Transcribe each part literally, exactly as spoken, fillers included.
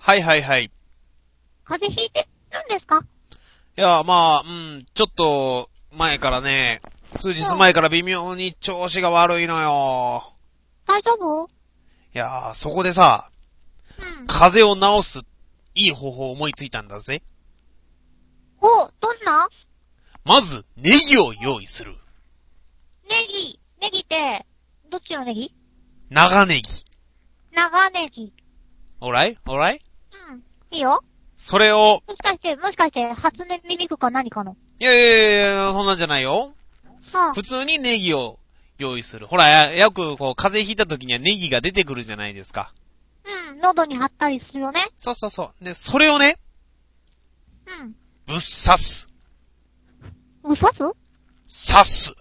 はいはいはい。 風邪ひいてるんですか？ いや、まあ、うん、ちょっと前からね、数日前から微妙に調子が悪いのよ。 大丈夫？ いやー、そこでさ、 うん。 風邪を治すいい方法を思いついたんだぜ。 お、どんな？ まず、ネギを用意する。 ネギ。ネギって、どっちのネギ？ 長ネギ。 長ネギ。 オーライ？オーライ？ うん。いいよ。 それを、 もしかして、もしかして、初音ミミクか何かの。 いやいやいや、そんなんじゃないよ。 はあ、 普通にネギを用意する。ほら、や、よくこう、風邪ひいた時にはネギが出てくるじゃないですか。 うん。喉に張ったりするよね。 そうそうそう。で、それをね、 うん。 ぶっ刺す。 うさす？ 刺す。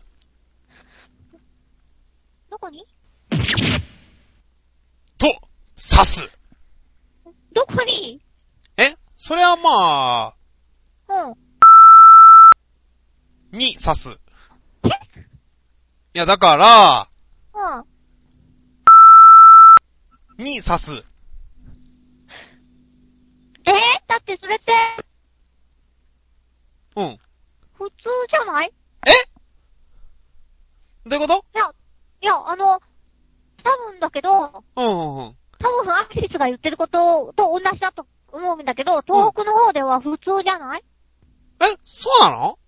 どこに？ と、刺す。 どこに？ え？それはまあ、 うん。 に刺す。いや、だから、 うん。 に刺す。 えー、だってそれって、 うん。 普通じゃない？ え？どういうこと？ いや、いや、あの、多分だけど、 うんうんうん。 多分アキリスが言ってることと同じだと思うんだけど、東北の方では普通じゃない？ え、そうなの？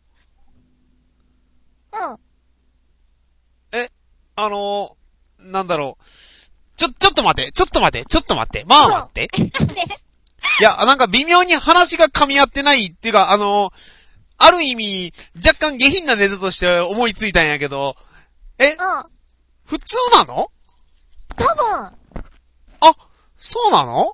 うん。 え、あのー、なんだろう。ちょ、ちょっと待って、ちょっと待って、ちょっと待って、まあ待って。いや、なんか微妙に話が噛み合ってないっていうか、あのー、ある意味、若干下品なネタとして思いついたんやけど、え、 うん。 普通なの？ 多分。 あ、そうなの？ うん。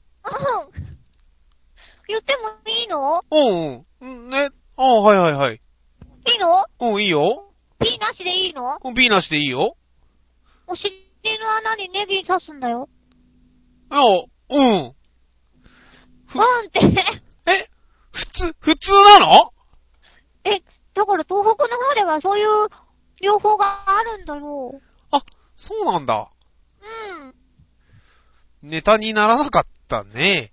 言ってもいいの？ うん、うん。ね。あ、はいはいはい。 いいの？ うん、いいよ。 ピーなしでいいの？ うん、ピーなしでいいよ。 お尻の穴にネギ刺すんだよ。 いや、うん。ふ、 うんって。 え、普通、普通なの？ え、だから東北の方ではそういう療法があるんだよ。 あ、そうなんだ。 うん。 ネタにならなかったね。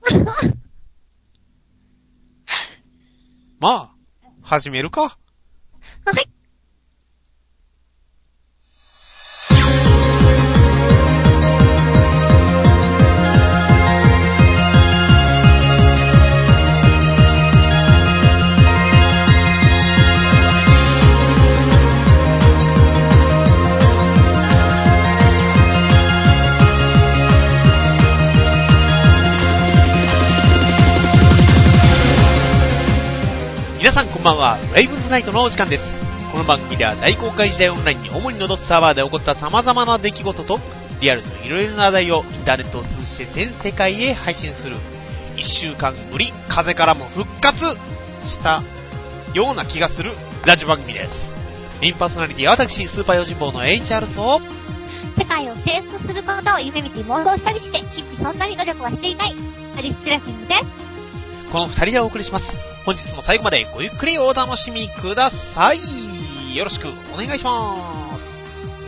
まあ、始めるか。 はい。 皆さんこんばんは、レイブンズナイトのお時間です。この番組では大公開時代オンラインに主にノドツサーバーで起こった様々な出来事とリアルのいろいろな話題をインターネットを通じて全世界へ配信するいっしゅうかんぶり風からも復活したような気がするラジオ番組です。メインパーソナリティは私スーパー用心棒の エイチアール と世界を征服することを夢見て妄想したりして日々そんなに努力はしていないアリス・クラシングです。 この二人でお送りします。本日も最後までごゆっくりお楽しみください。よろしくお願いします。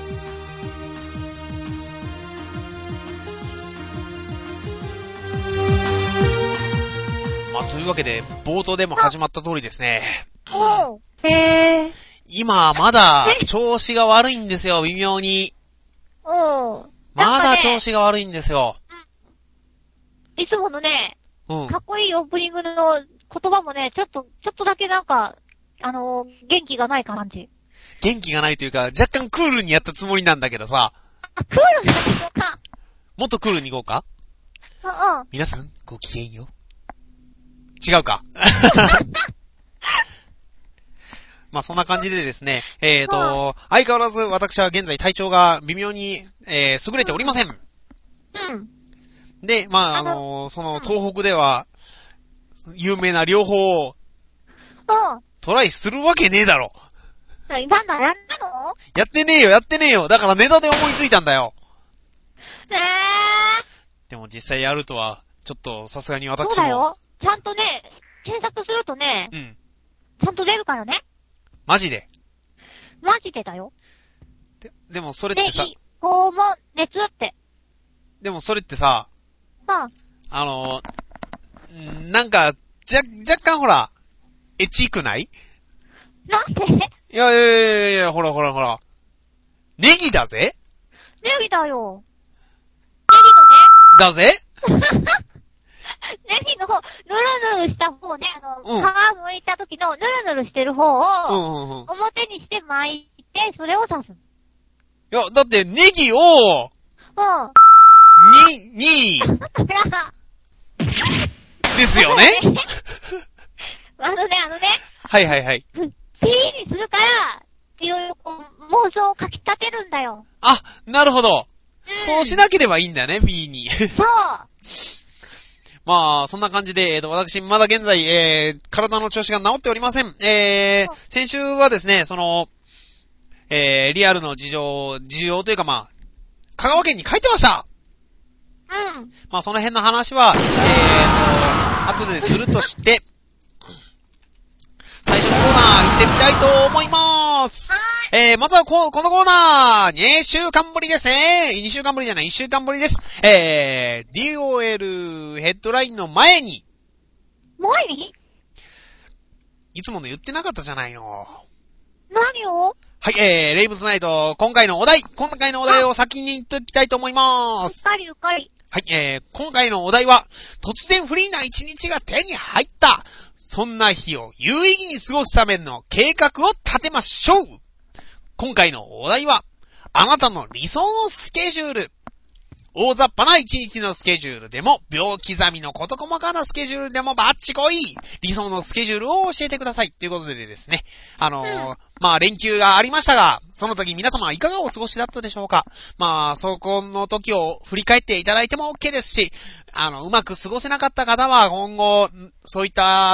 まあ、というわけで冒頭でも始まった通りですね。 おう。へー。 今まだ調子が悪いんですよ、微妙に。 おう。 まだ調子が悪いんですよ。 うん。いつものね、 うん。 かっこいいオープニングの言葉もね、ちょっと、ちょっとだけなんか、あのー、元気がない感じ。 元気がないというか、若干クールにやったつもりなんだけどさ。 あ、クールなのか。 もっとクールに行こうか？ うんうん。 皆さん、ごきげんよう。違うか。まあそんな感じでですね、えーと、相変わらず私は現在体調が微妙に、えー、優れておりません。 うん。 で、まああのー、その東北では、有名な療法を、 うん。 トライするわけねえだろ。 なんだ、やったの？ やってねえよ、やってねえよ。だからネタで思いついたんだよ。 えー。 でも実際やるとは、ちょっとさすがに私も。 そうだよ。ちゃんとね、検索するとね、 うん。 ちゃんと出るからね。 マジで。 マジでだよ。 で、でもそれってさ、 で、肛門熱って。 でもそれってさ、 うん。 あのー、 んなんか、じゃ、若干ほら、エチくない？ なんで？ いやいやいやいや、ほらほらほら。ネギだぜ？ ネギだよ。ネギのね。 だぜ？ ネギの方、ぬるぬるした方ね、あの、 うん皮剥いた時のぬるぬるしてる方を、 うんうんうん。 表にして巻いて、それを刺す。 いや、だってネギを、 うん。 に、に、ですよね。 あのね、あのね、 はいはいはい。 ピーにするから、いろいろこう、妄想をかき立てるんだよ。 あ、なるほど。 うん、 そうしなければいいんだね、P に。 そう。 まあ、そんな感じで、えっと、私、まだ現在、えー、体の調子が治っておりません。えー、先週はですね、その、えー、リアルの事情、事情というかまあ、香川県に帰ってました。 うん。 まあ、その辺の話は、えーと、後でするとして、最初のコーナー行ってみたいと思います。 はい。 えー、まずはこ、このコーナー、にしゅうかんぶりですね。にしゅうかんぶりじゃない、いっしゅうかんぶりです。えー、ディーオーエル ヘッドラインの前に、 前に？ いつもの言ってなかったじゃないの。 何を？ はい、えー、レイブズナイト、今回のお題、今回のお題を先に言っておきたいと思いまうっす。 かりうっかり。 はい、えー、今回のお題は、突然フリーな一日が手に入った。そんな日を有意義に過ごすための計画を立てましょう。今回のお題は、あなたの理想のスケジュール。大雑把な一日のスケジュールでも、秒刻みの事細かなスケジュールでもバッチコイ。理想のスケジュールを教えてください。ということでですね。あのー、うん、まあ、連休がありましたが、その時皆様はいかがお過ごしだったでしょうか。まあ、そこの時を振り返っていただいても OK ですし、あの、うまく過ごせなかった方は今後、そういった、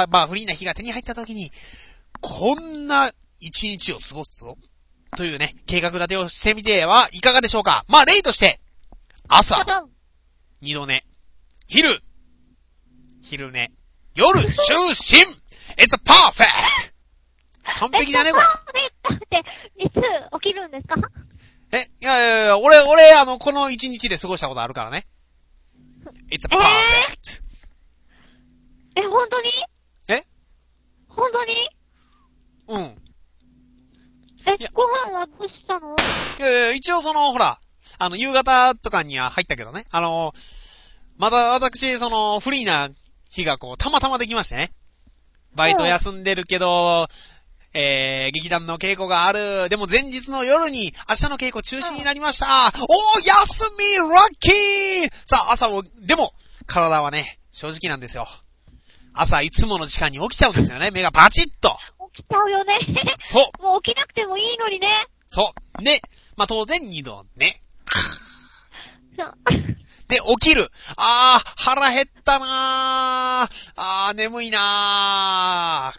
まあ、フリーな日が手に入った時に、こんな一日を過ごすぞ。というね、計画立てをしてみてはいかがでしょうか。まあ、例として、朝、二度寝、昼、昼寝、夜、就寝 !It's perfect! 完璧だね、これ。 だって、いつ起きるんですか？ え、いやいやいや、俺、俺、あの、この一日で過ごしたことあるからね。It's perfect! えー、え、本当に？ え本当に？ うん。 え、ご飯はどうしたの？ いやいや、一応その、ほら、あの、夕方とかには入ったけどね。あの、また私、その、フリーな日がこう、たまたまできましてね。バイト休んでるけど、うん、えー、劇団の稽古がある。でも前日の夜に、明日の稽古中止になりました。うん、おー、休みラッキー！さあ、朝を、でも、体はね、正直なんですよ。朝、いつもの時間に起きちゃうんですよね。目がパチッと。 起きちゃうよね。 そう。 もう起きなくてもいいのにね。 そう。で、まあ、当然二度寝。 そう。 で、起きる。あー、腹減ったなー。あー、眠いなー。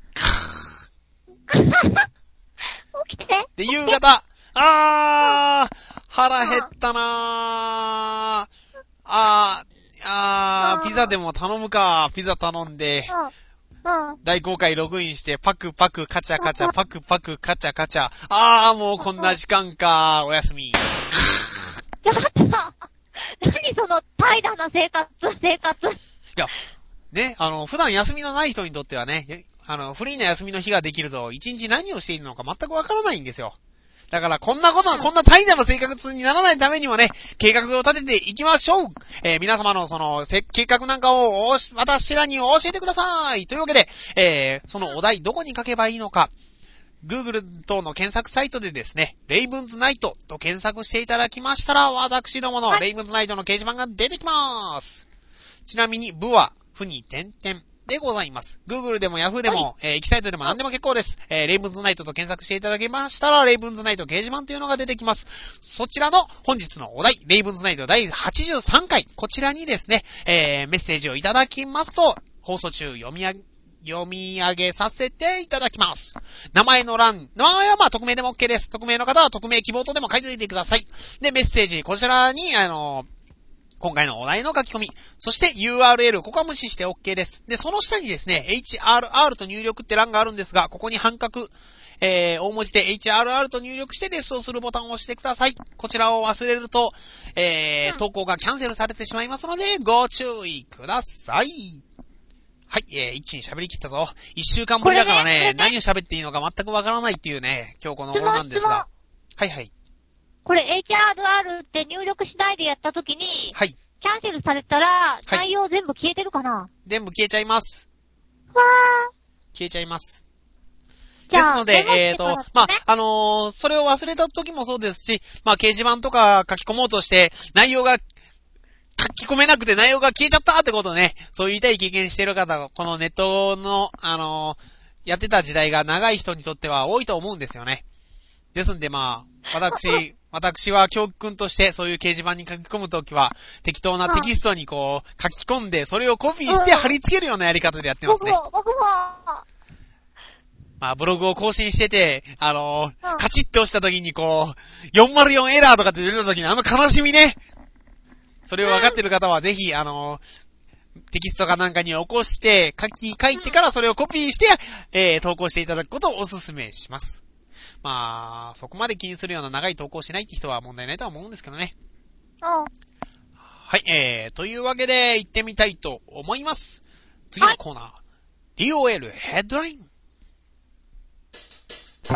起きて。 で、夕方。あー、腹減ったなー。あー、あー、ピザでも頼むか。ピザ頼んで。 うん。 大公開ログインして、パクパクカチャカチャ、パクパクカチャカチャ。あー、もうこんな時間か。おやすみ。 ちょっとさ、何その怠惰な生活、生活。いや、ね、あの、普段休みのない人にとってはね、あの、フリーな休みの日ができると、一日何をしているのか全くわからないんですよ。だから、こんなこと、こんな怠惰な生活にならないためにもね、計画を立てていきましょう。えー、皆様のその、計画なんかを、私らに教えてください。というわけで、えー、そのお題、どこに書けばいいのか。Google 等の検索サイトでですね、レイブンズナイトと検索していただきましたら、私どものレイブンズナイトの掲示板が出てきます。ちなみに、部は、ふに点々でございます。Google でも Yahoo でも、えー、駅サイトでも何でも結構です。えー、レイブンズナイトと検索していただけましたら、レイブンズナイト掲示板というのが出てきます。そちらの本日のお題、レイブンズナイトだいはちじゅうさんかい、こちらにですね、えー、メッセージをいただきますと、放送中読み上げ、読み上げさせていただきます。名前の欄、名前はまあ匿名でも OK です。匿名の方は匿名希望とでも書いておいてください。で、メッセージ、こちらに、あの、今回のお題の書き込み、そして ユーアールエル、ここは無視して OK です。で、その下にですね、エイチアールアール と入力って欄があるんですが、ここに半角、えー、大文字で エイチアールアール と入力してレスをするボタンを押してください。こちらを忘れると、えー、投稿がキャンセルされてしまいますので、ご注意ください。 はい、えー、一気に喋り切ったぞ。一週間ぶりだからね、 ね何を喋っていいのか全くわからないっていうね、今日この頃なんですが。はいはい。 これ エイチアールアール って入力しないでやったときに、 はい。 キャンセルされたら、内容全部消えてるかな、はい、 全部消えちゃいます。 わー。 消えちゃいます。ですので、えーと、まあ、あのー、それを忘れた時もそうですし、まあ、掲示板とか書き込もうとして、内容が書き込めなくて内容が消えちゃったってことをね、そう言いたい経験している方が、このネットの、あのー、やってた時代が長い人にとっては多いと思うんですよね。ですんで、まあ、私、私は教訓としてそういう掲示板に書き込むときは、適当なテキストにこう、書き込んで、それをコピーして貼り付けるようなやり方でやってますね。 僕も、僕も。 まあ、ブログを更新してて、あのー、カチッと押したときにこう、よんまるよんエラーとかって出たときにあの悲しみね。それを分かってる方はぜひ、あのー、テキストかなんかに起こして、書き、書いてからそれをコピーして、えー、投稿していただくことをお勧めします。まあ、そこまで気にするような長い投稿をしないって人は問題ないとは思うんですけどね。 うん。 はい、えー、というわけで行ってみたいと思います。次のコーナー。はい、ディーオーエル ヘッドライン。はい、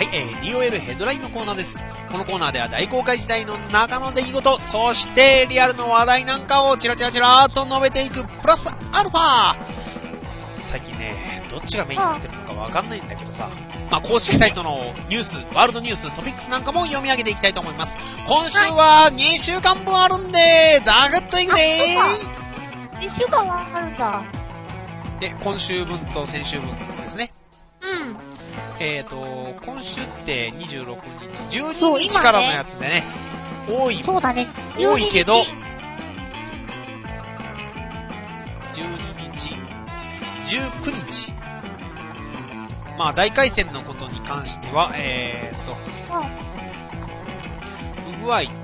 えー、ディーオーエル ヘッドラインのコーナーです。このコーナーでは大公開時代の中の出来事、そしてリアルの話題なんかをチラチラチラーっと述べていくプラスアルファ。最近ね、どっちがメインになってるのかわかんないんだけどさ、まあ、公式サイトのニュース、ワールドニュース、トピックスなんかも読み上げていきたいと思います。今週はにしゅうかんぶんあるんで、ザクッといくでー。 いっしゅうかんはあるんだ。 で、今週分と先週分ですね。 うん。 えーと、今週ってにじゅうろくにち、じゅうににちからのやつでね、多い、 そうだね。 多いけど、じゅうににち、じゅうくにち、まあ大回戦のことに関しては、えーと、不具合、うー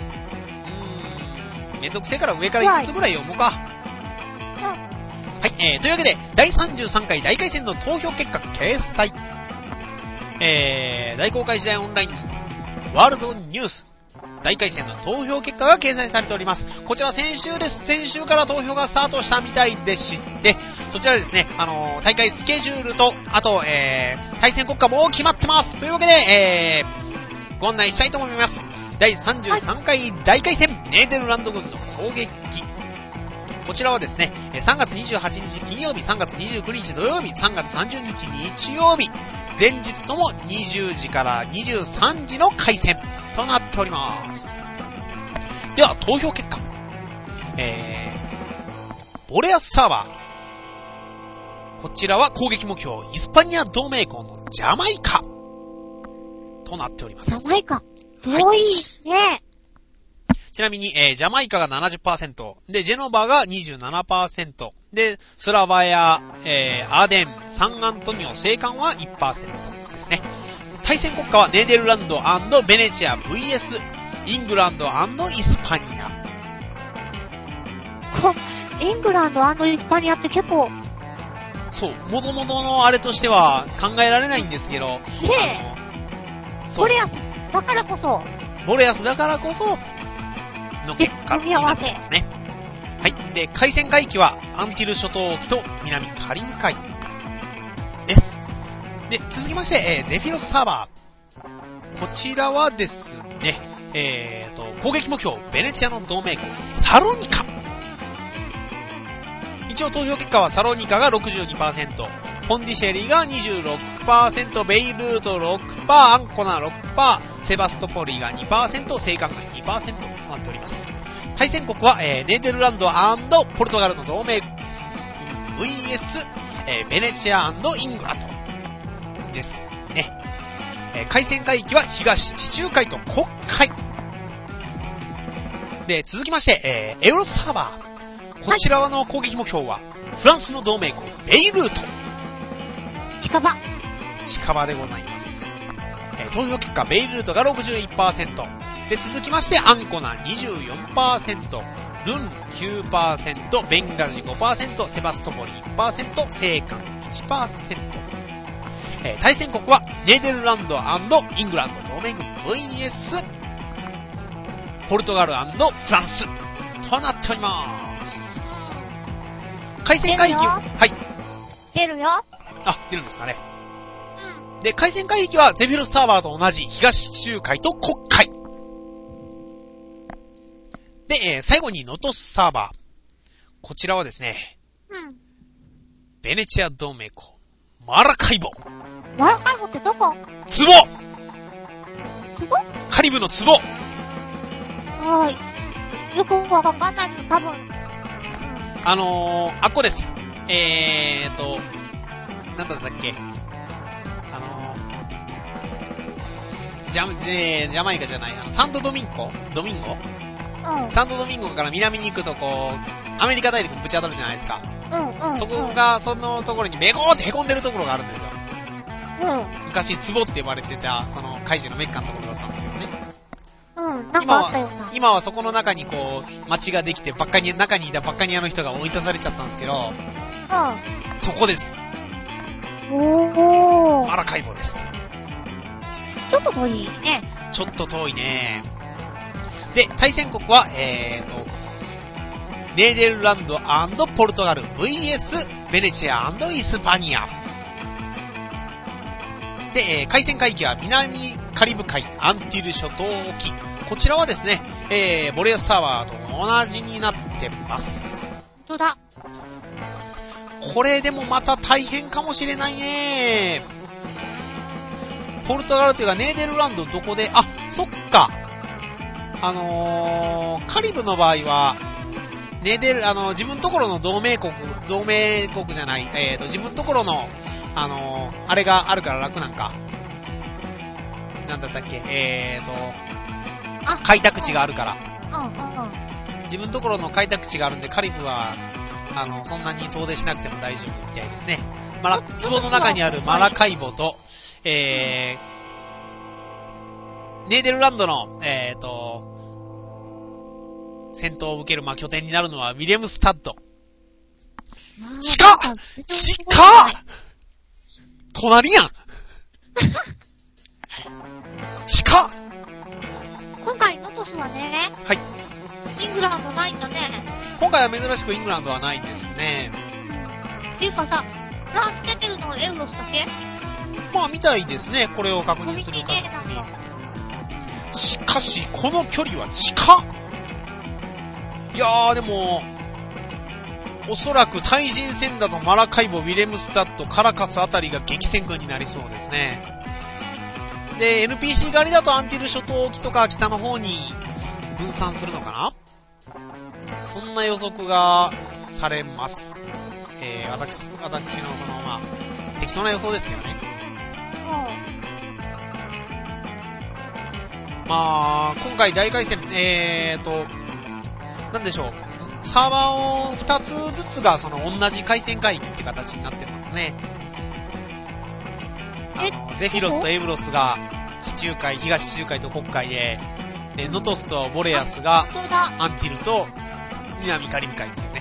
ん、めんどくせえから上からいつつぐらい読もうか。はい、えー、というわけで、だいさんじゅうさんかい大回戦の投票結果掲載。えー、大公開時代オンライン、ワールドニュース、大回戦の投票結果が掲載されております。こちら先週です。先週から投票がスタートしたみたいでして、そちらですね、あのー、大会スケジュールと、あと、えー、対戦国家も決まってます。というわけで、えー、ご案内したいと思います。だいさんじゅうさんかい大回戦、ネーデルランド軍の攻撃。こちらはですね、さんがつにじゅうはちにち金曜日、さんがつにじゅうくにち土曜日、さんがつさんじゅうにち日曜日、前日ともにじゅうじからにじゅうさんじの回戦となっております。では、投票結果。えー、ボレアスサーバー。こちらは攻撃目標、イスパニア同盟国のジャマイカとなっております。 ジャマイカ。すごいね。 ちなみに、えー、ジャマイカが ななじゅっパーセント、で、ジェノバが にじゅうななパーセント、で、スラバヤ、えー、アーデン、サンアントニオ、西韓は いちパーセント ですね。対戦国家はネーデルランド&ベネチア ブイエス イングランド&イスパニア。 イングランド&イスパニアって結構、 そう、もともとのあれとしては考えられないんですけど、ねえ、ボレアスだからこそ、 ボレアスだからこそ、の結果になってますね。はい。で、海戦海域はアンティル諸島沖と南カリブ海です。で、続きまして、えー、ゼフィロスサーバー。こちらはですね、えーと、攻撃目標、ベネチアの同盟国、サロニカ。一応投票結果はサロニカが ろくじゅうにパーセント、ポンディシェリが にじゅうろくパーセント、ベイルート ろくパーセント、アンコナ ろくパーセント、セバストポリが にパーセント、西韓が にパーセント となっております。対戦国は、えー、ネーデルランド&ポルトガルの同盟 ブイエス、えー、ベネチア&イングランドですね。えー、海戦海域は東地中海と黒海で、続きまして、えー、エウロスサーバー。こちらの攻撃目標はフランスの同盟国ベイルート。 近場近場でございます。えー、投票結果ベイルートが ろくじゅういちパーセント で、続きましてアンコナ にじゅうよんパーセント、ルン きゅうパーセント、ベンガジ ごパーセント、セバストポリ いちパーセント、西韓 いちパーセント。えー、対戦国はネーデルランド&イングランド同盟軍 ブイエスポルトガル&フランスとなっております。回線海域は、はい。 出るよ。 あ、出るんですかね。 うん。 で、回線海域はゼフィロスサーバーと同じ東地中海と黒海。で、えー、最後にノトスサーバー。こちらはですね、 うん。 ベネチア同盟国、マラカイボ。 マラカイボってどこ？ ツボ！ ツボ？ カリブのツボ。 はい。よくわかんないけど、多分。うん、 あのー、あっこです。えーと、なんだったっけ。あのー、ジャム、ジェ、ジャマイカじゃない、あの、サンドドミンゴドミンゴうん。サンドドミンゴから南に行くとこう、アメリカ大陸にぶち当たるじゃないですか。 うんうん、うん。 そこが、そのところにメコーって凹んでるところがあるんですよ。うん。昔、ツボって呼ばれてた、その、海獣のメッカのところだったんですけどね。 うん、なんかあったよな。 今は、今はそこの中にこう、街ができて、バッカニア、中にいたバッカニアの人が追い出されちゃったんですけど、うん。そこです。 おー。 マラカイボです。 ちょっと遠いね。 ちょっと遠いね。で、対戦国は、えーと、ネーデルランド&ポルトガル ブイエス ベネチア&イスパニア。で、えー、海戦海域は南カリブ海アンティル諸島沖。こちらはですね、えー、ボレアスサーバーと同じになってます。 本当だ。 これでもまた大変かもしれないね。ポルトガルというかネーデルランドどこで、あ、そっか。あのー、カリブの場合は、ネーデル、あのー、自分ところの同盟国、同盟国じゃない、えーと、自分ところの、あのー、あれがあるから楽なんか。なんだったっけ、えーと、開拓地があるから。自分ところの開拓地があるんで、カリブは、あの、そんなに遠出しなくても大丈夫みたいですね。マラ、壺の中にあるマラカイボと、えー、ネーデルランドの、えーと、戦闘を受ける、まあ、拠点になるのはウィレムスタッド。近っ近っ隣やん近っ今回ノトスはね、 はい。 イングランドないんだね。 今回は珍しくイングランドはないですね。 っていうかさ、フランス出てるのはエウロスだけ？ まあ、みたいですね。これを確認する限り。しかし、この距離は近っいやー、でも、おそらく対人戦だとマラカイボ、ウィレムスタッド、カラカスあたりが激戦区になりそうですね。で、エヌピーシー 狩りだとアンティル諸島沖とか北の方に分散するのかな？そんな予測がされます。えー、私、私のその、まあ、適当な予想ですけどね。まあ、今回大回戦、えーと、なんでしょう。サーバーをふたつずつがその同じ回線海域って形になってますね。あの、ゼフィロスとエブロスが地中海、東地中海と黒海で、で、ノトスとボレアスがアンティルと南カリブ海っていうね。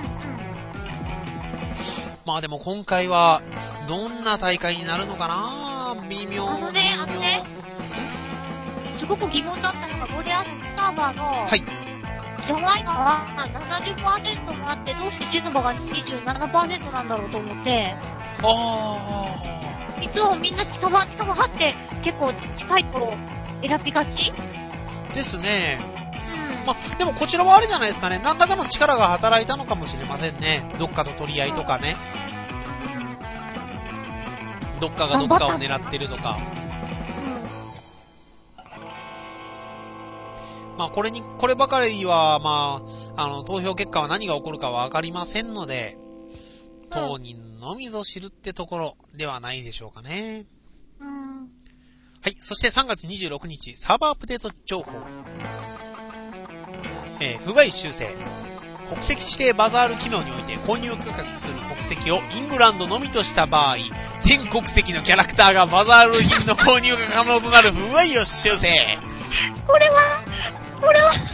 まあでも今回はどんな大会になるのかな？微妙。 あのね、あのね、すごく疑問だったのがボレアスサーバーの、はい。ジャマイカは ななじゅっパーセント もあって、どうしてジェノバが にじゅうななパーセント なんだろうと思って。 あー。いつもみんな近場、近場張って結構近いところ選びがちですね。うん。ま、でもこちらはあれじゃないですかね。何らかの力が働いたのかもしれませんね。どっかと取り合いとかね。うん、どっかがどっかを狙ってるとか。まあこれに、こればかりは、まあ、あの、投票結果は何が起こるかわかりませんので、当人のみぞ知るってところではないでしょうかね。 うん。 はい、そしてさんがつにじゅうろくにち、サーバーアップデート情報。えー、不具合修正。国籍指定バザール機能において購入許可する国籍をイングランドのみとした場合、全国籍のキャラクターがバザール品の購入が可能となる不具合を修正。 これは、これは、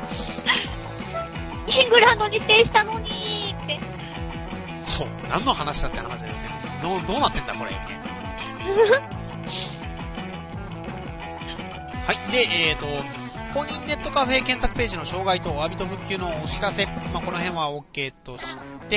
イングランドに指定したのにーって。 そう、何の話だって話だよね。どう、どうなってんだこれ。はい、で、えーと、 公認ネットカフェ検索ページの障害とお詫びと復旧のお知らせ、まあ、この辺は OK として、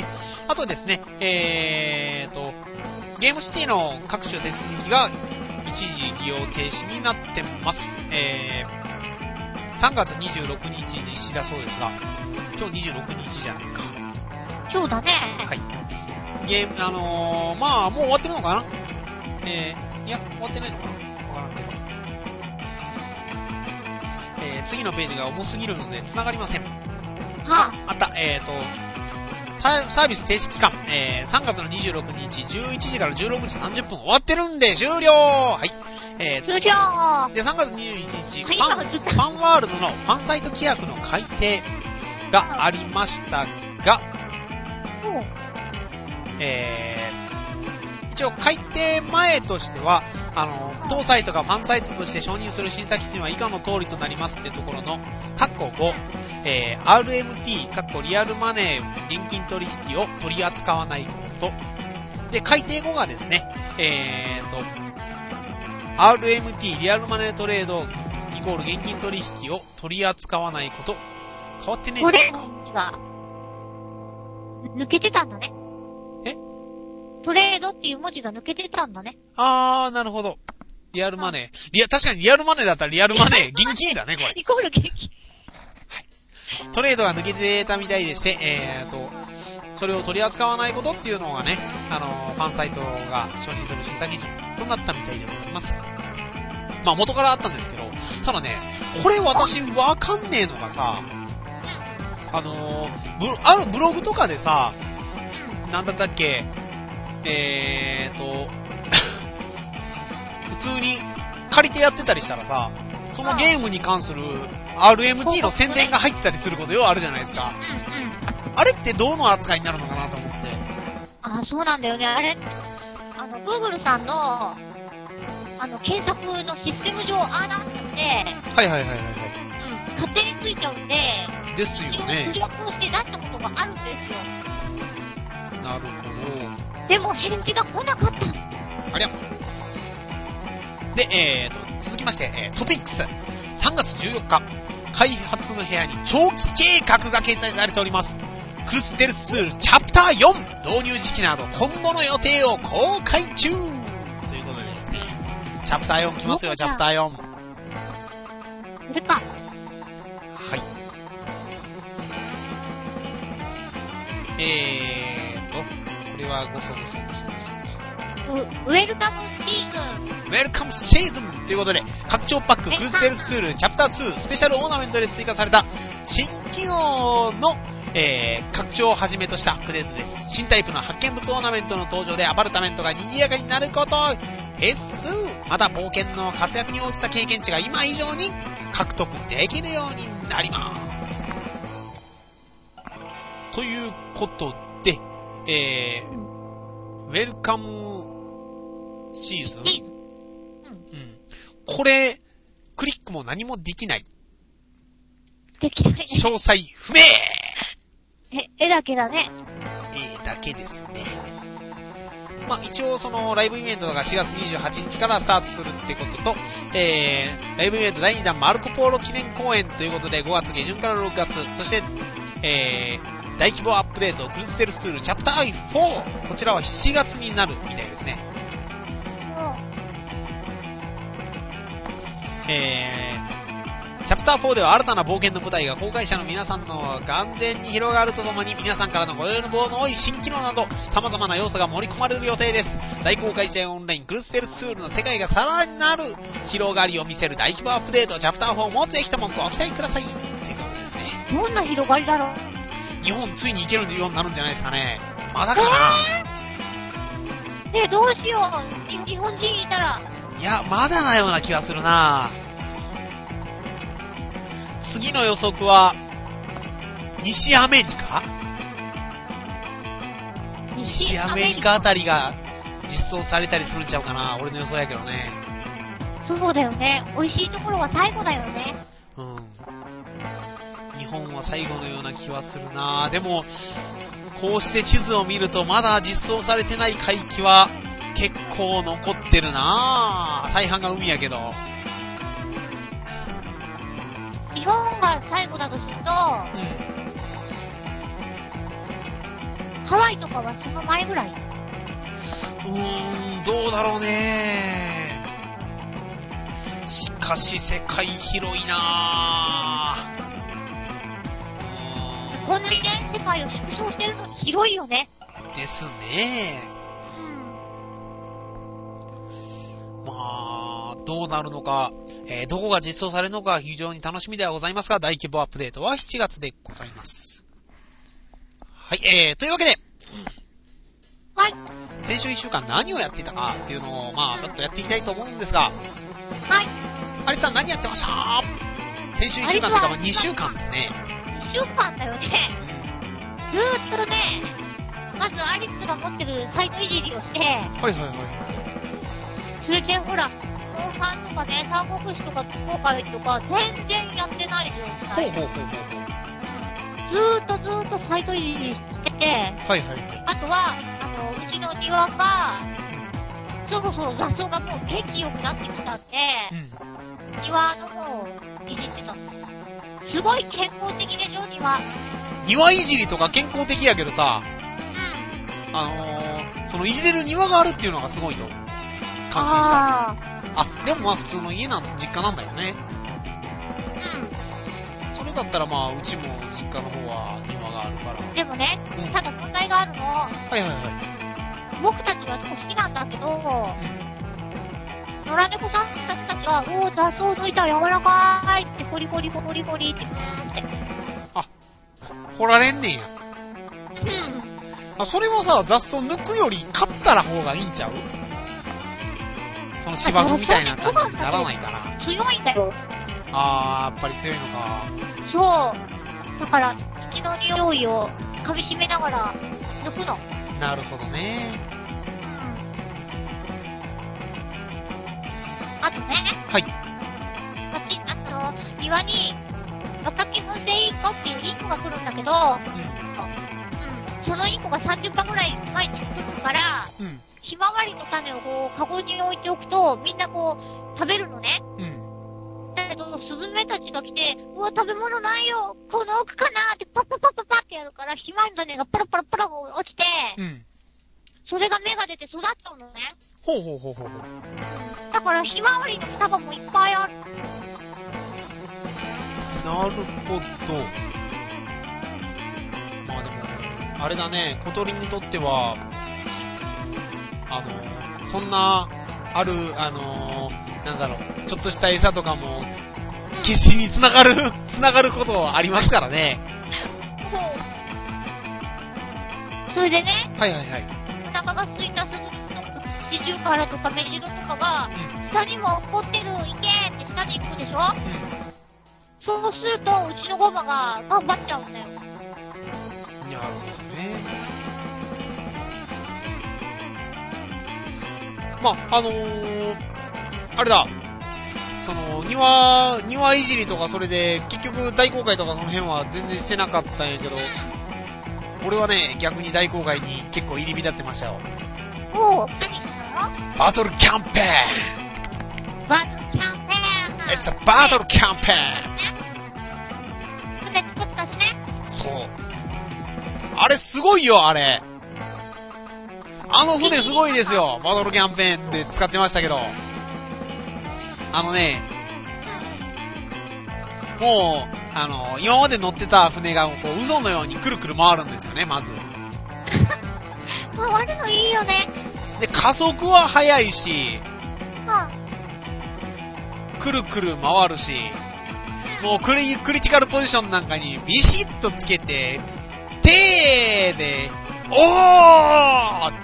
あとですね、えーと、ゲームシティの各種手続きが一時利用停止になってます。えー、さんがつにじゅうろくにち実施だそうですが、今日にじゅうろくにちじゃねえか。 そうだね。 はい。ゲーム、あのー、まあ、もう終わってるのかな？えー、いや、終わってないのかな？わからんけど。えー、次のページが重すぎるので繋がりません。 はあ、あった、えーと、サービス停止期間、えー、さんがつのにじゅうろくにちじゅういちじからじゅうろくじさんじゅっぷん終わってるんで終了。はい。えー、 終了。 で、さんがつにじゅういちにち、ファン、ファンワールドのファンサイト規約の改定がありましたが、えー、一応改定前としては、あの、当サイトがファンサイトとして承認する審査基準は以下の通りとなりますってところの、カッコご、えー、アールエムティー、カッコリアルマネー、現金取引を取り扱わないこと。で、改定後がですね、えーと、アールエムティー、リアルマネートレード、イコール現金取引を取り扱わないこと。変わってねえじゃんか。 これが、抜けてたんだね。 え？ トレードっていう文字が抜けてたんだね。 あー、なるほど。リアルマネー。リア、確かにリアルマネーだったらリアルマネー、現金だね、これ。 イコール現金。 はい。トレードが抜けてたみたいでして、えーと、それを取り扱わないことっていうのがね、あの、ファンサイトが承認する審査基準となったみたいでございます。まあ元からあったんですけど、ただね、これ私わかんねえのがさ、あのー、ブあるブログとかでさ、なんだったっけ、えーと、普通に借りてやってたりしたらさ、そのゲームに関する アールエムティー の宣伝が入ってたりすることよあるじゃないですか。あれってどの扱いになるのかなと思って。 あ、そうなんだよね。あれ、あの、Google さんの、あの、検索のシステム上、ああなってて、はいはいはいはいはい。 うん、勝手についちゃうんで、 ですよね。 記録をして出したことがあるんですよ。 なるほど。でも返事が来なかった。 ありゃ。で、えーと、続きまして、えー、トピックス。さんがつじゅうよっか、開発の部屋に長期計画が掲載されております。クルスデルスツールチャプターよん導入時期など今後の予定を公開中ということでですね。チャプターよん来ますよ、チャプターよん。これか。はい。 えーと、これはごそごそごそごそごそ。 ウェルカムシーズン。 ウェルカムシーズンということで、拡張パッククルスデルスツールチャプターツースペシャルオーナメントで追加された新機能のえー、拡張をはじめとしたアップデートです。新タイプの発見物オーナメントの登場でアパルタメントが賑やかになることです。また冒険の活躍に応じた経験値が今以上に獲得できるようになります。ということで、えー、ウェルカムシーズン、うん、これクリックも何もできない。 できない、ね。 詳細不明。 え、絵だけだね。 絵だけですね。まあ一応そのライブイベントがしがつにじゅうはちにちからスタートするってことと、えー、ライブイベントだいにだんマルコポーロ記念公演ということでごがつ下旬からろくがつ、そして、えー、大規模アップデートクルスデルスツールチャプターフォー、こちらはしがつになるみたいですね。えー、チャプターフォーでは新たな冒険の舞台が公開者の皆さんの眼前に広がるとともに、皆さんからのご要望の多い新機能など様々な要素が盛り込まれる予定です。大公開試合オンラインクルスデルスツールの世界がさらなる広がりを見せる大規模アップデートチャプターフォーもぜひともご期待くださいということですね。 どんな広がりだろう。 日本ついに行けるようになるんじゃないですかね。まだかな。 えー、ねえどうしよう。日本人いたら。 いや、まだなような気がするな。次の予測は西アメリカ西アメリカあたりが実装されたりするんちゃうかな。俺の予想やけどね。 そうだよね。美味しいところは最後だよね。 うん。日本は最後のような気はするな。でもこうして地図を見るとまだ実装されてない海域は結構残ってるな。大半が海やけど。 日本が最後だとすると、うん、ハワイとかはその前ぐらい。うーん、どうだろうね。しかし世界広いなぁ。 こんなにね、世界を縮小してるのに広いよね。 ですね。うん、まあ、どうなるのか、えー、どこが実装されるのか非常に楽しみではございますが、大規模アップデートはしちがつでございます。はい、えー、というわけで、 はい。 先週いっしゅうかん何をやっていたかっていうのを、まあ、ざっとやっていきたいと思うんですが、 はい。 アリスさん何やってました？先週いっしゅうかんというか、まあ、にしゅうかんですね。 にしゅうかんだよね。ずーっとね、まずアリスが持ってるサイトいじりをして、はいはいはい。 それでほら、後半とかね、三国志とか東海とか全然やってない状態。ほうほうほうほう。ずーっとずーっとサイトいじりしてて、はいはいはい。あとは、あの、うちの庭が、そろそろ雑草がもう元気良くなってきたんで、うん、庭の方をいじってた。すごい健康的でしょ、庭。 庭いじりとか健康的やけどさ、うん、あのー、そのいじれる庭があるっていうのがすごいと感心した。あ, あ、でもまあ普通の家なん、実家なんだよね。うん。それだったらまあうちも実家の方は庭があるから。 でもね、うん、ただ問題があるの。 はいはいはい。 僕たちは好きなんだけど、うん、野良猫さんたちたちは、おー、雑草抜いたら柔らかーいって、コリコリコリコリって、うーんって。 あ、掘られんねんや。 うん。 あ、それはさ、雑草抜くより刈ったら方がいいんちゃう？その芝生みたいな感じにならないかな。 強いんだよ。 あー、やっぱり強いのか。 そう。だから、土の匂いを噛み締めながら抜くの。 なるほどね。 あとね。 はい。 私、あの、庭に、若き粉性インコっていうインコが来るんだけど、うん。うん、そのインコがさんじゅっかぐらい毎日来るから、うん。ひまわりの種をこう、カゴに置いておくと、みんなこう、食べるのね。うん。だけど、スズメたちが来て、うわ、食べ物ないよ、この奥かなーってパッパッパッパッパってやるから、ひまわりの種がパラパラパラ落ちて、うん。それが芽が出て育っちゃうのね。 ほうほうほうほうほう。 だからひまわりの双葉もいっぱいある。 なるほど。まあでも、あれだね、小鳥にとっては、あの、そんな、ある、あの、なんだろう、ちょっとした餌とかも、決死に繋がる、繋がることありますからね。 そう。それでね。 はいはいはい。 お腹が空いたすぐシジュウカラとかメジロとかが、うん、下にも落っこってる、行けーって下に行くでしょ、うん、そうすると、うちのゴマが頑張っちゃうんだよ。なるほどね。まあ、あのー、あれだ。その、庭、庭いじりとかそれで、結局大公開とかその辺は全然してなかったんやけど、うん、俺はね、逆に大公開に結構入り浸ってましたよ。 おー、何バトルキャンペーンバトルキャンペーン It's a battle campaign 船作ったしね。 そう。あれすごいよ、あれ。あの船すごいですよ。バトルキャンペーンで使ってましたけど。あのね、もう、あの、今まで乗ってた船がこう渦のようにくるくる回るんですよね、まず。 回るのいいよね。 で、加速は速いし、 うん、 くるくる回るし、もうクリ、クリティカルポジションなんかにビシッとつけて、てーで、おー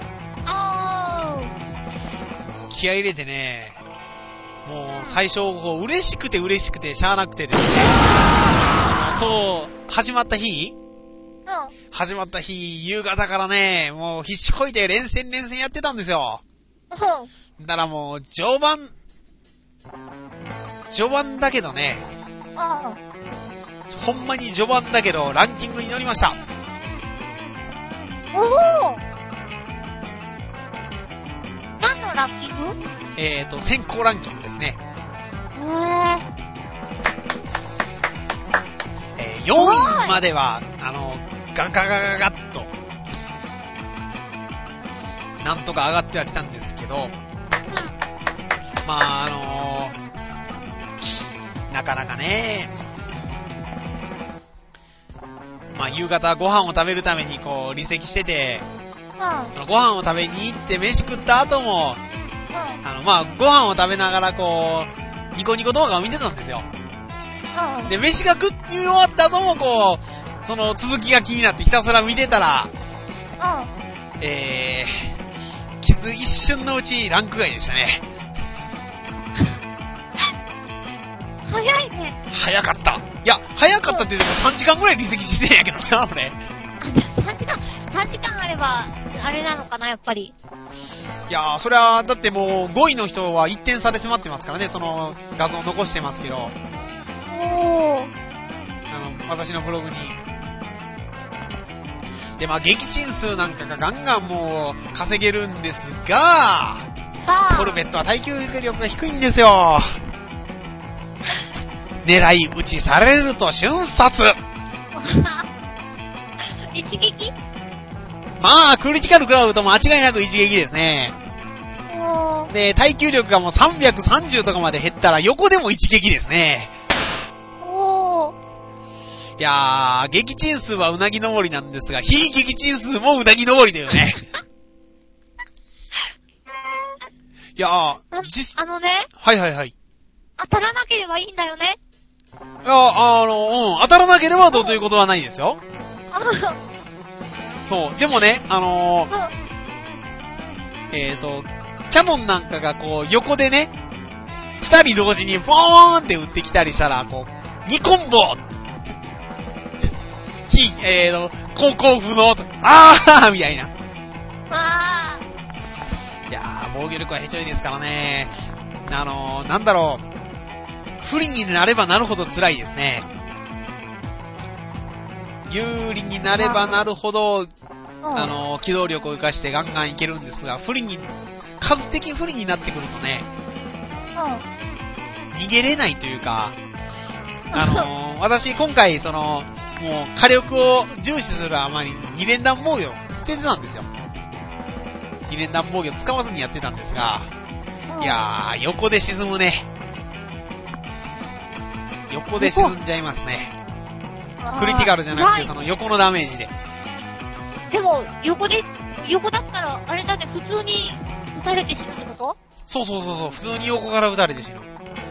気合い入れてね、もう最初こう嬉しくて嬉しくてしゃあなくてですね、と、始まった日始まった日、夕方からね、もう必死こいて連戦連戦やってたんですよ。だからもう、序盤、序盤だけどね、ほんまに序盤だけど、ランキングに乗りました。 おお。何のランキング？ えーと、先行ランキングですね。 へー。 よんいまでは、あの、ガガガガガッと、なんとか上がってはきたんですけど、まあ、あのー、なかなかね、まあ、夕方ご飯を食べるためにこう離席してて、うん、ご飯を食べに行って飯食った後も、うん、あの、まあ、ご飯を食べながらこう、ニコニコ動画を見てたんですよ。うん、で、飯が食い終わった後もこう、その続きが気になってひたすら見てたら、うん、えー、気づ一瞬のうちランク外でしたね。 早いね。 早かった。いや、早かったって言ってもさんじかんぐらい離席してんやけどな、俺。 さんじかん、さんじかんあれば、あれなのかな、やっぱり。 いやー、それは、だってもうごいの人はいってん差で迫ってますからね、その画像残してますけど。 おー。 あの、私のブログに。で、まあ、撃沈数なんかがガンガンもう稼げるんですが、コルベットは耐久力が低いんですよ。狙い撃ちされると瞬殺。 一撃？ まあ、クリティカルクラウドも間違いなく一撃ですね。で、耐久力がもうさんびゃくさんじゅうとかまで減ったら横でも一撃ですね。 おー。 いやー、撃沈数はうなぎ登りなんですが、非撃沈数もうなぎ登りだよね。いやー、 実、あのね。 はいはいはい。 当たらなければいいんだよね。 いや、あの、うん、当たらなければどうということはないですよ。そう、でもね、あのー、えーと、キャノンなんかがこう、横でね、二人同時にポーンって撃ってきたりしたら、こう、にコンボひ、えーと、高校不能と、あーみたいな。 あー。いやー、防御力はへちょいですからね。あのー、なんだろう。不利になればなるほど辛いですね。有利になればなるほど、あのー、機動力を生かしてガンガンいけるんですが、不利に、数的不利になってくるとね、逃げれないというか、あのー、私今回その、もう火力を重視するあまり二連弾防御捨ててたんですよ。二連弾防御使わずにやってたんですが、いやー、横で沈むね。横で沈んじゃいますね。クリティカルじゃなくてその横のダメージで。 でも、横で、横だったら、あれだね、普通に撃たれて死ぬってこと？ そうそうそうそう、普通に横から撃たれて死ぬ。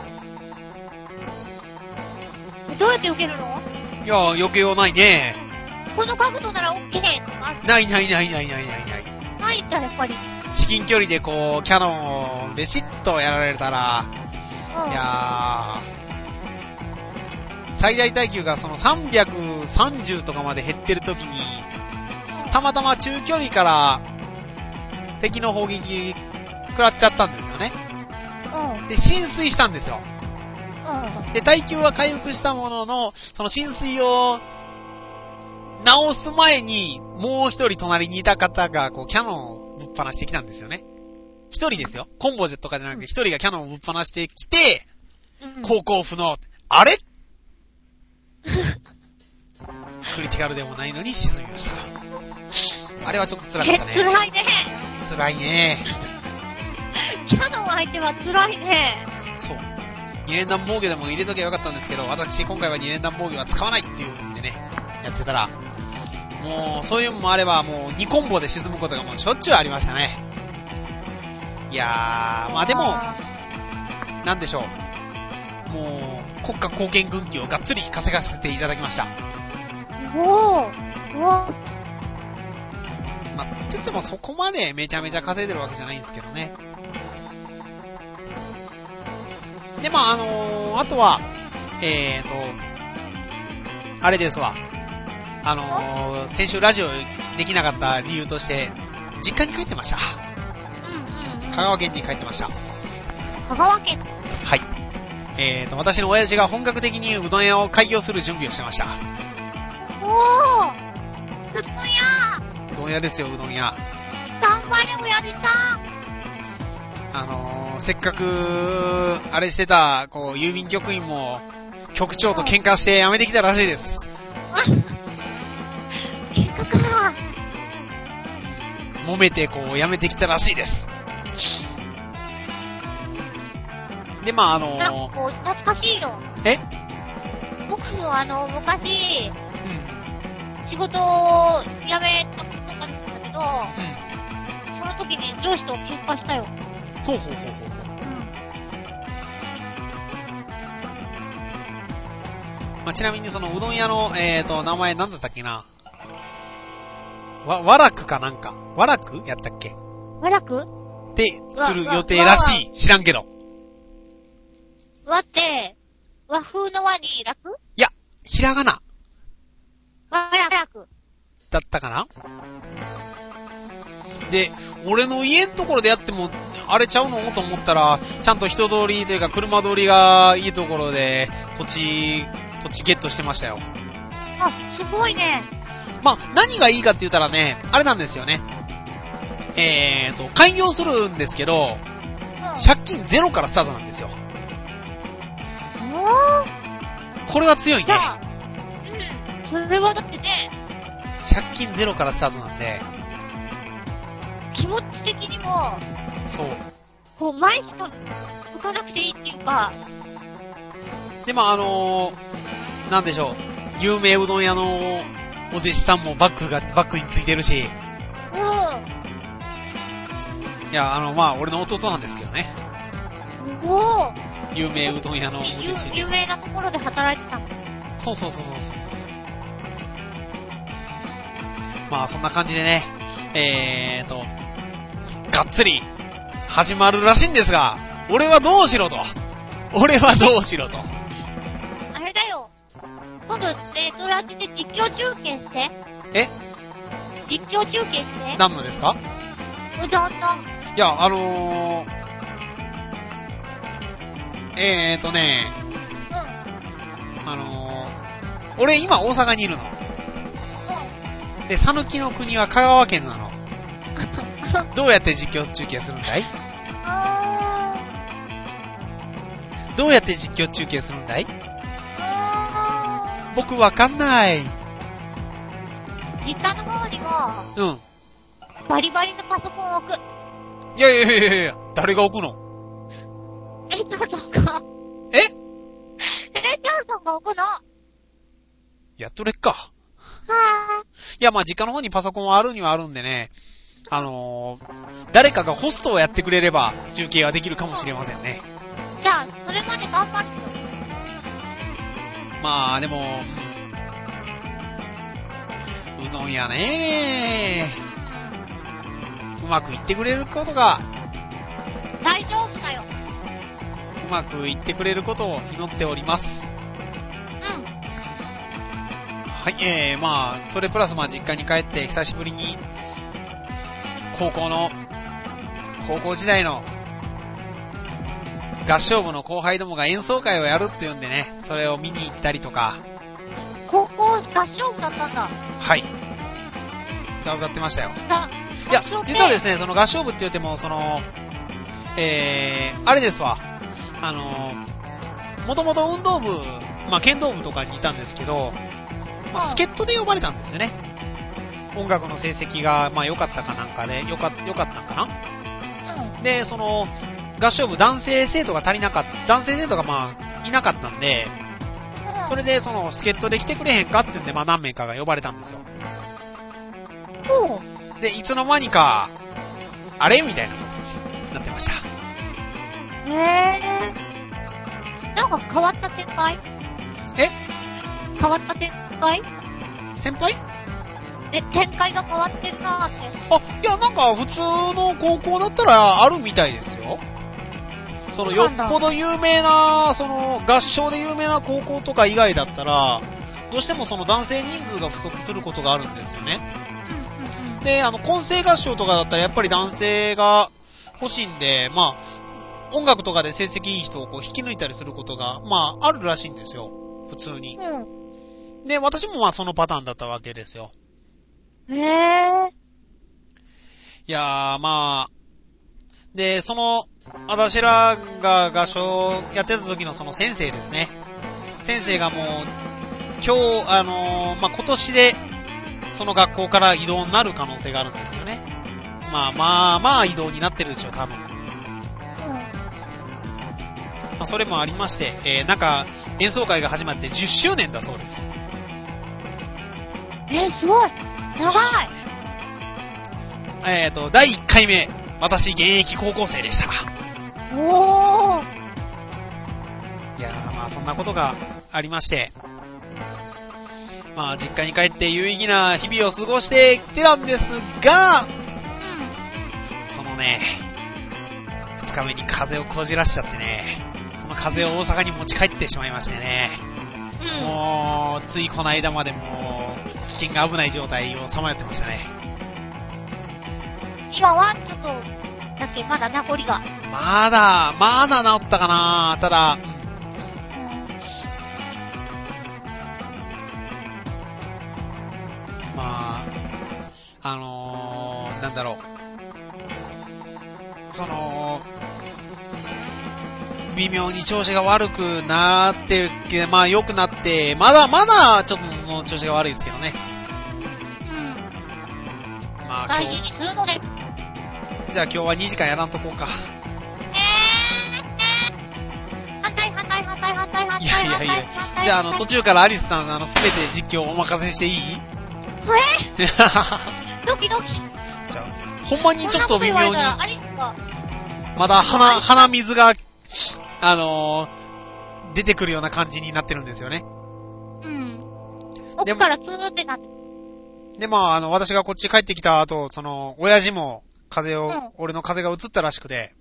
どうやって受けるの？ いや、避けようないね。 この角度なら OK。 ないないないないないないない。 ないんだ、やっぱり。 至近距離でこう、キャノンをベシッとやられたら、うん、いやー、最大耐久がそのさんびゃくさんじゅうとかまで減ってる時に、たまたま中距離から敵の砲撃食らっちゃったんですよね。 うん、 で、浸水したんですよ。 うん、 で、耐久は回復したものの、その浸水を直す前に、もう一人隣にいた方がこうキャノンをぶっ放してきたんですよね。一人ですよ。コンボジェとかじゃなくて一人がキャノンをぶっ放してきて、うん、航行不能。あれクリティカルでもないのに沈みました。あれはちょっと辛かったね。 辛いね。 辛いね。 キャノン相手は辛いね。 そう。二連弾防御でも入れときゃよかったんですけど、私今回は二連弾防御は使わないっていうんでね、やってたら、もうそういうのもあればもうにコンボで沈むことがもうしょっちゅうありましたね。いやー、まあでも、なんでしょう。もう、国家貢献軍旗をがっつり稼がせていただきました。 おー。おー。 まあ、って言ってもそこまでめちゃめちゃ稼いでるわけじゃないんですけどね。で、まあ、あのー、あとは、えーと、あれですわ。あのー、先週ラジオできなかった理由として、実家に帰ってました。 うんうん。 香川県に帰ってました。 香川県？ はい。えーと、私の親父が本格的にうどん屋を開業する準備をしてました。 おー！うどん屋！ うどん屋ですよ、うどん屋。 頑張れ、親父さん！ あのー、せっかく、あれしてた、こう、郵便局員も、局長と喧嘩して辞めてきたらしいです。 喧嘩か。 揉めてこうやめてきたらしいです。で、まああのー、 なんかこう、懐かしいよ。 え僕もあの、昔、 うん。 仕事を辞めたことがあるんだけど、 うん。 その時に上司と喧嘩したよ。 ほうほうほうほうほう。 うん。 まあ、ちなみにそのうどん屋の、えーと、名前なんだったっけな。わ、わらくかなんか。わらくやったっけわらくってする予定らしい。知らんけど。 和って、和風の和に楽？ いや、ひらがな。 わらく。 だったかな。で、俺の家のところでやっても、あれちゃうのと思ったら、ちゃんと人通りというか車通りがいいところで、土地、土地ゲットしてましたよ。 あ、すごいね。 まあ、何がいいかって言ったらね、あれなんですよね。えーと、開業するんですけど、うん、借金ゼロからスタートなんですよ。これは強いね。 うん。それはだってね、 借金ゼロからスタートなんで、 気持ち的にも、 そう。 こう、前しか向かなくていいっていうか。 で、まあ、あのー、なんでしょう。有名うどん屋のお弟子さんもバッグが、バッグについてるし。 うん。 いや、あの、まあ、俺の弟なんですけどね。 おー。 有名うどん屋のお弟子です。 有名なところで働いてたの。 そうそうそうそうそうそう。まあ、そんな感じでね、えーと、がっつり始まるらしいんですが、俺はどうしろと。俺はどうしろと。 あれだよ。今度、えー、そうやって実況中継して。 え実況中継して。 何のですか？ うどんの。いや、あのー、えーとね、 うん。 あのー、俺今大阪にいるの。うん。で、讃岐の国は香川県なの。どうやって実況中継するんだい？ あー。どうやって実況中継するんだい？ あー。 僕わかんない。 実家の方にも、 うん。 バリバリのパソコンを置く。 いやいやいやいやいや、誰が置くの？ え、ちゃんさんが。 え？え、ちゃんさんが置くの。 やっとれっか。はぁ。 いや、まあ実家の方にパソコンはあるにはあるんでね、あのー、誰かがホストをやってくれれば中継はできるかもしれませんね。 じゃあ、それまで頑張って。 まあ、でも、うどん屋ねー。うまくいってくれることが、 大丈夫だよ。 うまくいってくれることを祈っております。 うん。 はい、えー、まあ、それプラスまあ実家に帰って久しぶりに、高校の、高校時代の合唱部の後輩どもが演奏会をやるっていうんでね、それを見に行ったりとか。 高校合唱部だったんだ。 はい。歌歌ってましたよ。いや、実はですね、その合唱部って言っても、その、えー、あれですわ。あの、もともと運動部、まあ剣道部とかにいたんですけど、まあ、助っ人で呼ばれたんですよね。音楽の成績が、まあ良かったかなんかで、良か、良かったんかな、うん、で、その、合唱部男性生徒が足りなかった、男性生徒がまあ、いなかったんで、うん、それでその、助っ人で来てくれへんかってんで、まあ何名かが呼ばれたんですよ。うん、で、いつの間にか、あれみたいなことになってました。 へぇー。なんか変わった先輩？ え？ 変わった先輩？ 先輩？ え、展開が変わってるなーって。 あ、いや、なんか普通の高校だったらあるみたいですよ。そのよっぽど有名な、その合唱で有名な高校とか以外だったら、どうしてもその男性人数が不足することがあるんですよね。うんうんうん、で、あの、混声合唱とかだったらやっぱり男性が欲しいんで、まあ、音楽とかで成績いい人をこう引き抜いたりすることが、まあ、あるらしいんですよ。普通に。うん、で、私もまあそのパターンだったわけですよ。 へぇー。 いやー、まあ、で、その、私らが合唱やってた時のその先生ですね。先生がもう、 今日、あのー、まあ、今年で、その学校から異動になる可能性があるんですよね。まあまあまあ異動になってるでしょう、多分。まあ、それもありまして、えー、なんか、演奏会が始まってじゅっしゅうねんだそうです。 えー、すごい長い。 えっと、だいいっかいめ、私、現役高校生でした。 おー。 いやー、まあそんなことがありまして、まあ実家に帰って有意義な日々を過ごしてきてたんですが、そのね、二日目に風邪をこじらしちゃってね、その風邪を大阪に持ち帰ってしまいましてね、うん、もう、ついこの間までもう、危険が危ない状態をさまよってましたね。 今はちょっと、だっけ、まだ名残が。 まだ、まだ治ったかな。ただ、うん、まあ、あのー、なんだろう。その、微妙に調子が悪くなってるけど、まあ良くなって、まだまだちょっと調子が悪いですけどね。 うん。 まあ今日、じゃあ今日はにじかんやらんとこうか。 えー、反対反対反対反対反対。 いやいやいや。じゃああの途中からアリスさんあのすべて実況お任せしていい？ えドキドキ。 じゃあ、ほんまにちょっと微妙に、まだ鼻、鼻水が、あのー、出てくるような感じになってるんですよね。 うん。奥からツーってなって。 で、まあ、あの、私がこっち帰ってきた後、その、親父も風邪を、うん、俺の風邪が移ったらしくて、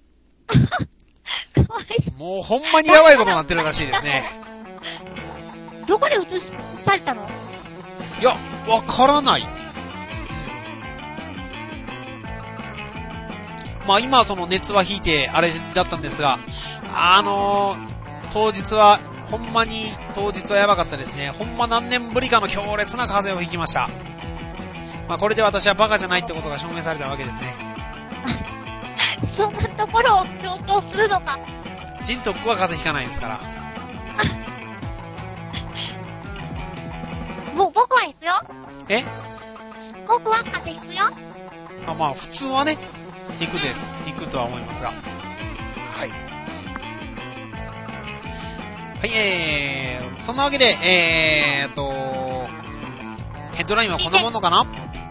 もうほんまにやばいことになってるらしいですね。 どこで移されたの？ いや、わからない。まあ今その熱は引いてあれだったんですが、あのー、当日は、ほんまに当日はやばかったですね。ほんま何年ぶりかの強烈な風邪をひきました。まあこれで私はバカじゃないってことが証明されたわけですね。 そんなところを強調するのか。 ジントックは風邪ひかないですから。 もう僕は行くよ。 え？ 僕は風邪ひくよ。 あ、まあ普通はね、引くです。引くとは思いますが。はい。はい、えー、そんなわけで、えーっと、ヘッドラインはこんなものかな？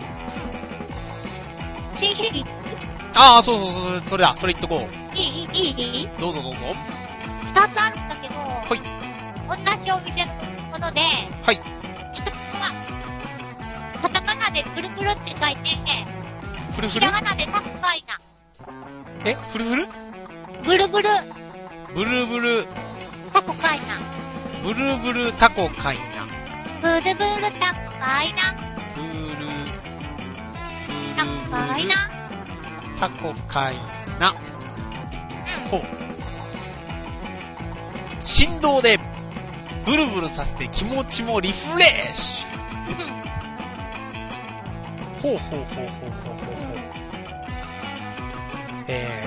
新シリーズ？ ああ、そうそうそう、それだ、それ言っとこう。 いい、いい、いい？ どうぞどうぞ。 二つあるんだけど、 はい。 同じお店のもので、 はい。 一つは、カタカナでブルブルって書いて、 フルフル？ ひらがなでタコカイナ。 え？フルフル？ ブルブル。 ブルブル。 タコカイナ。 ブルブルタコカイナ。 ブルブルタコカイナ。 ブル、ブルタコカイナ。 タコカイナ。うん。ほう。振動でブルブルさせて気持ちもリフレッシュ。ほうほうほうほうほうほうほう。え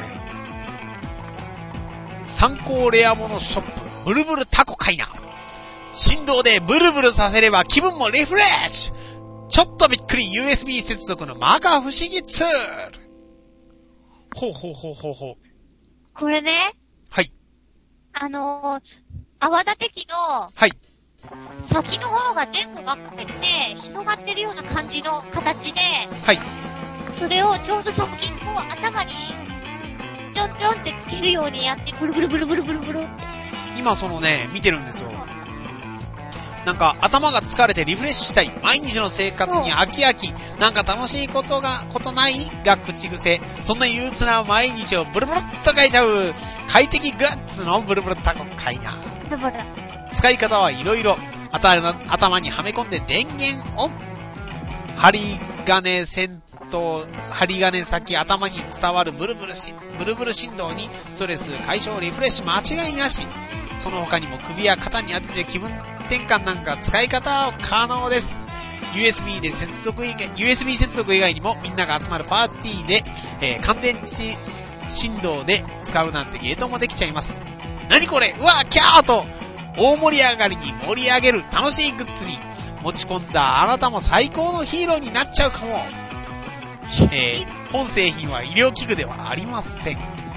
ー、参考レアモノショップ、ブルブルタコカイナ。振動でブルブルさせれば気分もリフレッシュ。ちょっとびっくり ユーエスビー 接続の摩訶不思議ツール。ほうほうほうほうほう。 これね。 はい。 あのー、泡立て器の、 はい。 先の方が全部分かれて、広がってるような感じの形で、 はい。 それをちょうど側近を頭に、ちょんちょんってつけるようにやって、ブルブルブルブルブルブルって。 今そのね、見てるんですよ。なんか頭が疲れてリフレッシュしたい。毎日の生活に飽き飽き。なんか楽しいことが、ことないが口癖。そんな憂鬱な毎日をブルブルっと書いちゃう。快適グッズのブルブルタコカイナ。 ブルブル。 使い方はいろいろ。頭にはめ込んで電源オン。針金先頭、針金先頭に伝わるブルブルし、ブルブル振動にストレス解消リフレッシュ間違いなし。その他にも首や肩に当てて気分転換なんか使い方可能です。ユーエスビー で接続以外、ユーエスビー 接続以外にもみんなが集まるパーティーで、えー、乾電池振動で使うなんてゲートもできちゃいます。何これうわーキャーと大盛り上がりに盛り上げる楽しいグッズに持ち込んだあなたも最高のヒーローになっちゃうかも。えー、本製品は医療器具ではありません。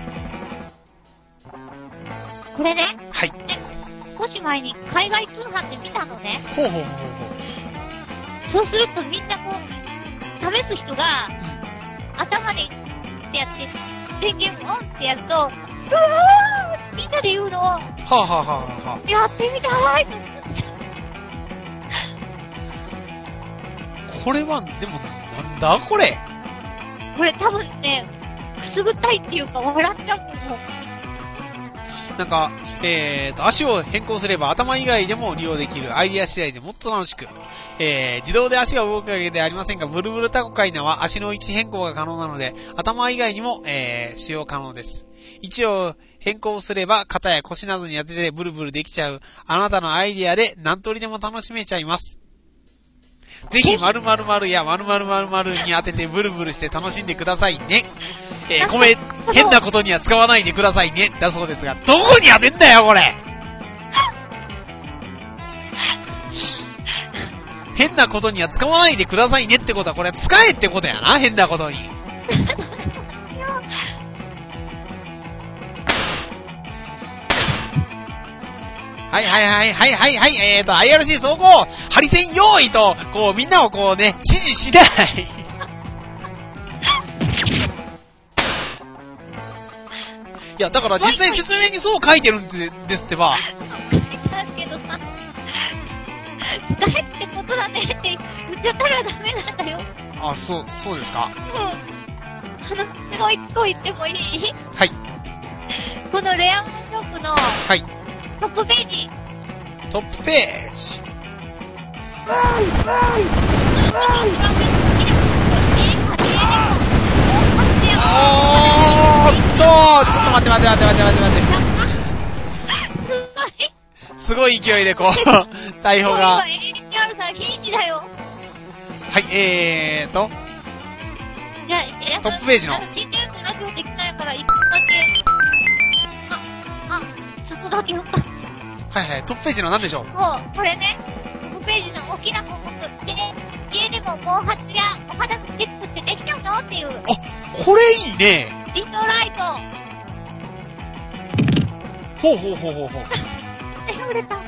これね。 はい。 少し前に海外通販で見たのね。 ほうほうほうほう。 そうするとみんなこう、試す人が、うん、頭にってやって、電源オンってやると、うわーみんなで言うの。はぁ、あ、はぁはぁはぁ、 やってみたーいと思って。 これは、でも、なんだこれ。 これ多分ね、くすぐったいっていうか笑っちゃうと思う。 なんか、えーと、足を変更すれば頭以外でも利用できるアイデア次第でもっと楽しく、えー、自動で足が動くわけではありませんが、ブルブルタコカイナは足の位置変更が可能なので、頭以外にも、えー、使用可能です。位置を変更すれば肩や腰などに当ててブルブルできちゃうあなたのアイデアで何通りでも楽しめちゃいます。ぜひ〇〇〇や〇〇〇〇に当ててブルブルして楽しんでくださいね。えー、米、変なことには使わないでくださいね。だそうですが、どこに当てんだよ、これ。変なことには使わないでくださいねってことは、これは使えってことやな、変なことに。はいはいはいはいはいはい、えーと、アイアールシー 走行、ハリセン用意と、こう、みんなをこうね、指示しない。いや、だから実際説明にそう書いてるんですってば。 だけどさ、使えってことだねって言っちゃったらダメなんだよ。 あ、そう、そうですか。 うん。あの、もう一個言ってもいい？ はい。 このレアモンショップの、 はい。 トップページ。 トップページ。おーっと、ちょっと待って待って待って待って待って待って。すごい勢いでこう、逮捕が。はい、えーと。 じゃあ、 トップページの。はいはい、トップページの何でしょう？ そう、これね、トップページの大きな項目で、家でも毛髪やお肌のチェックってできちゃうのっていう。 あ、これいいね。 リトライト。 ほうほうほうほうほう。 売れた。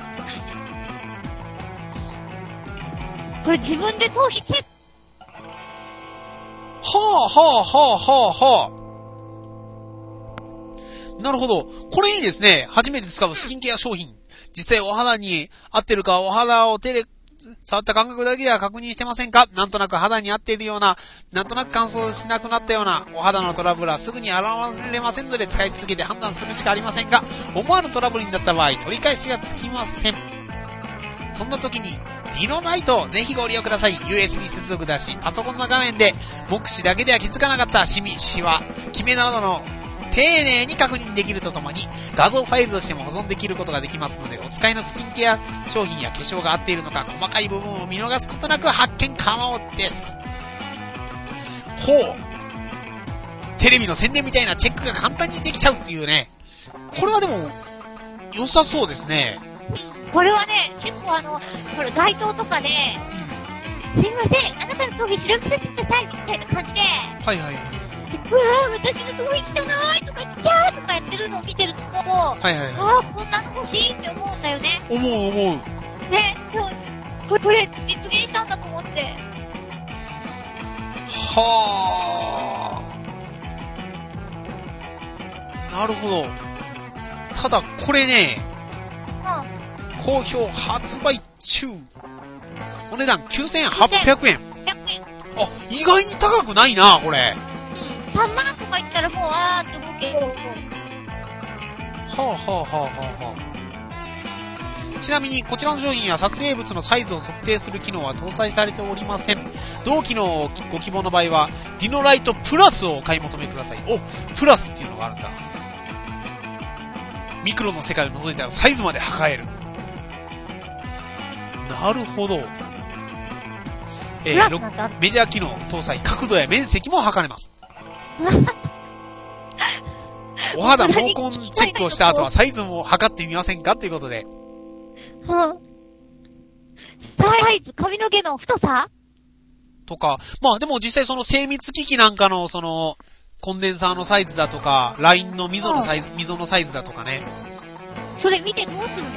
これ自分で頭皮チェック。 はあはあはあはあはあ。なるほど。これいいですね。初めて使うスキンケア商品。実際お肌に合ってるか、お肌を手で触った感覚だけでは確認してませんか？なんとなく肌に合っているような、なんとなく乾燥しなくなったようなお肌のトラブルはすぐに現れませんので使い続けて判断するしかありませんが、思わぬトラブルになった場合、取り返しがつきません。そんな時に、ディノライトをぜひご利用ください。ユーエスビー 接続だし、パソコンの画面で目視だけでは気づかなかったシミ、シワ、キメなどの丁寧に確認できるとともに画像ファイルとしても保存できることができますので、お使いのスキンケア商品や化粧が合っているのか細かい部分を見逃すことなく発見可能です。ほう、テレビの宣伝みたいなチェックが簡単にできちゃうっていうね。これはでも良さそうですね。 これはね、結構あのこれ街頭とかで、うん、すいません、あなたの頭皮調べさせてくださいみたいな感じで、はいはいはい、うわぁ、私の頭皮汚いとか、キャーとかやってるのを見てると、はいはいはい、ああ、こんなの欲しいって思うんだよね。 思う思う。 ね、これ、これ実現したんだと思って。 はぁ。なるほど。ただ、これね、うん、好評発売中。お値段きゅうせんはっぴゃくえん。あ、意外に高くないな、これ。 さんまんとか言ったらもうあーって思うけど。 はぁはぁはぁはぁはぁ。ちなみにこちらの商品は撮影物のサイズを測定する機能は搭載されておりません。同機能をご希望の場合はディノライトプラスをお買い求めください。お、プラスっていうのがあるんだ。ミクロの世界を除いたらサイズまで測える。なるほど。えー、メジャー機能搭載、角度や面積も測れます。お肌毛根チェックをした後はサイズも測ってみませんかということで。 サイズ、髪の毛の太さとか、まあでも実際その精密機器なんかのその、コンデンサーのサイズだとか、ラインの溝のサイズ、溝のサイズだとかね。 それ見てどうするの？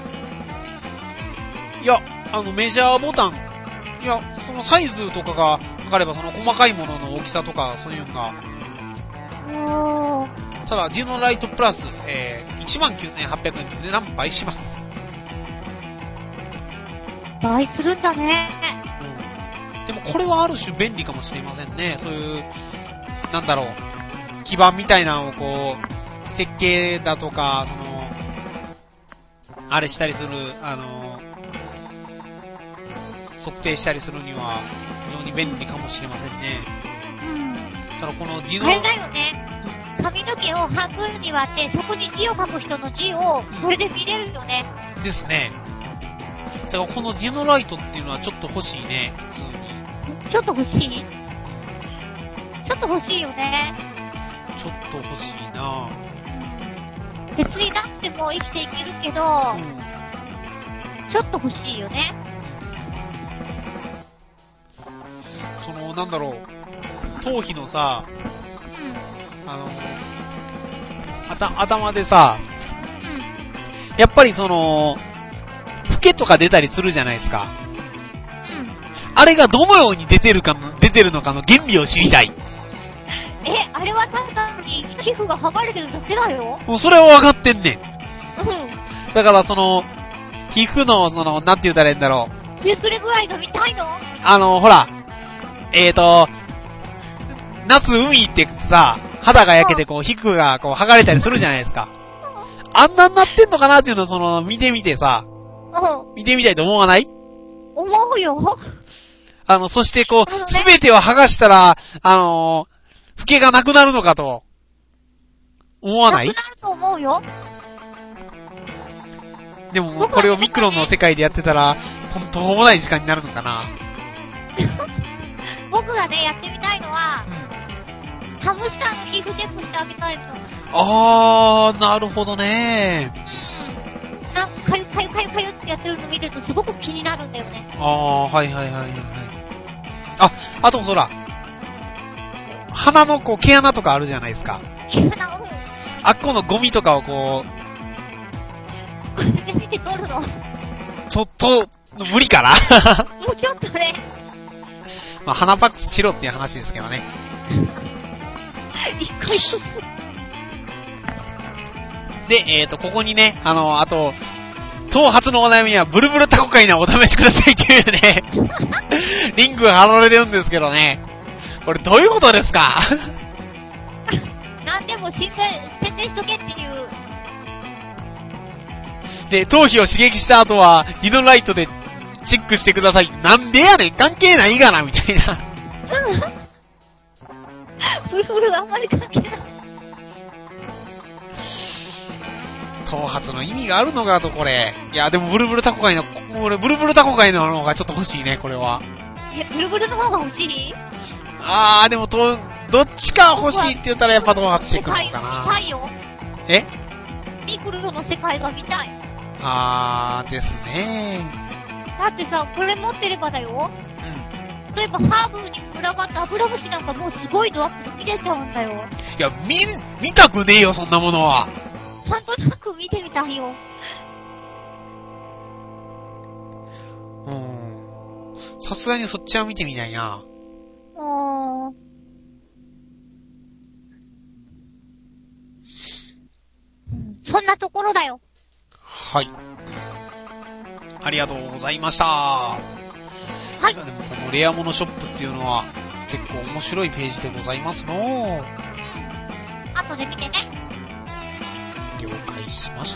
いや、あのメジャーボタン、いや、そのサイズとかがわかればその細かいものの大きさとかそういうのが。 おー。 ただ、デュノライトプラス、えー、いちまんきゅうせんはっぴゃくえんで値段倍します。 倍するんだね。 うん。でもこれはある種便利かもしれませんね。そういう、なんだろう、基板みたいなのをこう、設計だとか、その、あれしたりする、あの、測定したりするには非常に便利かもしれませんね。 うん。 ただこのディノ、 あれだよね。髪の毛を半分に割って、そこに字を書く人の字を、それで見れるよね。 ですね。だからこのディノライトっていうのはちょっと欲しいね、普通に。 ちょっと欲しい？ちょっと欲しいよね。 ちょっと欲しいな。 別になくても生きていけるけど、うん、ちょっと欲しいよね。 その、なんだろう、頭皮のさ、うん、あの、あた、頭でさ、うん、やっぱりその、フケとか出たりするじゃないですか。うん。あれがどのように出てるかの、出てるのかの原理を知りたい。 え、あれはただに皮膚が剥がれてるだけだよ。 もうそれは分かってんねん。 うん。 だからその、皮膚の、その、なんて言うたらいいんだろう。めくれ具合が見たいの？ あの、ほら、えーと、夏海行ってさ、肌が焼けてこう、皮膚がこう、剥がれたりするじゃないですか。あんなになってんのかなっていうのをその、見てみてさ、うん、見てみたいと思わない？ 思うよ。 あの、そしてこう、すべ、ね、てを剥がしたら、あのー、フケがなくなるのかと、思わない？ なくなると思うよ。 でももうこれをミクロンの世界でやってたら、とんともない時間になるのかな。 僕がね、やってみたいのは、うん、ハムスターの皮膚チェックしてあげたいの。 あー、なるほどね。 うん。なんか、かゆかゆかゆかゆってやってるの見るとすごく気になるんだよね。 あー、はいはいはいはい。あ、あとそら、鼻のこう、毛穴とかあるじゃないですか。 毛穴、うん。 あっこのゴミとかをこう、 これで見て取るの。 ちょっと、無理かな。 もうちょっとね。 まあ、鼻パックスしろっていう話ですけどね。 一個一個。 で、えっと、ここにね、あの、あと、当初のお悩みは、ブルブルタコカイナお試しくださいっていうね、リンクが貼られてるんですけどね。これどういうことですか？ なんでも宣伝しとけっていう。 で、頭皮を刺激した後は、ディノライトでチェックしてください。なんでやねん、関係ないがな、みたいな。 ブルブルあんまり関係ない。 頭髪の意味があるのかと、これ。いや、でもブルブルタコカイの、俺、ブルブルタコカイの方がちょっと欲しいね、これは。 いや、ブルブルの方が欲しい？ あー、でも、と、どっちか欲しいって言ったらやっぱ頭髪チェックなのかな。 見たいよ。 え？ ミクロの世界が見たい。 あー、ですね。 だってさ、これ持ってればだよ。うん。例えば、ハーブに群がった油虫なんかもうすごいドアップで見れちゃうんだよ。 いや、見、見たくねえよ、そんなものは。 なんとなく見てみたいよ。 うーん。さすがにそっちは見てみないな。 あー。そんなところだよ。 はい。ありがとうございました。はい。でもこのレアモノショップっていうのは結構面白いページでございますの。うん。 後で見てね。 了解しました。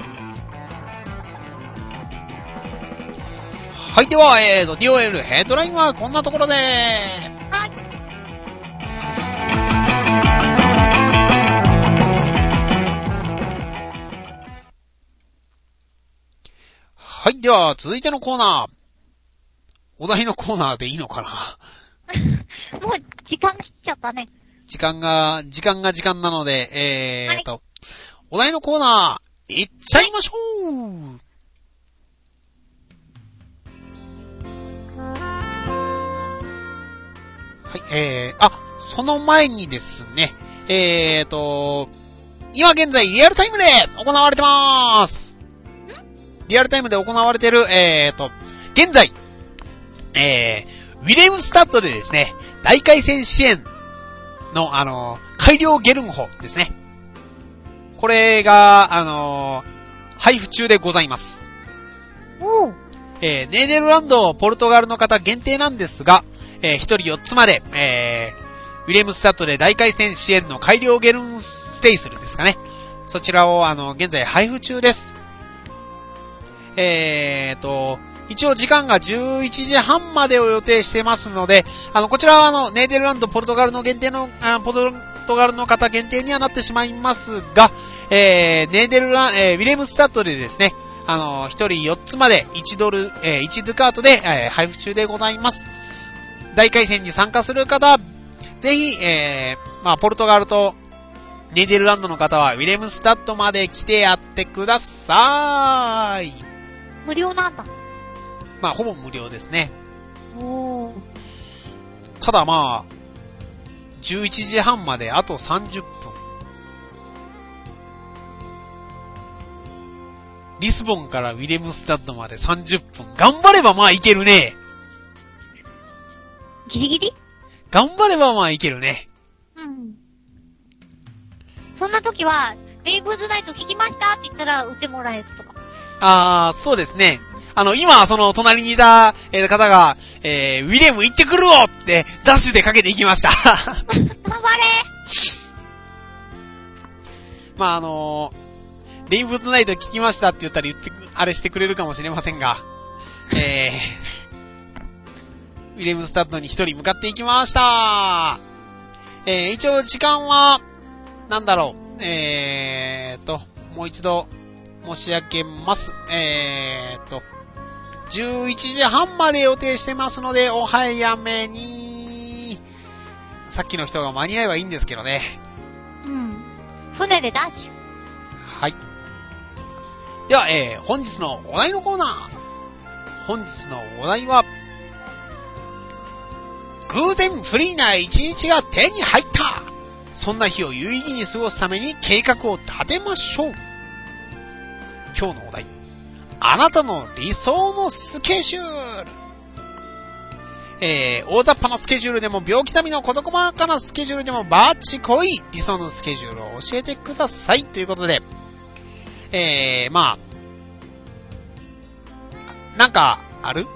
はい、では、えーと、ディオエル ヘッドラインはこんなところでーす。はい。はい、では、続いてのコーナー。お題のコーナーでいいのかな？ もう、時間切っちゃったね。 時間が、時間が時間なので、えーと、はい、お題のコーナー、いっちゃいましょう。 はい、えー、あ、その前にですね、えーと、今現在リアルタイムで行われてまーす。リアルタイムで行われてる、えーと、現在、えー、ウィレムスタッドでですね、大回戦支援の、あのー、改良ゲルンホですね。これが、あのー、配布中でございます。 おう。 えー、ネーデルランド、ポルトガルの方限定なんですが、えー、ひとりよっつまで、えー、ウィレムスタッドで大回戦支援の改良ゲルンステイスルですかね。そちらを、あの、現在配布中です。えーと、一応時間がじゅういちじはんまでを予定してますので、あの、こちらはあの、ネーデルランド、ポルトガルの限定の、あポルトガルの方限定にはなってしまいますが、えー、ネーデルラン、えー、ウィレムスタッドでですね、あの、一人よっつまでいちドル、えー、いちドゥカートで、えー、配布中でございます。大回戦に参加する方、ぜひ、えー、まあ、ポルトガルとネーデルランドの方は、ウィレムスタッドまで来てやってくださーい。 無料なんだ。 まあ、ほぼ無料ですね。 おー。 ただまあ、じゅういちじはんまであとさんじゅっぷん。リスボンからウィレムスタッドまでさんじゅっぷん。頑張ればまあいけるね。 ギリギリ？ 頑張ればまあいけるね。 うん。そんな時は、レイブンズナイト聞きましたって言ったら売ってもらえるとか。 あー、そうですね。あの、今、その、隣にいた、えー、方が、えー、ウィレム行ってくるわって、ダッシュでかけていきました。 頑張れまあ、あのー、レイブンズナイト聞きましたって言ったら言って、あれしてくれるかもしれませんが、えー、ウィレムスタッドに一人向かっていきました。えー、一応時間は、なんだろう、えーと、もう一度、申し上げます。えーと、じゅういちじはんまで予定してますので、お早めに。さっきの人が間に合えばいいんですけどね。 うん。船でダッシュ。 はい。では、えー、本日のお題のコーナー。本日のお題は、グーテンフリーな一日が手に入った。そんな日を有意義に過ごすために計画を立てましょう。今日のお題。あなたの理想のスケジュール。えー、大雑把なスケジュールでも病気並みの事細かなスケジュールでもバッチ濃い理想のスケジュールを教えてくださいということで、えー、まあ、なんかある？うん。ん？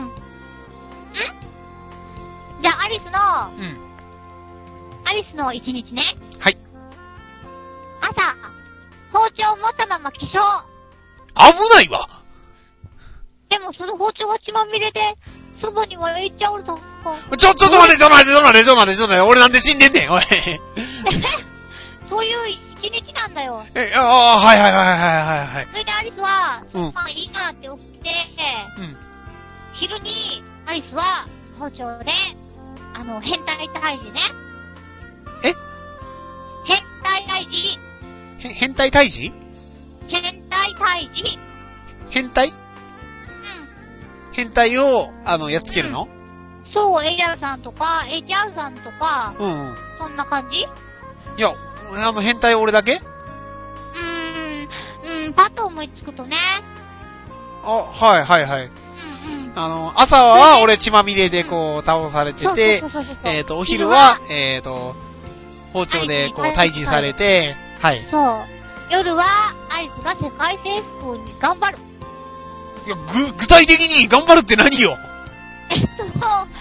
じゃあアリスの、 うん。 アリスの一日ね。 はい。 朝、包丁を持ったまま起床。 危ないわ。 でもその包丁が血まみれで、そばには行っちゃうと。 ちょ、ちょっと待って、ちょっと待って、ちょっと待って、ちょっと待って、ちょっと待って、俺なんで死んでんねん、おい。 そういう一日なんだよ。 え、ああ、はいはいはいはいはい。 それでアリスは、 うん、 まあいいなって起きて、 うん、 昼にアリスは包丁で、あの、変態退治ね。 え？ 変態退治。 へ、変態退治？ 変態退治。 変態？変態を、あの、やっつけるの？うん、 そう、エイアール さんとか、エイチアール さんとか、 うん、うん。 そんな感じ？ いや、あの、変態俺だけ？ うーん、うん、パッと思いつくとね。 あ、はいはいはい。 うんうん、 あの、朝は俺血まみれでこう、倒されてて、えっと、お昼は、えっと、包丁でこう、退治されて、はい。 そう。夜は、アイスが世界征服に頑張る。 いや、ぐ、具体的に頑張るって何よ？ えっと、うーん、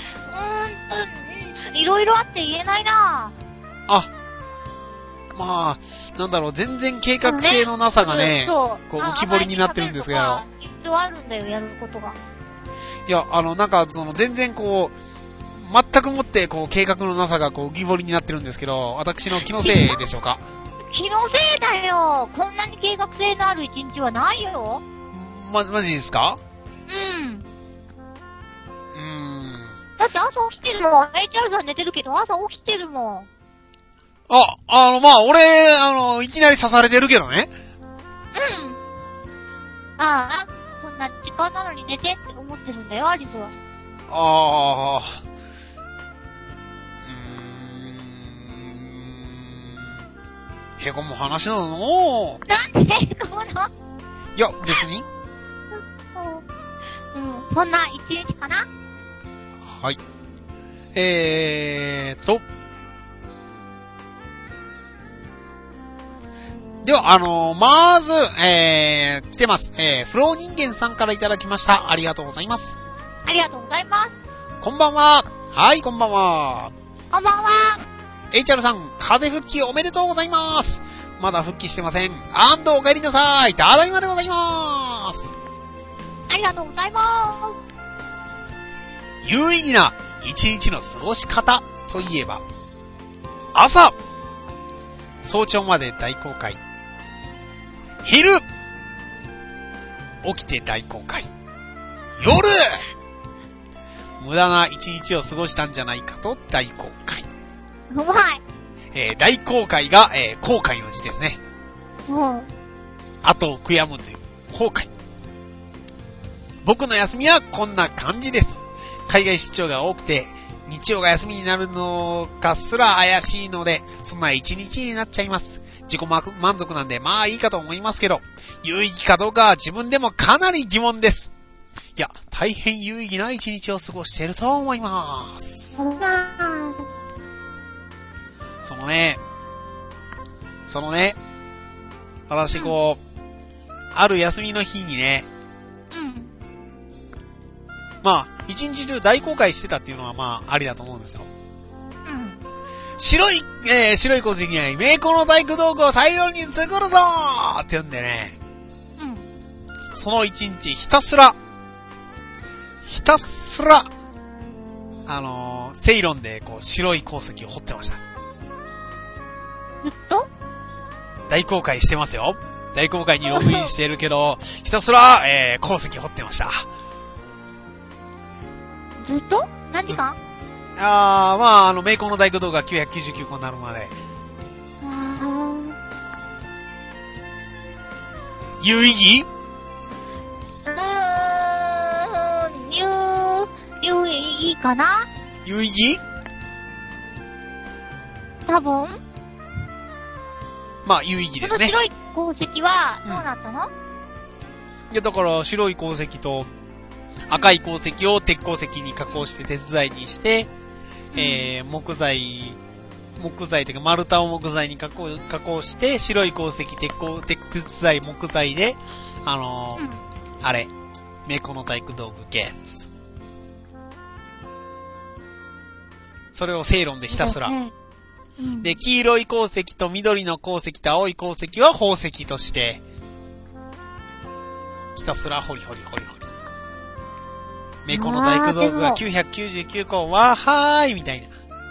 うん、いろいろあって言えないなぁ。 あ、まあ、なんだろう、全然計画性のなさがね、そう、こう、浮き彫りになってるんですけど。 必要あるんだよ、やることが。 いや、あの、なんか、その、全然こう、全くもって、こう、計画のなさが、こう、浮き彫りになってるんですけど、私の気のせいでしょうか？ 気のせいだよ。こんなに計画性のある一日はないよ。 ま、マジですか？ うん。うーん。 だって朝起きてるもん。エイチアール さん寝てるけど朝起きてるもん。 あ、あの、まあ、俺、あの、いきなり刺されてるけどね。 うん。ああ、そんな時間なのに寝てって思ってるんだよ、アリスは。 ああ。 へこむ話なの？ なんでへこむの？ いや、別に。 うん、そんな一日かな？ はい。えーと。では、あのー、まず、えー、来てます。えー、フロー人間さんからいただきました。ありがとうございます。 ありがとうございます。 こんばんは。はい、こんばんは。 こんばんは。 エイチアール さん、風復帰おめでとうございます。まだ復帰してません。アンドお帰りなさい。ただいまでございます。 ありがとうございます。 有意義な一日の過ごし方といえば、朝、早朝まで大航海。昼、起きて大航海。夜、無駄な一日を過ごしたんじゃないかと大航海。 うまい。 えー、大航海が、えー、航海の字ですね。 うん。 後を悔やむという航海。僕の休みはこんな感じです。海外出張が多くて、日曜が休みになるのかすら怪しいので、そんな一日になっちゃいます。自己満足なんでまあいいかと思いますけど、有意義かどうかは自分でもかなり疑問です。いや、大変有意義な一日を過ごしていると思います。そのね、そのね、私こう、うん、ある休みの日にね、うん、まあ、一日中大航海してたっていうのはまあ、ありだと思うんですよ。うん、白い、えー、白い鉱石に名工の大工道具を大量に作るぞーって言うんでね、うん、その一日ひたすら、ひたすら、あのー、セイロンでこう白い鉱石を掘ってました。 ずっと？ 大航海してますよ。大航海にログインしてるけど、ひたすら、えー、鉱石掘ってました。 ずっと？何時間？ あー、まあ、あの、名工の大工動画きゅうひゃくきゅうじゅうきゅうこになるまで。有意義？ うーん、有、有意義かな？ 有意義？ 多分。 まあ、有意義ですね。 白い鉱石はどうなったの？うん、 いや、だから白い鉱石と赤い鉱石を鉄鉱石に加工して鉄材にして、うん、えー、木材、木材というか丸太を木材に加工、加工して、白い鉱石、鉄鉱、鉄材、木材で、あのー、うん、あれ、メコの大工道具ゲッツ。それを正論でひたすら。うん、で、黄色い鉱石と緑の鉱石と青い鉱石は宝石として、ひたすらホリホリホリホリ。メコの大工道具がきゅうひゃくきゅうじゅうきゅうこははーいみたいな。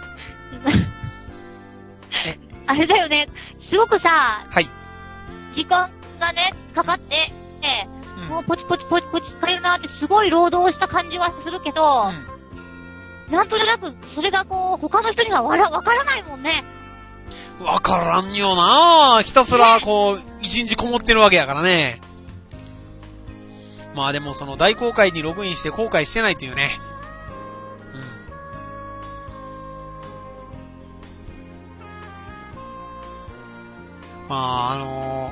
えあれだよね、すごくさ、 はい。 時間がね、かかって、ね、うん、もうポチポチポチポチ使えるなってすごい労働した感じはするけど、うん、なんとなくそれがこう、他の人にはわら、わからないもんね。 わからんよなぁ。ひたすらこう、一日こもってるわけやからね。まあでもその大航海にログインして後悔してないというね。うん。まああの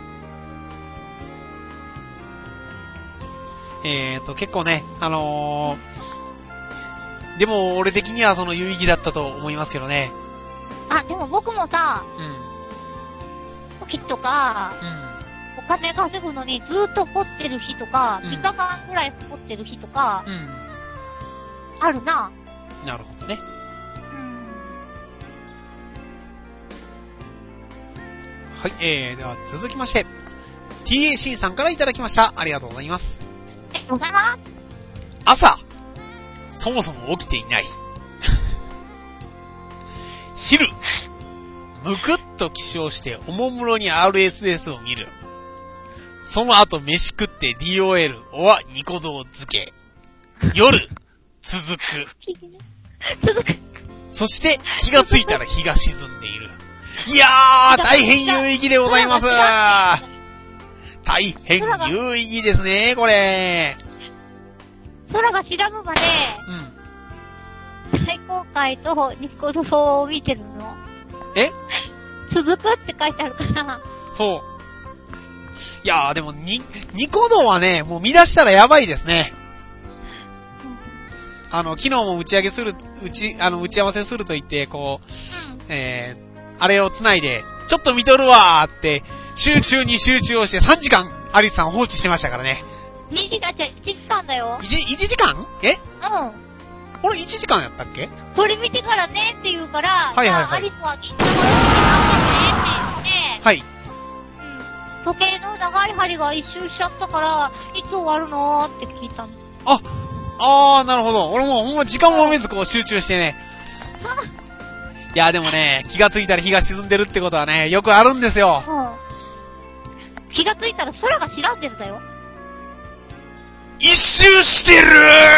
ー、えーと結構ね、あのー、でも俺的にはその有意義だったと思いますけどね。 あ、でも僕もさ、うん。時とか、うん。お金稼ぐのにずーっと掘ってる日とか、うん、みっかかんぐらい掘ってる日とか、うん、あるな。 なるほどね。うん、はい、えー、では続きまして、ティーエーシー さんからいただきました。ありがとうございます。 ありがとうございます。 朝、そもそも起きていない。昼、むくっと起床しておもむろに アールエスエス を見る。その後飯食って ディーオーエル、おわ、ニコゾウ漬け。夜、続く。 続く。 そして気がついたら日が沈んでいる。いやー、大変有意義でございます。大変有意義ですね、これ。 空が白むまで、うん。大航海とニコゾウを見てるの。 え続くって書いてあるから。 そう。いやーでもに、ニコ動はね、もう見出したらやばいですね。うん、あの、昨日も打ち上げする、打ち、あの、打ち合わせすると言って、こう、うん、えー、あれを繋いで、ちょっと見とるわーって、集中に集中をしてさんじかん、アリスさん放置してましたからね。 にじかんじゃいちじかんだよ。 いち、いちじかん？え？ うん。 これいちじかんやったっけ？ これ見てからねって言うから、 はいはいはい。 アリスは銀座のなんでねって言って、 はい。 うん。時計の長い針が一周しちゃったから、いつ終わるのって聞いたの。 あ、あー、なるほど。俺もほんま時間も読めずこう集中してね。いや、でもね、気がついたら日が沈んでるってことはね、よくあるんですよ。 うん。気がついたら空が白んでるだよ。 一周してる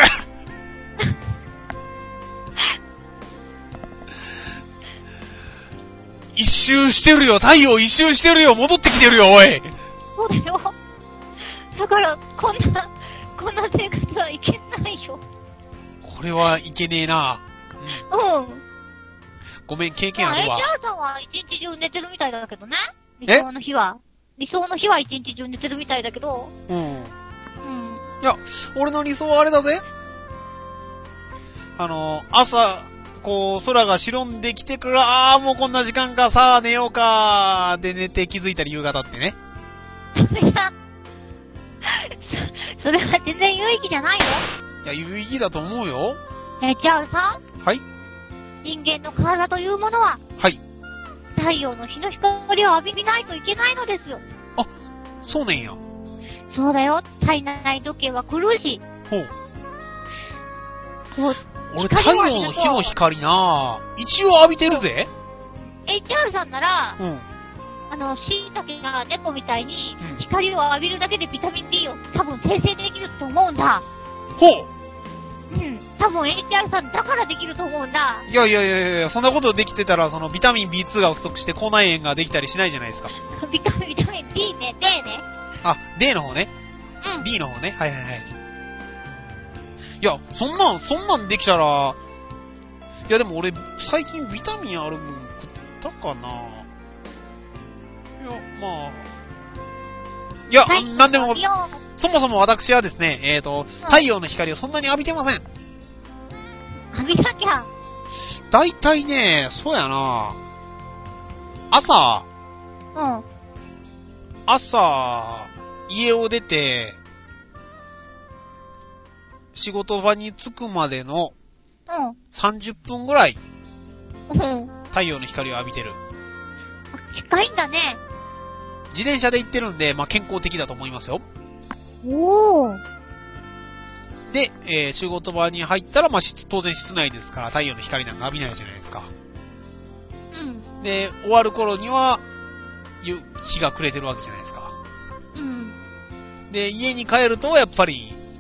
一周してるよ。太陽一周してるよ。戻ってきてるよ、おい。 そうだよ。だから、こんな、こんな生活はいけないよ。 これはいけねえな。 うん。 ごめん、経験あるわ。 エイチアール さんは一日中寝てるみたいだけどね。理想の日は。理想の日は一日中寝てるみたいだけど。 うん。うん。 いや、俺の理想はあれだぜ。あの、朝、こう、空が白んできてから、あーもうこんな時間か、さあ寝ようかーで寝て気づいたら夕方ってね。 いや、それは全然有意義じゃないよ。 いや、有意義だと思うよ。 エイチアール さん？ はい。 人間の体というものは、 はい。 太陽の日の光を浴びないといけないのですよ。 あ、そうねんや。 そうだよ。体内時計は狂うし。 ほう。 こう俺太陽の日の光なぁ。一応浴びてるぜ。 エイチアール さんなら、 うん。 あの、椎茸が猫みたいに、光を浴びるだけでビタミン D を多分生成できると思うんだ。 ほううん。多分 エイチアール さんだからできると思うんだ。 いやいやいやいや、そんなことできてたら、そのビタミン ビーツー が不足して口内炎ができたりしないじゃないですか。 ビタミン、ビタミン D ね、D ね。 あ、D の方ね。 うん。 D の方ね。はいはいはい。いや、そんなん、そんなんできたら、いやでも俺、最近ビタミンあるもん食ったかな。いや、まあ。いや、はい、なんでも、そもそも私はですね、えっと、太陽の光をそんなに浴びてません。 浴びなきゃ。 だいたいね、そうやな。朝、 うん。 朝、家を出て、仕事場に着くまでの、 うん。 さんじゅっぷんぐらい、 うん。 太陽の光を浴びてる。 近いんだね。 自転車で行ってるんで、まあ、健康的だと思いますよ。 おー。 で、えー、仕事場に入ったら、まあ、当然室内ですから、太陽の光なんか浴びないじゃないですか。 うん。 で、終わる頃には、日が暮れてるわけじゃないですか。 うん。 で、家に帰ると、やっぱり、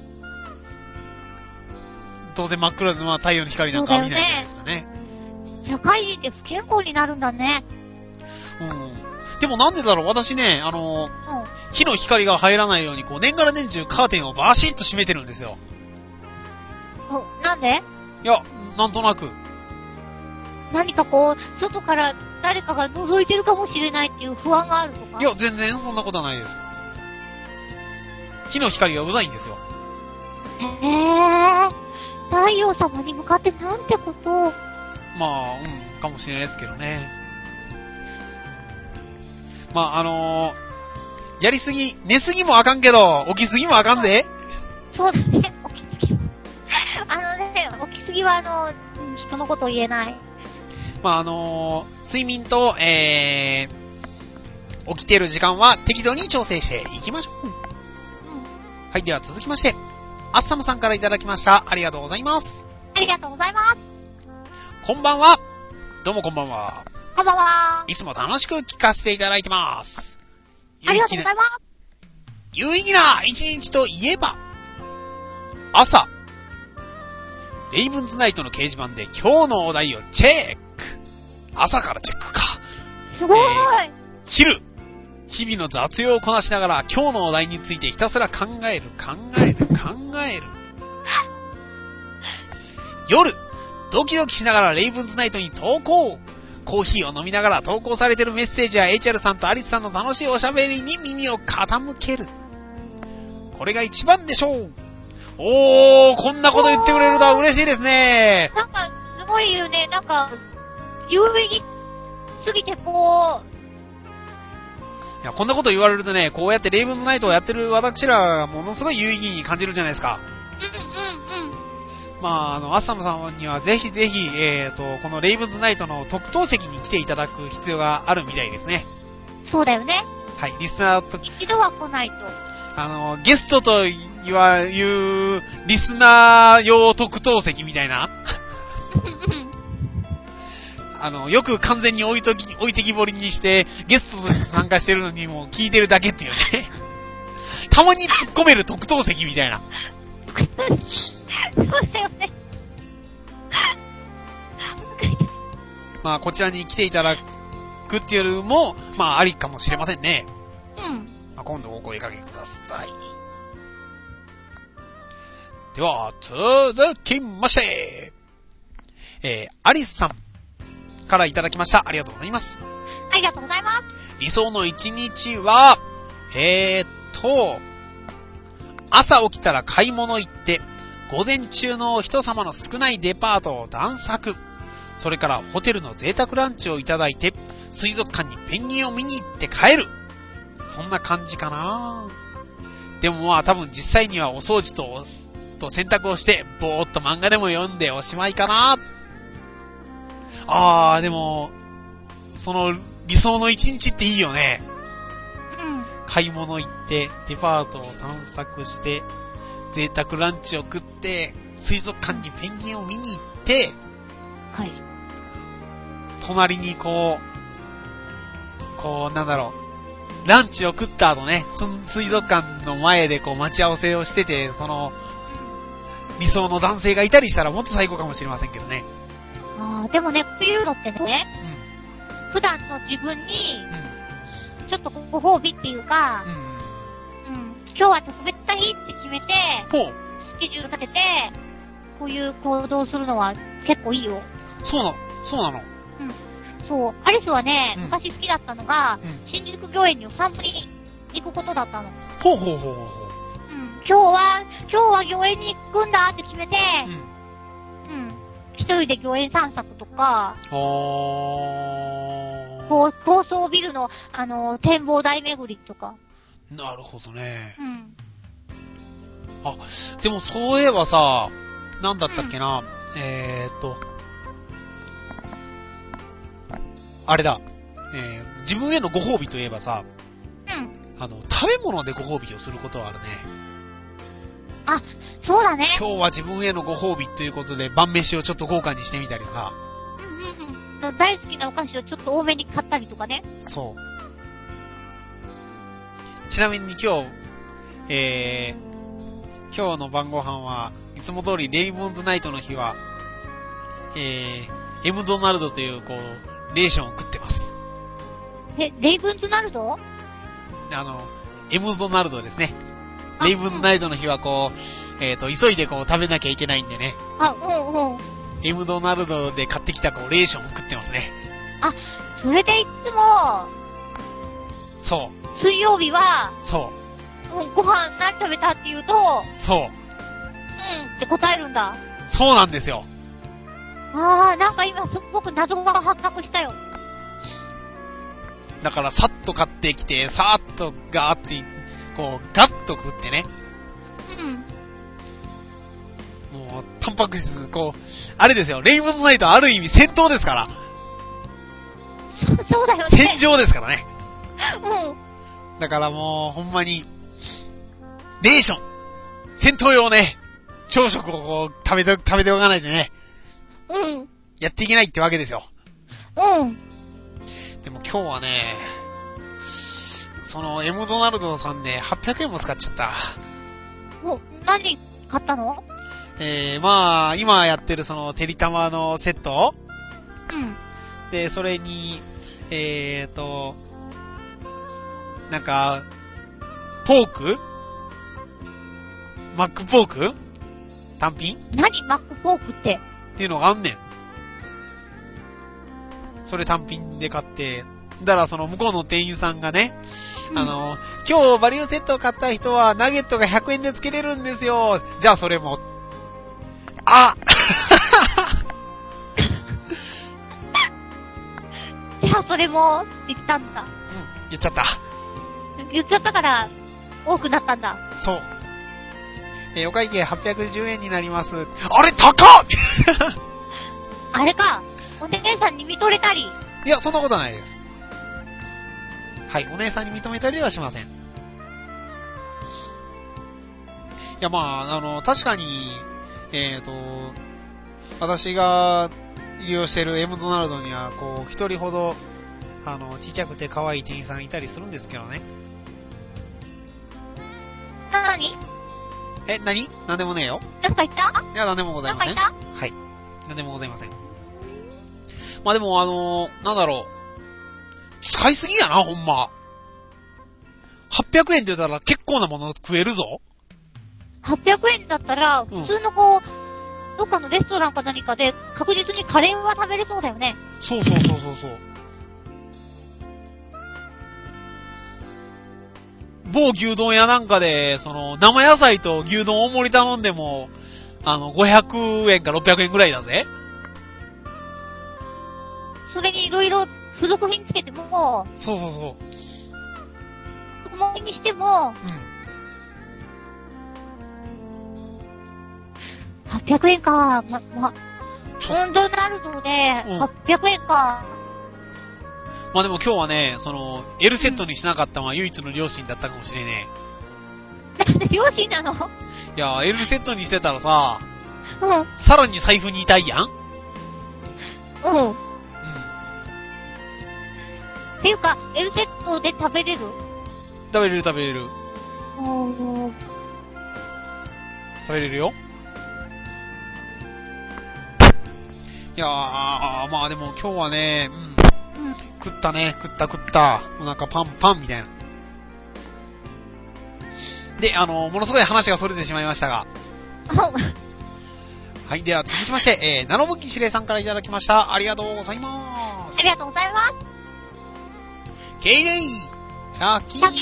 当然真っ暗で、まあ、太陽の光なんか浴びないじゃないですかね。 社会人って不健康になるんだね。 うん。でもなんでだろう、私ね、あの、うん、火の光が入らないように、こう、年がら年中カーテンをバシッと閉めてるんですよ。 なんで？ いや、なんとなく。 何かこう、外から誰かが覗いてるかもしれないっていう不安があるとか？ いや、全然そんなことはないです。火の光がうざいんですよ。 へぇー。太陽様に向かってなんてことを。 まあ、うん、かもしれないですけどね。まあ、あのー、やりすぎ、寝すぎもあかんけど、起きすぎもあかんぜ。 そうだね、起きすぎ。あのね、起きすぎはあの、人のことを言えない。 まあ、あのー、睡眠と、えー、起きてる時間は適度に調整していきましょう。うん、はい、では続きまして、アッサムさんからいただきました。ありがとうございます。 ありがとうございます。 こんばんは。どうもこんばんは。 こんばんは。 いつも楽しく聞かせていただいてます。 ありがとうございます。 有意義な一日といえば、朝、レイブンズナイトの掲示板で今日のお題をチェック。朝からチェックか。 すごい、 えー、昼、日々の雑用をこなしながら今日のお題についてひたすら考える、考える、考える。夜、ドキドキしながらレイブンズナイトに投稿。 コーヒーを飲みながら投稿されているメッセージや エイチアール さんとアリスさんの楽しいおしゃべりに耳を傾ける。これが一番でしょう。おー、こんなこと言ってくれると嬉しいですね。 なんか、すごいよね。なんか、有意義すぎてこう。いや、こんなこと言われるとね、こうやってレイブンズナイトをやってる私らがものすごい有意義に感じるじゃないですか。 うんうんうん。 まあ、あの、アッサムさんにはぜひぜひ、えーと、このレイブンズナイトの特等席に来ていただく必要があるみたいですね。 そうだよね。 はい、リスナーと。 一度は来ないと。 あの、ゲストと言わ、言う、リスナー用特等席みたいな。あの、よく完全に置いとき、置いてきぼりにして、ゲストとして参加してるのにも聞いてるだけっていうね。たまに突っ込める特等席みたいな。 そうだよね。 まあ、こちらに来ていただくっていうのも、まあ、ありかもしれませんね。 うん。 まあ、今度お声掛けください。では、続きまして、えー、アリスさんからいただきました。ありがとうございます。 ありがとうございます。 理想の一日は、えーっと、朝起きたら買い物行って、午前中の人様の少ないデパートを探索。それからホテルの贅沢ランチをいただいて、水族館にペンギンを見に行って帰る。そんな感じかな。でもまあ多分実際にはお掃除と、と洗濯をして、ぼーっと漫画でも読んでおしまいかな。あー、でも、その理想の一日っていいよね。 うん。 買い物行って、デパートを探索して、贅沢ランチを食って、水族館にペンギンを見に行って、 はい。 隣にこう、こう、なんだろう、ランチを食った後ね、水族館の前でこう待ち合わせをしてて、その、理想の男性がいたりしたらもっと最高かもしれませんけどね。 ああ、でもね、こういうのってね、うん、普段の自分に、うん、ちょっとご褒美っていうか、うん、うん、今日は特別な日って決めて、 ほう。 スケジュール立てて、こういう行動するのは結構いいよ。 そうなのそうなのうん。そう。アリスはね、 うん、 昔好きだったのが、うん、新宿御苑にお散歩に行くことだったの。 ほうほうほうほう。 うん。今日は、今日は御苑に行くんだって決めて、うん。うん。一人で御苑散策とか、 おー。 高高層ビルの、あの、展望台巡りとか。 なるほどね。 うん。 あ、でもそういえばさ、なんだったっけな、うん、えーっと、あれだ、えー、自分へのご褒美といえばさ、 うん。 あの、食べ物でご褒美をすることはあるね。 あ、そうだね。 今日は自分へのご褒美ということで晩飯をちょっと豪華にしてみたりさ。 うんうんうん。大好きなお菓子をちょっと多めに買ったりとかね。 そう。ちなみに今日、えー、今日の晩ご飯はいつも通りレイブンズナイトの日は、えー、M ドナルドというこう、レーションを食ってます。 え、レイブンズナルド？ あの、M ドナルドですね。レイブンズナイトの日はこう、えっと、急いでこう食べなきゃいけないんでね。 あ、うんうん。 M ドナルドで買ってきたこう、レーションを食ってますね。 あ、それでいつも、 そう。 水曜日は、 そう。 うん、ご飯何食べたって言うと、 そう。 うんって答えるんだ。 そうなんですよ。 あー、なんか今すっごく謎が発覚したよ。 だからさっと買ってきて、さーっとガーって、こう、ガッと食ってね。 うん。 もう、タンパク質、こう、あれですよ、レイブンズナイトはある意味戦闘ですから。 そうだよね。 戦場ですからね。 うん。 だからもう、ほんまに、レーション、戦闘用ね、朝食をこう、食べて、食べておかないとね。 うん。 やっていけないってわけですよ。 うん。 でも今日はね、その M ドナルドさんではっぴゃくえんも使っちゃった。 お、何買ったの？ えー、まあ、今やってるその、てりたまのセット？ うん。 で、それに、えーと、なんか、ポーク？マックポーク？単品？ 何マックポークって？ っていうのがあんねん。 それ単品で買って、だからその向こうの店員さんがね、うん、あの、今日バリューセットを買った人はナゲットがひゃくえんで付けれるんですよ。じゃあそれも。あじゃあそれも言ったんだ。うん、 言っちゃった。 言っちゃったから、多くなったんだ。 そう。えー、お会計はっぴゃくじゅうえんになります。あれ高っあれか。お姉さんに見とれたり。 いや、そんなことはないです。はい、お姉さんに認めたりはしません。いや、まあ、あの、確かに、えっと、私が利用しているエムドナルドには、こう、一人ほど、あの、ちっちゃくて可愛い店員さんいたりするんですけどね。 なに？ え、なに？なんでもねえよ。 なんか言った？ いや、なんでもございません。 なんか言った？ はい。なんでもございません。まあでも、あのー、なんだろう。使いすぎやな、ほんま。はっぴゃくえんって言ったら結構なもの食えるぞ。 はっぴゃくえんだったら、普通のこう、うん、どっかのレストランか何かで確実にカレーは食べれそうだよね。 そうそうそうそうそう。某牛丼屋なんかで、その、生野菜と牛丼大盛り頼んでも、あの、ごひゃくえんかろっぴゃくえんぐらいだぜ。 それにいろいろ付属品つけても、 そうそうそう。 付属品にしても、うん。はっぴゃくえんか、ま、ま、温度なるので、はっぴゃくえんか。 まあでも今日はね、その、L セットにしなかったのは唯一の両親だったかもしれねえ。なんで両親なの？ いや、L セットにしてたらさ、 うん。 さらに財布に痛いやん？ うん。うん。っていうか、L セットで食べれる？ 食べれる食べれる。 うん。 食べれるよ。いやー、まあでも今日はね、うん。うん、食ったね、食った食った。お腹パンパンみたいな。で、あの、ものすごい話が逸れてしまいましたが。はい、では続きまして、えー、ナノブッキ司令さんからいただきました。ありがとうございます。 ありがとうございます。 ケイレイシャキーン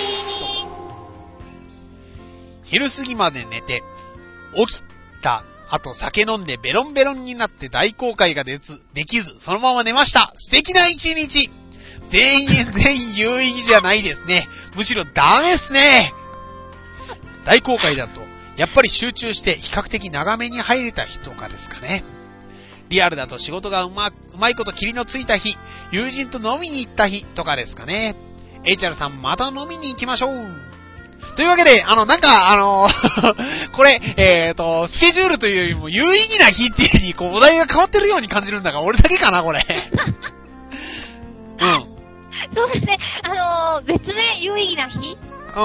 昼過ぎまで寝て、起きた。あと酒飲んでベロンベロンになって大航海がでつできず、そのまま寝ました。素敵な一日。全員全員有意義じゃないですね。むしろダメっすね。大航海だと、やっぱり集中して比較的長めに入れた日とかですかね。リアルだと仕事がうま、うまいこと霧のついた日、友人と飲みに行った日とかですかね。エイチアール さんまた飲みに行きましょう。というわけで、あの、なんか、あの、これ、えっと、スケジュールというよりも有意義な日っていう風に、こう、お題が変わってるように感じるんだが、俺だけかな、これ。うん。 そうですね。あのー、別名有意義な日？うん。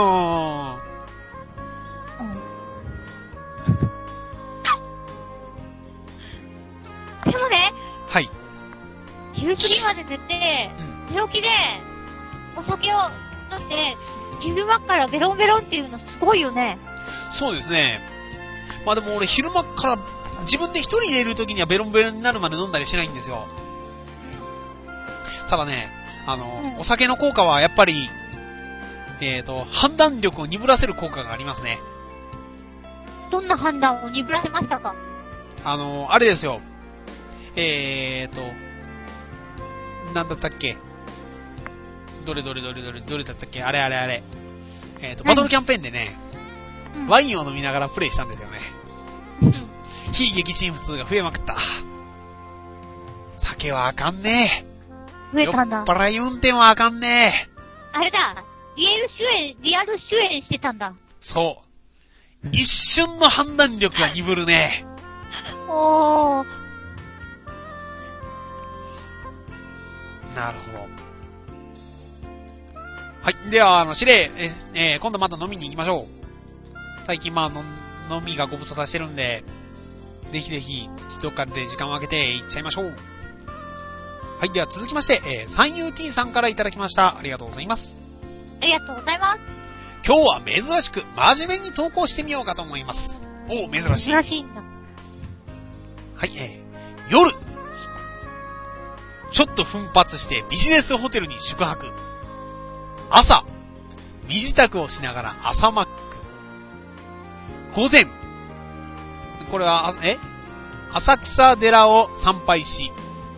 でもね。 はい。 昼過ぎまで寝て、うん、寝起きで、お酒を飲んで、昼間からベロンベロンっていうのすごいよね。 そうですね。まあでも俺昼間から自分で一人でいる時にはベロンベロンになるまで飲んだりしないんですよ。ただね、あの、うん、お酒の効果はやっぱり、えっと、判断力を鈍らせる効果がありますね。 どんな判断を鈍らせましたか？ あの、あれですよ。えーと、なんだったっけ？どれどれどれどれどれだったっけ？あれあれあれ。えっと、バトルキャンペーンでね、うん、ワインを飲みながらプレイしたんですよね。うん、非撃沈普通が増えまくった。酒はあかんねえ。増えたんだ。 酔っ払い運転はあかんねえ。 あれだ。リアル主演、リアル主演してたんだ。 そう。一瞬の判断力が鈍るね。 おー。 なるほど。はい。では、あの、司令、えー、今度また飲みに行きましょう。最近、まあ、の飲みがご無沙汰してるんで、ぜひぜひ、どっかで時間を空けて行っちゃいましょう。はい。では、続きまして、えー、サンユーティー さんからいただきました。ありがとうございます。 ありがとうございます。 今日は珍しく、真面目に投稿してみようかと思います。おー、珍しい。 珍しいんだ。 はい、えー、夜。 ちょっと奮発してビジネスホテルに宿泊。朝、身支度をしながら朝マック。午前、これは、え浅草寺を参拝し、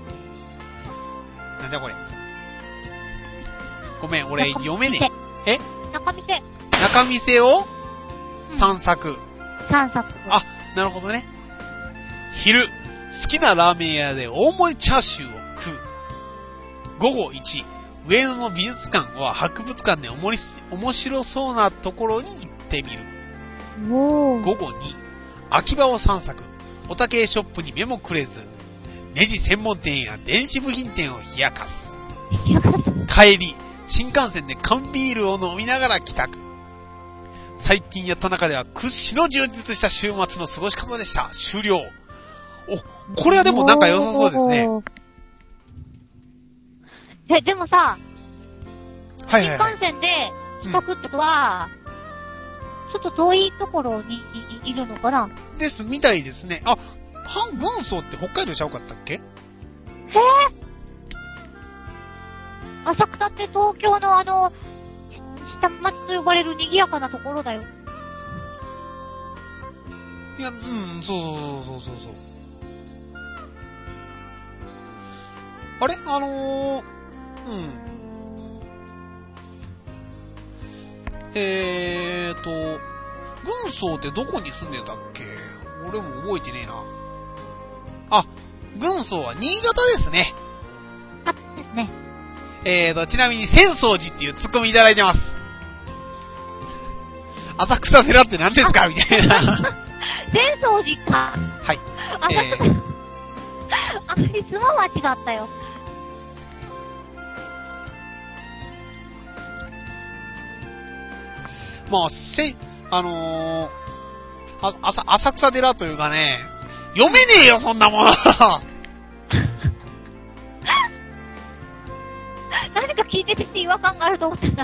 なんだこれ。ごめん、俺読めねえ。え中見せ。 中見せを散策。 散策。 あ、なるほどね。昼、好きなラーメン屋で大盛りチャーシューを食う。午後いち、上野の美術館は博物館でおもり面白そうなところに行ってみる。 おー。 午後に、秋葉を散策。おたけショップに目もくれず、ネジ専門店や電子部品店を冷やかす。帰り、新幹線で缶ビールを飲みながら帰宅。最近やった中では屈指の充実した週末の過ごし方でした。終了。お、これはでもなんか良さそうですね。 え、でもさ、 はいはいはい、 新幹線で帰宅ってことは、うん、ちょっと遠いところにいるのかなですみたいですね。あ、半軍曹って北海道ちゃうかったっけ？へぇー。浅草って東京のあの、下町と呼ばれる賑やかなところだよ。 いや、うん、そうそうそうそうそう。あれあのー、うん。えーと、軍曹ってどこに住んでたっけ？俺も覚えてねえな。あ、軍曹は新潟ですね。 あ、ですね。 えーと、ちなみに浅草寺っていうツッコミいただいてます。浅草寺って何ですかみたいな。 浅草寺か。 はい。 浅草、えー、あ、いつも間違ったよ。 まあ、せ、あのー、あ、浅、浅草寺というかね、読めねえよ、そんなもの。 何か聞いてて違和感があると思ったら、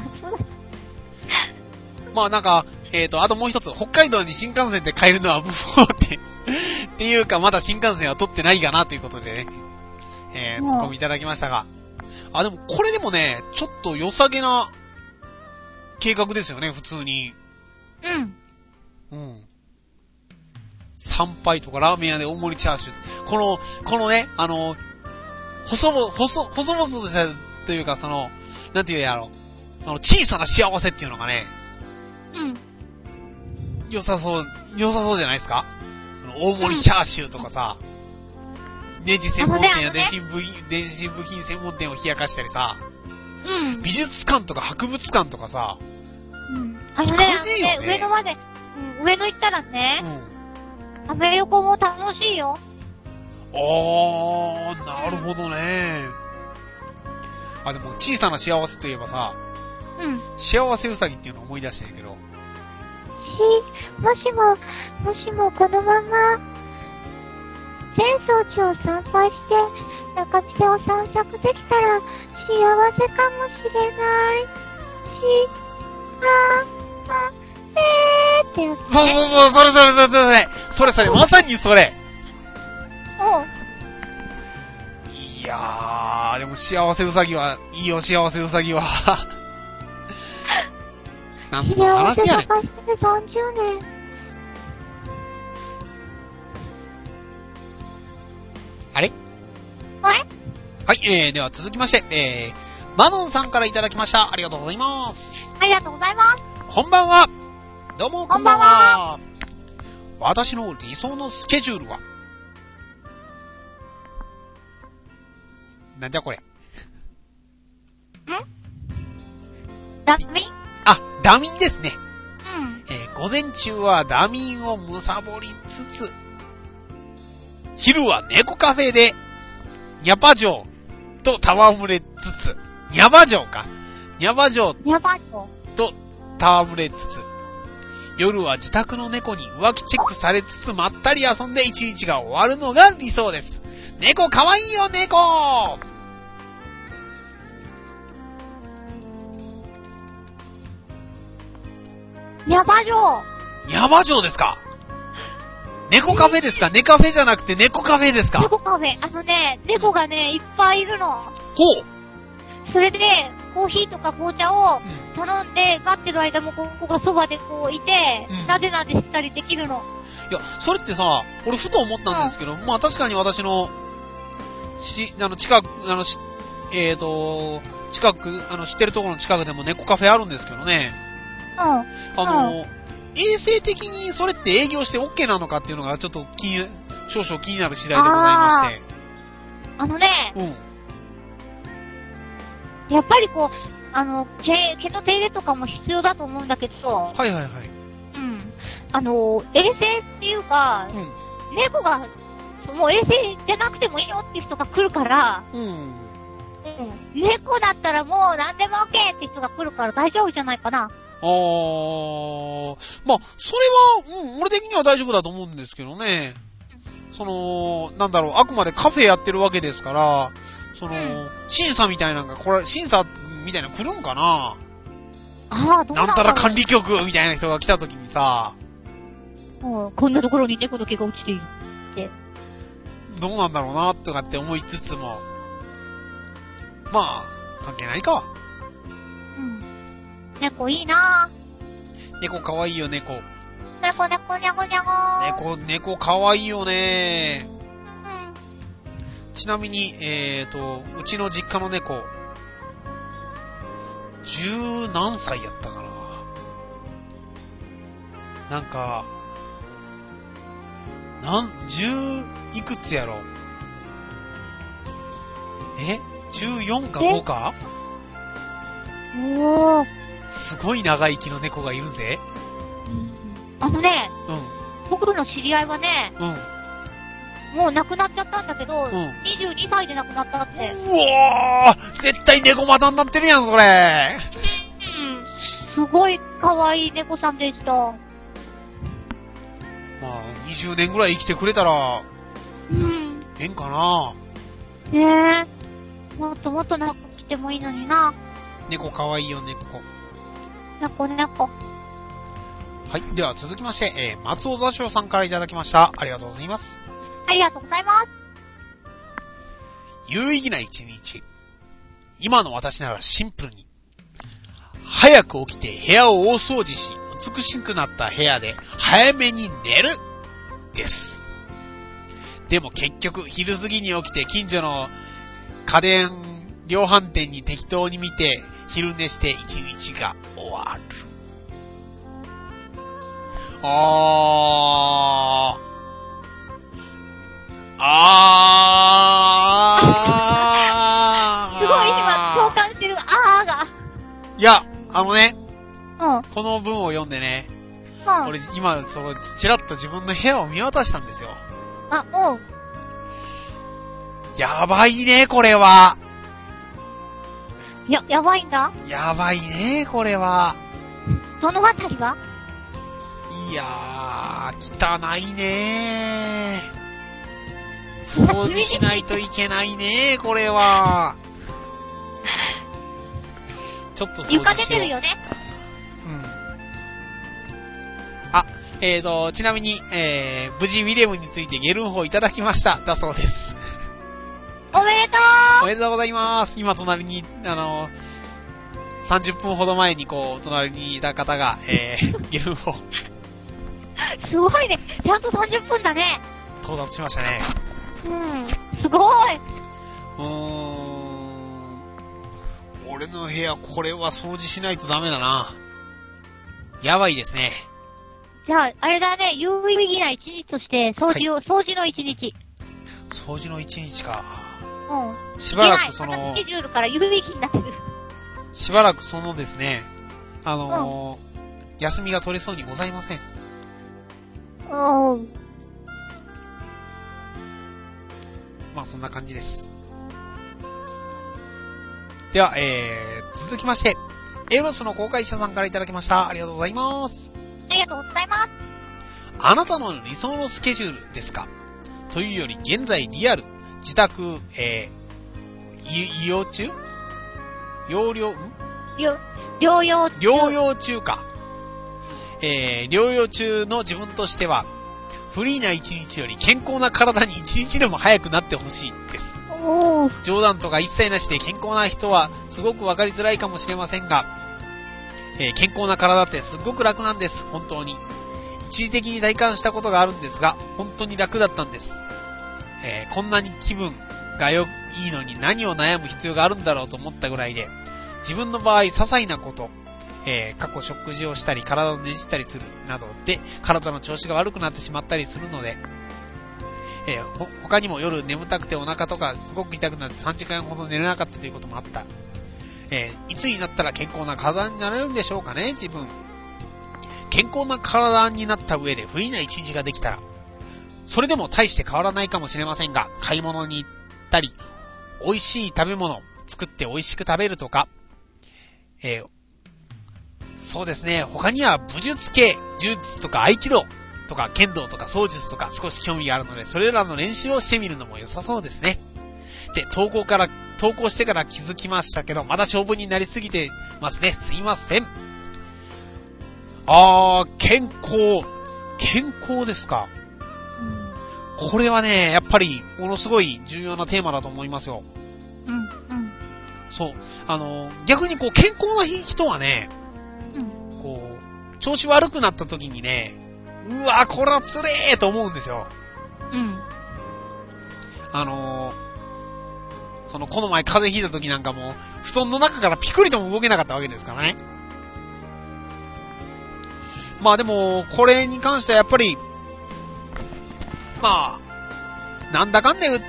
まあなんか、えーと、あともう一つ、北海道に新幹線で帰るのは無法って、っていうか、まだ新幹線は取ってないかなということでね、えー、ツッコミいただきましたが。あ、でもこれでもね、ちょっと良さげな計画ですよね、普通に。 うん。 うん。参拝とかラーメン屋で大盛りチャーシュー。この、このね、あの、細々、細、細々としたというか、その、なんていうやろ。その小さな幸せっていうのがね、 うん。 良さそう、良さそうじゃないですか？その大盛りチャーシューとかさ、うん、ネジ専門店や電子部品、電子部品専門店を冷やかしたりさ、 うん。 美術館とか博物館とかさ、 うん。あのね、あのね、上野まで、うん、上野行ったらね、うん。アメ横も楽しいよ。 あー、なるほどね。あ、でも小さな幸せといえばさ、 うん。 幸せうさぎっていうのを思い出したんやけど。 もしも、もしもこのまま、浅草寺を参拝して、中津を散策できたら、幸せかもしれない。し、あ、あ、えーってやつ、ね。 そうそうそう、それそれそれそれ。それそれ、まさにそれ。 おう。 いやー、でも幸せうさぎは、いいよ、幸せうさぎは。なんの話やねん。 幸せ探してさんじゅうねん。 あれあれはい、えー、では続きまして、えー、マノンさんからいただきました。ありがとうございます。 ありがとうございます。 こんばんは。どうもこんばんは。私の理想のスケジュールは、なんじゃこれ。んダミン？ あ、ダミンですね。 うん。 えー、午前中はダミンをむさぼりつつ、昼は猫カフェで、ニャパ城と戯れつつ、ニャバ城か。ニャバ城と戯れつつ、夜は自宅の猫に浮気チェックされつつまったり遊んで一日が終わるのが理想です。猫かわいいよ猫。 ニャバ城。 ニャバ城ですか。 猫カフェですか？猫カフェじゃなくて猫カフェですか？ 猫カフェ。あのね、猫がね、いっぱいいるの。 ほう。 それで、コーヒーとか紅茶を頼んで、待ってる間もここがそばでこういて、うん、なでなでしたりできるの。 いや、それってさ、俺ふと思ったんですけど、うん、まあ確かに私の、し、あの、近く、あの、し、えーと、近く、あの、知ってるところの近くでも猫カフェあるんですけどね。 うん。 あの、うん、衛生的にそれって営業して OK なのかっていうのがちょっと気に、少々気になる次第でございまして。 あ, あのね、 うん。 やっぱりこう、あの、毛、毛の手入れとかも必要だと思うんだけど。 はいはいはい。 うん。あの、衛生っていうか、うん、猫が、もう衛生じゃなくてもいいよっていう人が来るから、 うん。うん。 猫だったらもう何でも OK って人が来るから大丈夫じゃないかな。 あー、まあ、それは、うん、俺的には大丈夫だと思うんですけどね。その、なんだろう、あくまでカフェやってるわけですから、その、うん、審査みたいなのが、これ、審査みたいなの来るんかな？ ああ、どうなんだろう。 なんたら管理局みたいな人が来た時にさ、 うん、こんなところに猫の毛が落ちているって。 どうなんだろうな、とかって思いつつも、まあ、関係ないか。 うん。猫いいなぁ。猫かわいいよ、猫。 猫、猫、にゃごにゃご。 猫、猫かわいいよね。 うん。 ちなみに、えーと、うちの実家の猫、十何歳やったかな。なんか、なん、十いくつやろ。え？じゅうよんかごか？ おー。 すごい長生きの猫がいるぜ。 うん、あのね、 うん。 僕の知り合いはね、 うん。 もう亡くなっちゃったんだけど、 うん、 にじゅうにさいで亡くなったって。うおー！絶対猫股になってるやん、それ。 うん。すごい可愛い猫さんでした。まあ、にじゅうねんぐらい生きてくれたら、 うん。 ええんかな。 ねえ。もっともっと長く来てもいいのにな。 猫可愛いよ、猫。 猫、猫。 はい。では続きまして、えー、松尾座翔さんからいただきました。ありがとうございます。 ありがとうございます。 有意義な一日。今の私ならシンプルに。早く起きて部屋を大掃除し、美しくなった部屋で早めに寝るです。でも結局昼過ぎに起きて近所の家電量販店に適当に見て昼寝して一日が終わる。あー。あー。 すごい今共感してるあーが。 いや、あのね。 うん。 この文を読んでね。 うん。 俺今、その、ちらっと自分の部屋を見渡したんですよ。 あ、うん。 やばいね、これは。 や、やばいんだ。 やばいね、これは。 そのあたりはいやー、汚いねー。掃除しないといけないねー、これは。ちょっと掃除しよう。 床出てるよね。 うん。あ、えーと、ちなみに、えー、無事ウィレムについてゲルンホいただきました。だそうです。 おめでとう。 おめでとうございます。今隣に、あの、さんじゅっぷんほど前にこう、隣にいた方が、えー、ゲルンホ。 すごいね。ちゃんとさんじゅっぷんだね。 到達しましたね。 うん。すごい。 うーん。俺の部屋、これは掃除しないとダメだな。やばいですね。 じゃあ、あれだね、有意義な一日として、掃除を、はい、掃除の一日。 掃除の一日か。 うん。 しばらくその、 スケジュールから有意義になってる。 しばらくそのですね、あのーうん、休みが取れそうにございません。 うん。 まあそんな感じです。では、えー、続きまして、エロスの公開者さんからいただきました。ありがとうございます。 ありがとうございます。 あなたの理想のスケジュールですか？というより、現在リアル、自宅、えー、医療中？療養、ん？ 療養中。 療養中か。えー、療養中の自分としては、 フリーな一日より健康な体に一日でも早くなってほしいです。 おー。 冗談とか一切なしで健康な人はすごくわかりづらいかもしれませんが、えー、健康な体ってすっごく楽なんです。本当に。一時的に体感したことがあるんですが、本当に楽だったんです。えー、こんなに気分がよいいのに何を悩む必要があるんだろうと思ったぐらいで、自分の場合些細なこと、えー、過去食事をしたり体をねじったりするなどで体の調子が悪くなってしまったりするので、えー、ほ他にも夜眠たくてお腹とかすごく痛くなってさんじかんほど寝れなかったということもあった。えー、いつになったら健康な体になれるんでしょうかね、自分。健康な体になった上でフリーな一日ができたら、それでも大して変わらないかもしれませんが、買い物に行ったり、美味しい食べ物を作って美味しく食べるとか、えー、そうですね、他には武術系、呪術とか合気道とか剣道とか槍術とか少し興味があるので、それらの練習をしてみるのも良さそうですね。で、投稿から、投稿してから気づきましたけど、まだ長文になりすぎてますね。すいません。あー、健康。健康ですか。うん、これはね、やっぱり、ものすごい重要なテーマだと思いますよ。 うん、うん。 そう。あの、逆にこう、健康な人はね、うん、こう、調子悪くなった時にね、うわ、これはつれーと思うんですよ。 うん。 あの、その、この前風邪ひいた時なんかも、布団の中からピクリとも動けなかったわけですからね。まあでも、これに関してはやっぱり、まあ、なんだかんだ言って、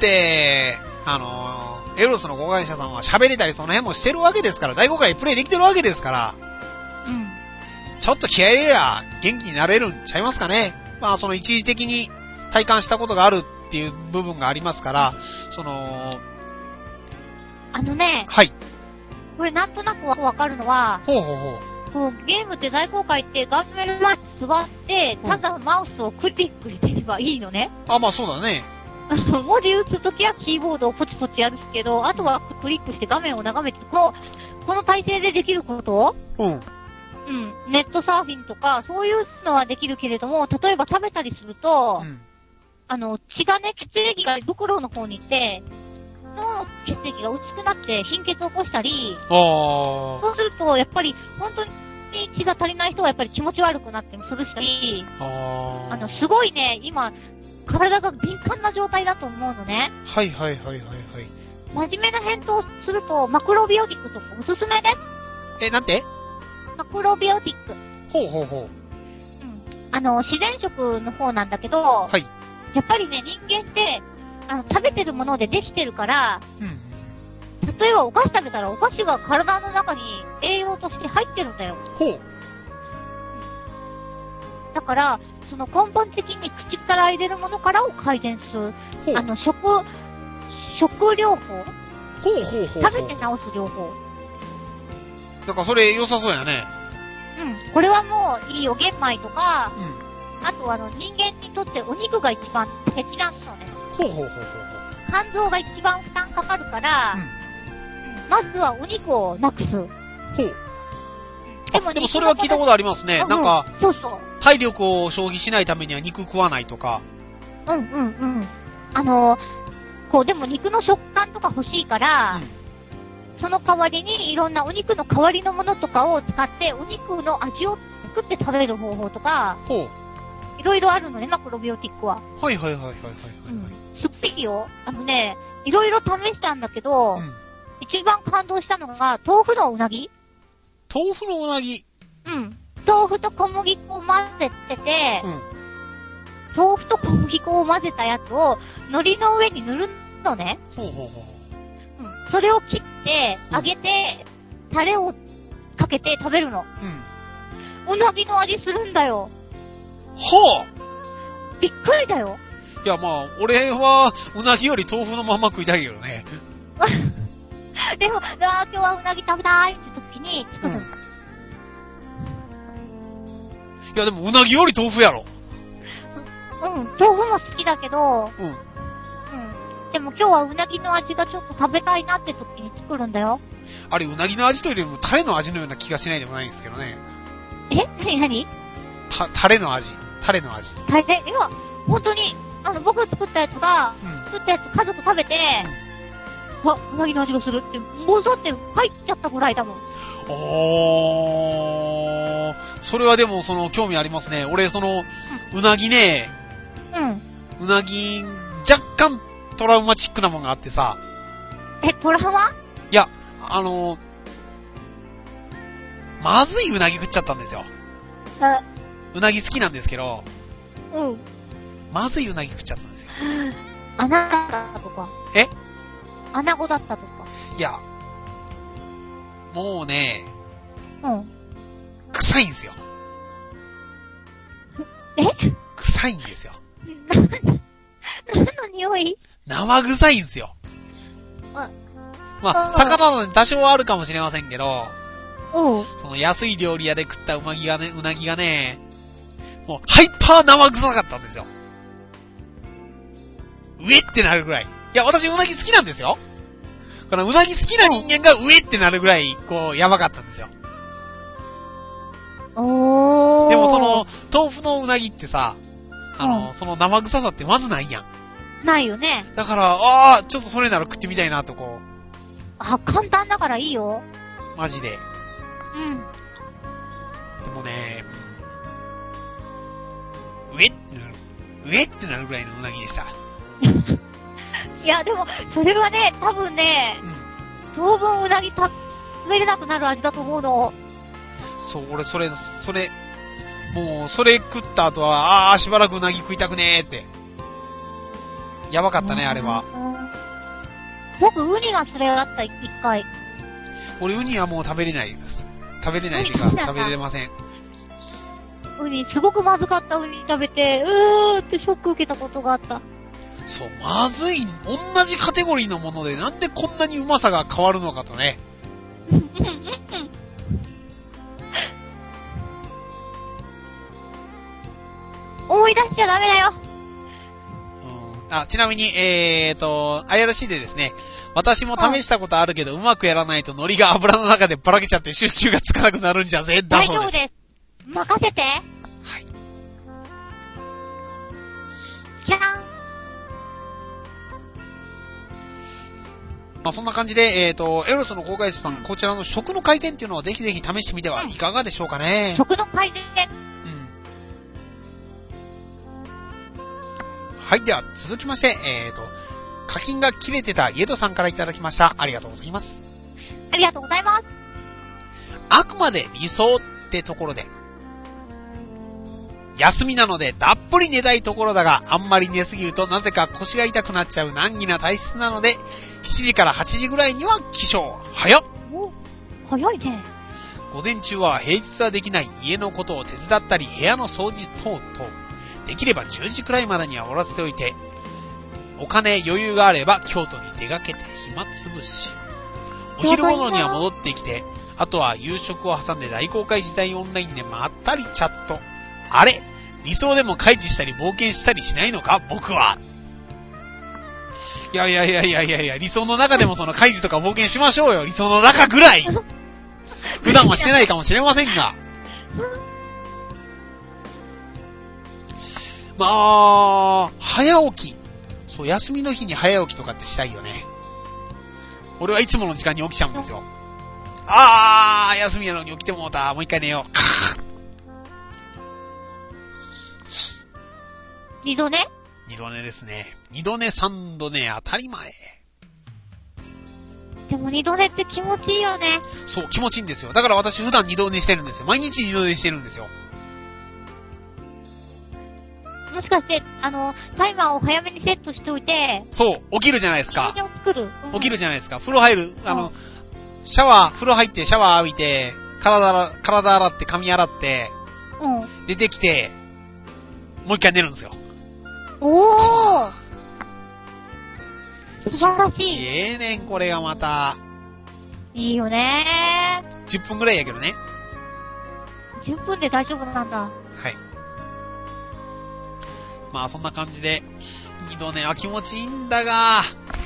あの、エロスの子会社さんは喋れたりその辺もしてるわけですから、大公開プレイできてるわけですから、 うん。 ちょっと気合い入れりゃ元気になれるんちゃいますかね。まあその一時的に体感したことがあるっていう部分がありますから、その、 あのね、 はい。 これなんとなくわかるのは、 ほうほうほう。 こうゲームって大公開って画面前に座って、ただマウスをクリックしてればいいのね。 あ、まあそうだね。 文字打つときはキーボードをポチポチやるけど、あとはクリックして画面を眺めて、この、この体勢でできることうん。 うん。ネットサーフィンとか、そういうのはできるけれども、例えば食べたりすると、うん、あの、血がね、血液が袋の方に行って、の血液が薄くなって貧血を起こしたり、 あそうすると、やっぱり、本当に血が足りない人はやっぱり気持ち悪くなってもするし、 ああの、すごいね、今、体が敏感な状態だと思うのね。 はいはいはいはいはい。 真面目な返答をすると、マクロビオティックとかおすすめね。 え、なんて？ マクロビオティック。 ほうほうほう。 うん。あの、自然食の方なんだけど、 はい。 やっぱりね、人間って、あの、食べてるものでできてるから、うん。例えばお菓子食べたらお菓子が体の中に栄養として入ってるんだよ。 ほう。 だから、その根本的に口から入れるものからを改善する。あの、食、食療法？ ほうほうほうほう。 食べて治す療法。 だからそれ良さそうやね。 うん。これはもういいよ。玄米とか、 うん。 あとあの、人間にとってお肉が一番適断なのね。 ほうほうほうほう。 肝臓が一番負担かかるから、うん、まずはお肉をなくす。ほう。 でも、でもそれは聞いたことありますね。うん、なんか、 そうそう。 体力を消費しないためには肉食わないとか。 うんうんうん。あの、こう、でも肉の食感とか欲しいから、うん、その代わりにいろんなお肉の代わりのものとかを使って、お肉の味を作って食べる方法とか、 ほう。 いろいろあるのね、マクロビオティックは。 はいはいはいはいはいはい、はい。 うん。すっごいよ。あのね、いろいろ試したんだけど、うん、一番感動したのが、豆腐のうなぎ。 豆腐のうなぎ？ うん。豆腐と小麦粉を混ぜてて、うん、豆腐と小麦粉を混ぜたやつを海苔の上に塗るのね。 ほうほうほう。 うん。それを切って、揚げて、うん、タレをかけて食べるの。うん。うなぎの味するんだよ。 はぁ、びっくりだよ。 いや、まあ、俺は、うなぎより豆腐のまま食いたいけどね。 でも、あ今日はうなぎ食べたいって時に、作る、うん。いや、でも、うなぎより豆腐やろ。 うん、豆腐も好きだけど、うん。うん。でも今日はうなぎの味がちょっと食べたいなって時に作るんだよ。 あれ、うなぎの味というよりも、タレの味のような気がしないでもないんですけどね。 え？何何？ た、タレの味。タレの味。 タレ？いや、 本当に、あの、僕が作ったやつが、うん、作ったやつ家族食べて、うん、あ、うなぎの味がするって、もうだって入っちゃったぐらいだもん。 おー、それはでもその興味ありますね。俺その、うん、うなぎね、 うん。 うなぎ、若干トラウマチックなもんがあってさ。 え、トラウマ？ いや、あの、まずいうなぎ食っちゃったんですよ。 え、 うなぎ好きなんですけど、 うん。 まずいうなぎ食っちゃったんですよ。 穴だったとか。 え？ 穴子だったとか。 いや、もうね、 うん。 臭いんですよ。 え？ 臭いんですよ。 何の匂い？ 生臭いんですよ。 あ、 まあ、魚なのに多少はあるかもしれませんけど、 うん。 その安い料理屋で食ったうなぎがね、うなぎがね、もうハイパー生臭かったんですよ。うえってなるぐらい。いや、私うなぎ好きなんですよ。このうなぎ好きな人間がうえってなるぐらい、こう、やばかったんですよ。 おー。 でもその、豆腐のうなぎってさ、あの、 うん、 その生臭さってまずないやん。 ないよね。 だから、あー、ちょっとそれなら食ってみたいなとこう。 あ、簡単だからいいよ。 マジで。 うん。 でもね、うえってなる、うえってなるぐらいのうなぎでした。 いや、でも、それはね、多分ね、うん、当分うなぎ食べれなくなる味だと思うの。 そう、俺それ、それ、もう、それ食った後は、あー、しばらくうなぎ食いたくねーって。やばかったね、あれは。 僕、ウニがそれだった、一回。 俺、ウニはもう食べれないです。食べれないというか、食べれません。 ウニ、すごくまずかったウニ食べて、うーってショック受けたことがあった。 そう、まずい、同じカテゴリーのもので、なんでこんなにうまさが変わるのかとね。 思い出しちゃダメだよ。 うん、あ、ちなみに、えーと、アイアールシー でですね、私も試したことあるけど、うまくやらないと海苔が油の中でばらけちゃって収集がつかなくなるんじゃぜ、だそうです。大丈夫です。 任せて。はい。じゃーん。 まあ、そんな感じで、えーと、エロスの公開さん、こちらの食の回転っていうのをぜひぜひ試してみてはいかがでしょうかね。 食の回転。 はい。では、続きまして、えーと、課金が切れてたイエドさんからいただきました。ありがとうございます。 ありがとうございます。 あくまで理想ってところで、休みなのでたっぷり寝たいところだが、あんまり寝すぎるとなぜか腰が痛くなっちゃう難儀な体質なので、しちじからはちじぐらいには起床。早っ。 お、早いね。 午前中は平日はできない家のことを手伝ったり、部屋の掃除等々。できればじゅうじくらいまでには終わらせておいて、お金余裕があれば京都に出かけて暇つぶし。お昼頃には戻ってきて、あとは夕食を挟んで大公開時代オンラインでまったりチャット。あれ？理想でも開示したり冒険したりしないのか僕は。いやいやいやいやいやいや、理想の中でもその開示とか冒険しましょうよ。理想の中ぐらい。普段はしてないかもしれませんが。まあ、早起き。そう、休みの日に早起きとかってしたいよね。俺はいつもの時間に起きちゃうんですよ。あー、休みやのに起きてもうた。もう一回寝よう。 二度寝？ 二度寝ですね。二度寝三度寝当たり前。 でも二度寝って気持ちいいよね。 そう、気持ちいいんですよ。だから私普段二度寝してるんですよ。毎日二度寝してるんですよ。 もしかして、あの、タイマーを早めにセットしておいて。 そう、起きるじゃないですか。 作る。うん、 起きるじゃないですか。風呂入る。あの、うん、シャワー、風呂入ってシャワー浴びて、体洗、体洗って髪洗って、 うん、 出てきて、もう一回寝るんですよ。 おー！素晴らしい。 ええねん、これがまた。 いいよねー。じゅっぷんぐらいやけどね。 じゅっぷんで大丈夫なんだ。 はい。まあそんな感じで、二度寝は気持ちいいんだが、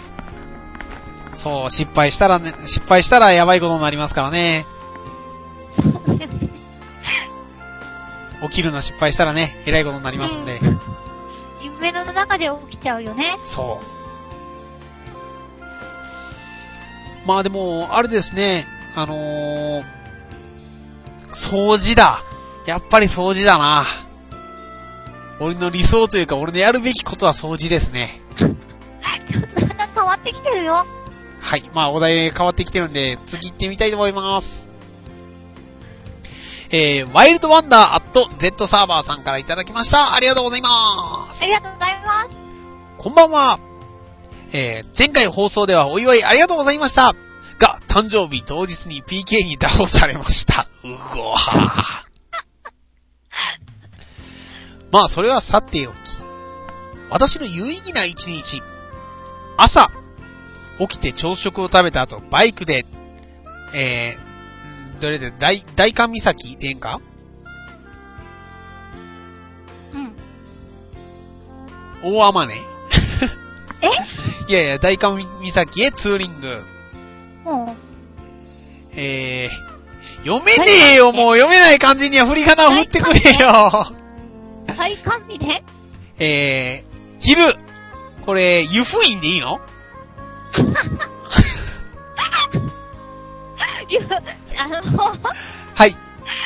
そう、失敗したらね、失敗したらやばいことになりますからね。起きるの失敗したらね、えらいことになりますんで。 うん、 夢の中で起きちゃうよね。 そう。まあでも、あれですね、あのー、掃除だ。やっぱり掃除だな。俺の理想というか、俺のやるべきことは掃除ですね。 ちょっとまた変わってきてるよ。 はい。まあ、お題変わってきてるんで、次行ってみたいと思います。えー、ワイルドワンダーアット Z サーバーさんからいただきました。ありがとうございます。 ありがとうございます。 こんばんは。えー、前回放送ではお祝いありがとうございました。が、誕生日当日に ピーケー に倒されました。うごはまあ、それはさておき。私の有意義な一日。朝、起きて朝食を食べた後、バイクで、えー、どれで、大、大寒岬でんか？ うん。 大雨ね。 え？ いやいや、大寒岬へツーリング。 うん。 えー、読めねえよ、もう読めない漢字には振り仮名を振ってくれよ。 大寒日ね。 えー、昼。これ、湯布院でいいの？ あの、 はい。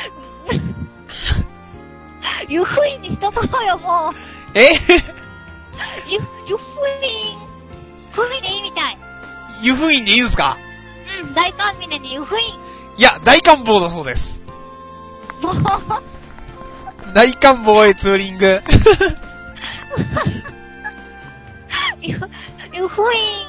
湯布院にしとこうよ、もう。 え湯、湯布院。海でいいみたい。 湯布院でいいんすか？ うん、大寒峰に湯布院。 いや、大寒坊だそうです。 もう。 大寒坊へツーリング。 湯、湯布院。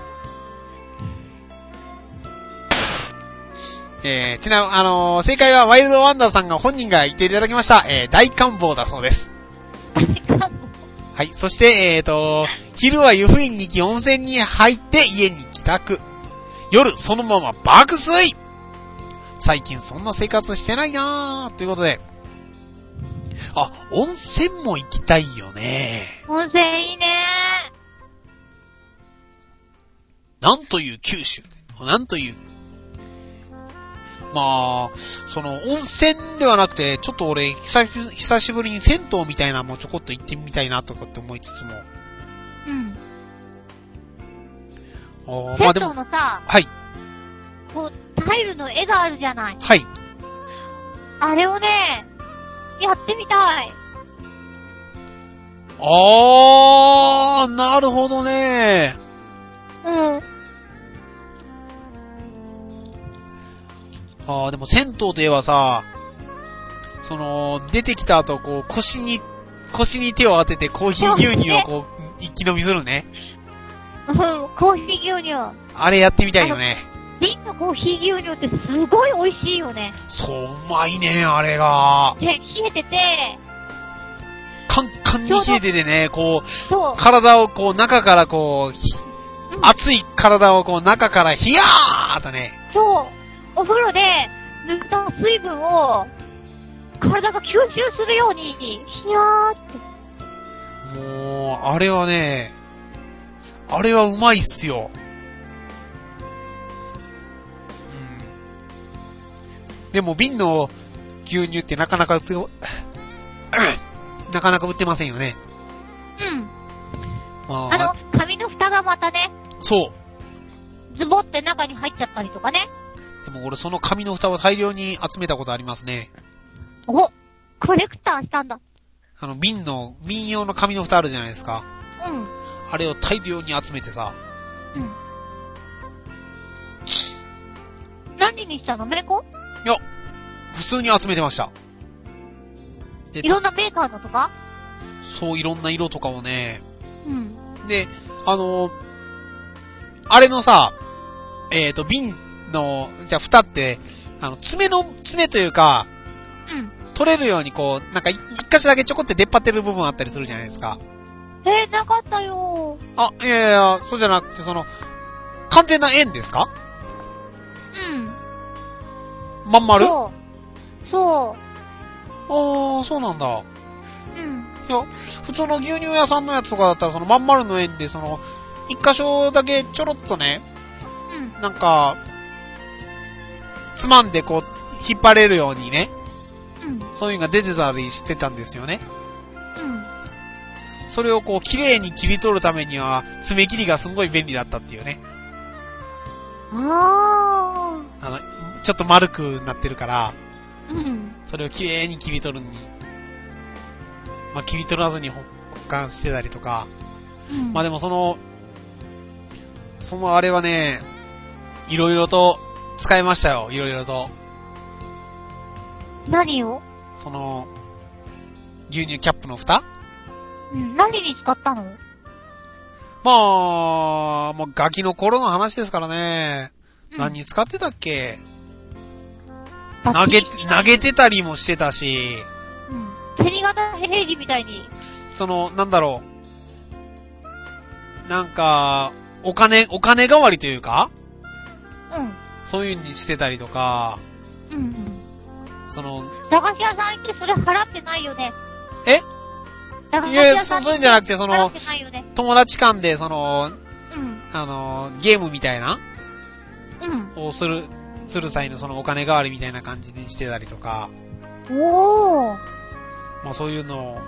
えー、ちなみに、あのー、正解はワイルドワンダーさんが本人が言っていただきました。えー、大寒坊だそうです。 大寒坊。 はい。そして、えーと、昼は湯布院に行き温泉に入って家に帰宅。夜、そのまま爆睡。最近そんな生活してないなーということで。あ、温泉も行きたいよね。 温泉いいねー。なんという九州。なんという。まあ、その、温泉ではなくて、ちょっと俺、久し、久しぶりに銭湯みたいなのもちょこっと行ってみたいなとかって思いつつも。 うん。 おまあ、銭湯のさ、 はい。 こう、タイルの絵があるじゃない。 はい。 あれをね、やってみたい。 あー、なるほどね。 うん。 あー、でも銭湯といえばさ、その、出てきた後、こう、腰に、腰に手を当ててコーヒー牛乳をこう、一気飲みするね。 うん、コーヒー牛乳。 あれやってみたいよね。 瓶のコーヒー牛乳ってすごい美味しいよね。 そう、うまいね、あれが。 で、冷えてて、 カンカンに冷えててね、こう、 そう。 体をこう、中からこう、うん、熱い体をこう、中からヒヤーっとね。 そう。お風呂で塗った水分を体が吸収するようにヒヤーって。 もう、あれはね、あれはうまいっすよ。うん。でも瓶の牛乳ってなかなか売って、なかなか売ってませんよね。 うん。 まあ、 あの、紙の蓋がまたね。 そう。 ズボって中に入っちゃったりとかね。 でも俺その紙の蓋を大量に集めたことありますね。 お、コレクターしたんだ。 あの瓶の、瓶用の紙の蓋あるじゃないですか。 うん。 あれを大量に集めてさ。 うん。何にしたの？メレコ？ いや、普通に集めてました。 いろんなメーカーのとか？ そう、いろんな色とかをね。 うん。 で、あのー、あれのさ、えっと、瓶の、じゃあ蓋って、あの、爪の、爪というか、 うん。 取れるようにこう、なんか一箇所だけちょこって出っ張ってる部分あったりするじゃないですか。 えー、なかったよー。 あ、いやいや、そうじゃなくて、その、完全な円ですか？ うん。 まん丸？ そう。そう。 あー、そうなんだ。 うん。 いや、普通の牛乳屋さんのやつとかだったら、そのまん丸の円で、その、一箇所だけちょろっとね、 うん。 なんか、つまんでこう、引っ張れるようにね、 うん。 そういうのが出てたりしてたんですよね。 うん。 それをこう、綺麗に切り取るためには、爪切りがすごい便利だったっていうね。 ああの、ちょっと丸くなってるから、 うん。 それを綺麗に切り取るに、まあ、切り取らずに保管してたりとか、うん、まあでもその、そのあれはね、いろいろと使いましたよ、いろいろと。 何を？ その、牛乳キャップの蓋？ うん、何に使ったの？ まあ、もうガキの頃の話ですからね。うん、何に使ってたっけ？投げ、投げてたりもしてたし。 うん。銭形平次みたいに。 その、なんだろう。なんか、お金、お金代わりというか？ うん。 そういう風にしてたりとか。 うんうん。 その、 駄菓子屋さん行ってそれ払ってないよね。 え？ 駄菓子屋さんいや、そういうんじゃなくて、その、 ね、 友達間で、その、 うん、 あの、ゲームみたいな、 うん、 をする、する際のそのお金代わりみたいな感じにしてたりとか。 おー。 まあそういうの、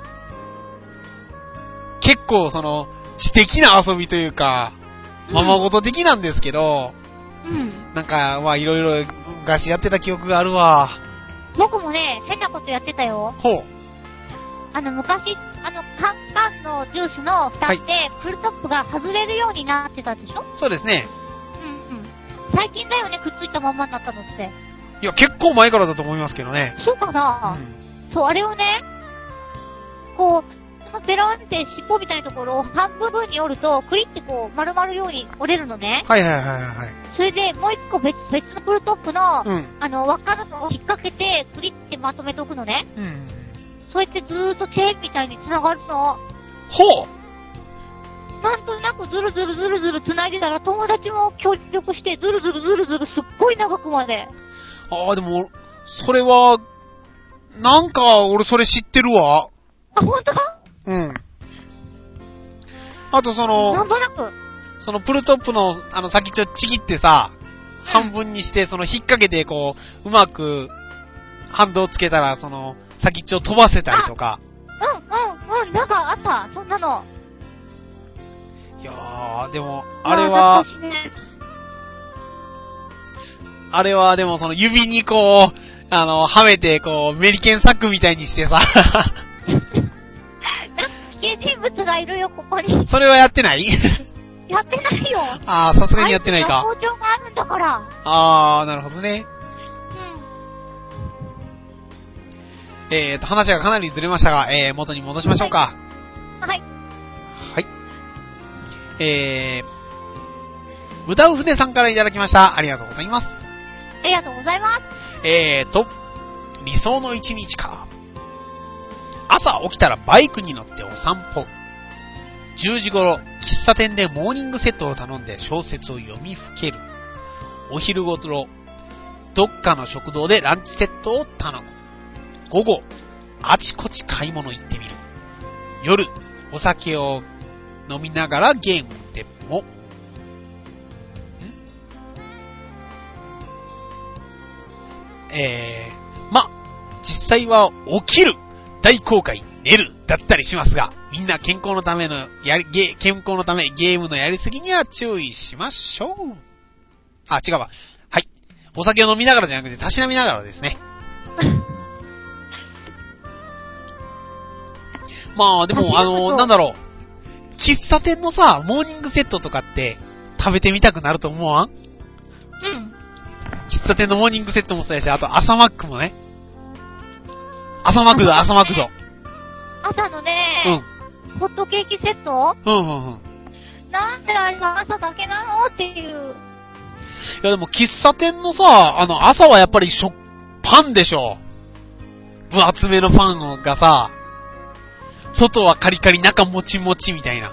結構その、知的な遊びというか、ままごと的なんですけど、 うん。 なんか、まあいろいろ昔やってた記憶があるわ。 僕もね、変なことやってたよ。 ほう。 あの、昔、あの、カンカンのジュースの蓋って、はい、プルトップが外れるようになってたでしょ？ そうですね。 うんうん。最近だよね、くっついたまんまになったのって。 いや、結構前からだと思いますけどね。 そうかな、うん、そう、あれをね、こう、そのペロンって尻尾みたいなところを半分分に折ると、クリってこう、丸まるように折れるのね。 はいはいはいはい。 それで、もう一個別、別のプルトップの、 うん、あの、輪っかののを引っ掛けて、クリってまとめておくのね。 うん。 そうやってずーっとチェーンみたいに繋がるの。 ほう！なんとなくずるずるずるずる繋いでたら友達も協力してずるずるずるずるすっごい長くまで。 ああ、でも、それは、なんか俺それ知ってるわ。 あ、ほんとだ？ うん。あとその、 なんとなく。 そのプルトップのあの先っちょちぎってさ、半分にしてその引っ掛けてこう、うまく、反動つけたら、その、先っちょ飛ばせたりとか。 うんうんうん、なんかあった、そんなの。 いやー、でも、あれは、あれはでもその指にこう、あの、はめてこう、メリケンサックみたいにしてさ。 なんか危険人物がいるよ、ここに。 それはやってないやってないよ。 あー、さすがにやってないか。 包丁があるんだから。 あー、なるほどね。えーと、話がかなりずれましたが、えー、元に戻しましょうか。 はい。 はい。えー、歌う船さんからいただきました。ありがとうございます。 ありがとうございます。 えーと、理想の一日か。朝起きたらバイクに乗ってお散歩。じゅうじ頃、喫茶店でモーニングセットを頼んで小説を読みふける。お昼ごろ、どっかの食堂でランチセットを頼む。午後、あちこち買い物行ってみる。夜、お酒を飲みながらゲームでも。んえー、ま、実際は起きる、大航海、寝る、だったりしますが、みんな健康のためのやり、ゲ、健康のためゲームのやりすぎには注意しましょう。あ、違うわ。はい。お酒を飲みながらじゃなくて、たしなみながらですね。まあ、でも、あの、なんだろう。喫茶店のさ、モーニングセットとかって、食べてみたくなると思わん？ うん。 喫茶店のモーニングセットもそうやし、あと朝マックもね。朝マックだ、朝マックだ。 朝のね、うん。ホットケーキセット？ うんうんうん。 なんであれが朝だけなのっていう。いやでも喫茶店のさ、あの、朝はやっぱり食、パンでしょ。分厚めのパンがさ、外はカリカリ、中もちもちみたいな。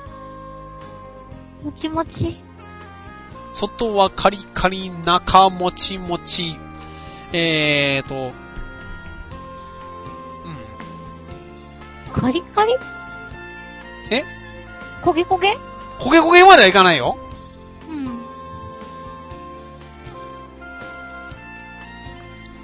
もちもち。 外はカリカリ、中もちもち。えーと、うん。 カリカリ？ え？ 焦げ焦げ？ 焦げ焦げまではいかないよ。 うん。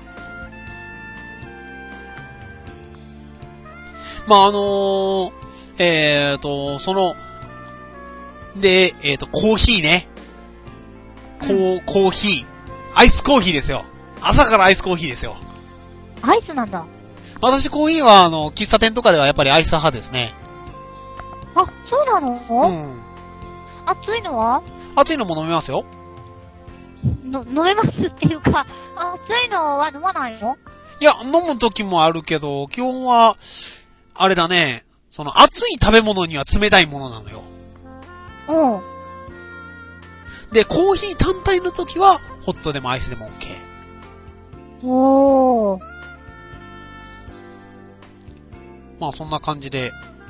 まあ、あのー、 えーと、その、で、えーと、コーヒーね。こう、コーヒー。アイスコーヒーですよ。朝からアイスコーヒーですよ。 アイスなんだ。 私コーヒーは、あの、喫茶店とかではやっぱりアイス派ですね。 あ、そうなの？ うん。 熱いのは？ 熱いのも飲めますよ。 の、飲めますっていうか、熱いのは飲まないの？ いや、飲む時もあるけど、基本は、あれだね、その熱い食べ物には冷たいものなのよ。 うん。 で、コーヒー単体の時は、ホットでもアイスでも OK。 おー。 まあそんな感じで、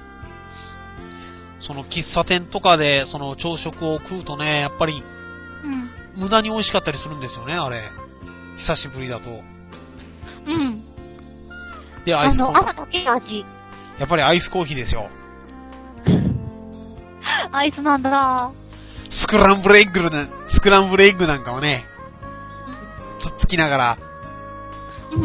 その喫茶店とかで、その朝食を食うとね、やっぱり、うん、無駄に美味しかったりするんですよね、あれ。久しぶりだと。 うん。 で、アイスコーヒー。 あの、甘酒味。 やっぱりアイスコーヒーですよ。 アイスなんだ。 スクランブルエッグな、スクランブルエッグなんかをね、うん、つっつきながら。 うん。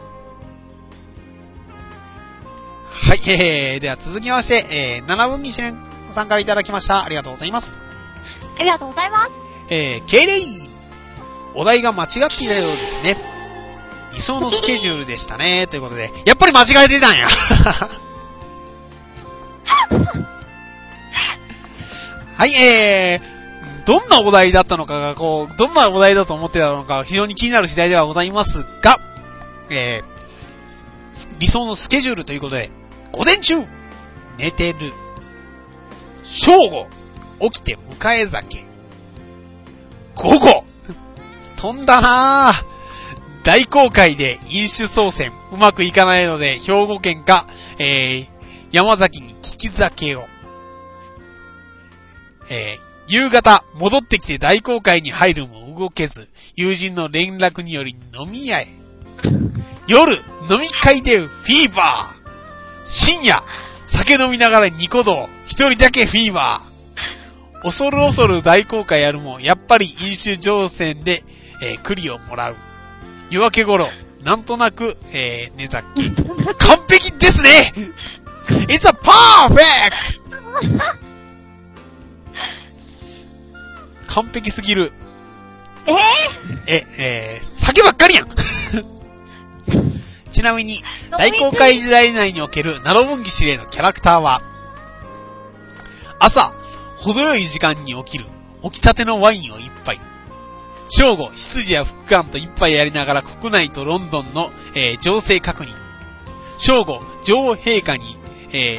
はい、えー、では続きまして、えー、七分岐試練さんからいただきました。ありがとうございます。 ありがとうございます。 えー、敬礼。お題が間違っていたようですね。理想のスケジュールでしたね。ということで、やっぱり間違えてたんや。はい、えー、どんなお題だったのかが、こう、どんなお題だと思ってたのか、非常に気になる次第ではございますが、えー、理想のスケジュールということで、午前中、寝てる。正午、起きて迎え酒。午後、飛んだなぁ。大航海で飲酒操船、うまくいかないので、兵庫県か、えー、山崎に利き酒を。えー、夕方、戻ってきて大航海に入るも動けず、友人の連絡により飲み屋へ。夜、飲み会でフィーバー。深夜、酒飲みながらニコ動、一人だけフィーバー。恐る恐る大航海やるも、やっぱり飲酒乗船で、えー、栗をもらう。夜明け頃、なんとなく、えー、寝酒。完璧ですね !It's a perfect! 完璧すぎる。 えー、 え、えー、酒ばっかりやんちなみに、大航海時代内におけるナロブンギ司令のキャラクターは、朝、程よい時間に起きる、起きたてのワインを一杯。正午、執事や副官と一杯やりながら国内とロンドンの、えー、情勢確認。正午、女王陛下に、えー、ん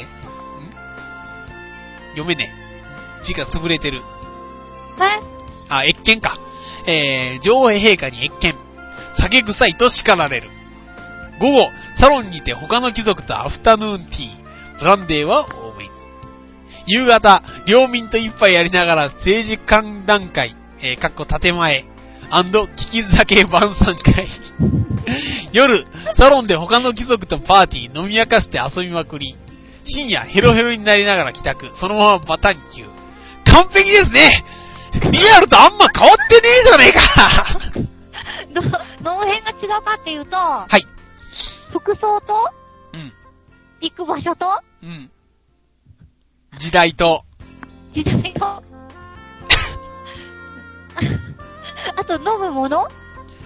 読めねえ。字が潰れてる。あ、謁見か。えー、女王陛下に謁見。酒臭いと叱られる。午後、サロンにて他の貴族とアフタヌーンティー。ブランデーは多めに。夕方、領民と一杯やりながら政治懇談会、えー、かっこ建前、&利き酒晩餐会。夜、サロンで他の貴族とパーティー飲み明かして遊びまくり。深夜、ヘロヘロになりながら帰宅。そのままバタンキュー。完璧ですねリアルとあんま変わってねえじゃねえかど、どの辺が違うかっていうと、 はい。 服装と、 うん。 行く場所と、 うん。時代と、 時代と、あと飲むもの？はい。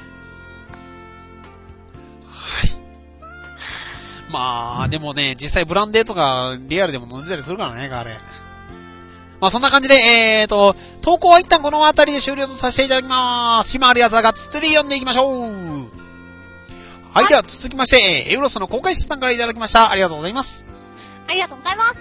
まあ、でもね、実際ブランデーとかリアルでも飲んでたりするからね、あれ。まあそんな感じで、えーと、投稿は一旦この辺りで終了とさせていただきまーす。暇あるやつはガッツリ読んでいきましょう。はい、はい、では続きまして、エウロスの公開室さんからいただきました。ありがとうございます。 ありがとうございます。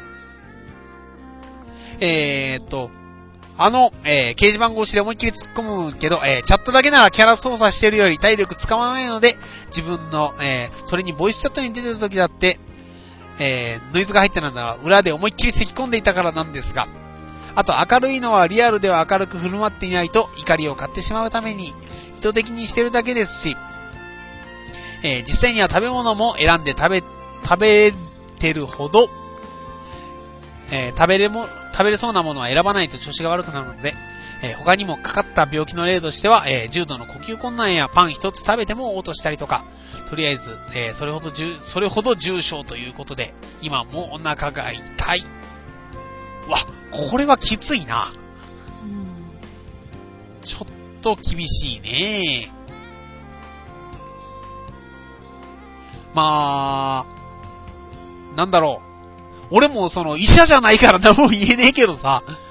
えーと、あの、えー、掲示板越しで思いっきり突っ込むけど、えー、チャットだけならキャラ操作してるより体力使わないので、自分の、えー、それにボイスチャットに出てた時だって、えー、ノイズが入ってたのは裏で思いっきり咳き込んでいたからなんですが、あと明るいのはリアルでは明るく振る舞っていないと怒りを買ってしまうために意図的にしてるだけですし、えー、実際には食べ物も選んで食べ、食べてるほど、えー、食べれも、食べれそうなものは選ばないと調子が悪くなるので、 えー、他にもかかった病気の例としては、えー、重度の呼吸困難やパン一つ食べても嘔吐したりとか、とりあえず、えー、それほど重、それほど重症ということで、今もお腹が痛い。うわ、これはきついな。うん、ちょっと厳しいね。まあ、なんだろう。俺もその医者じゃないから何も言えねえけどさ。うん、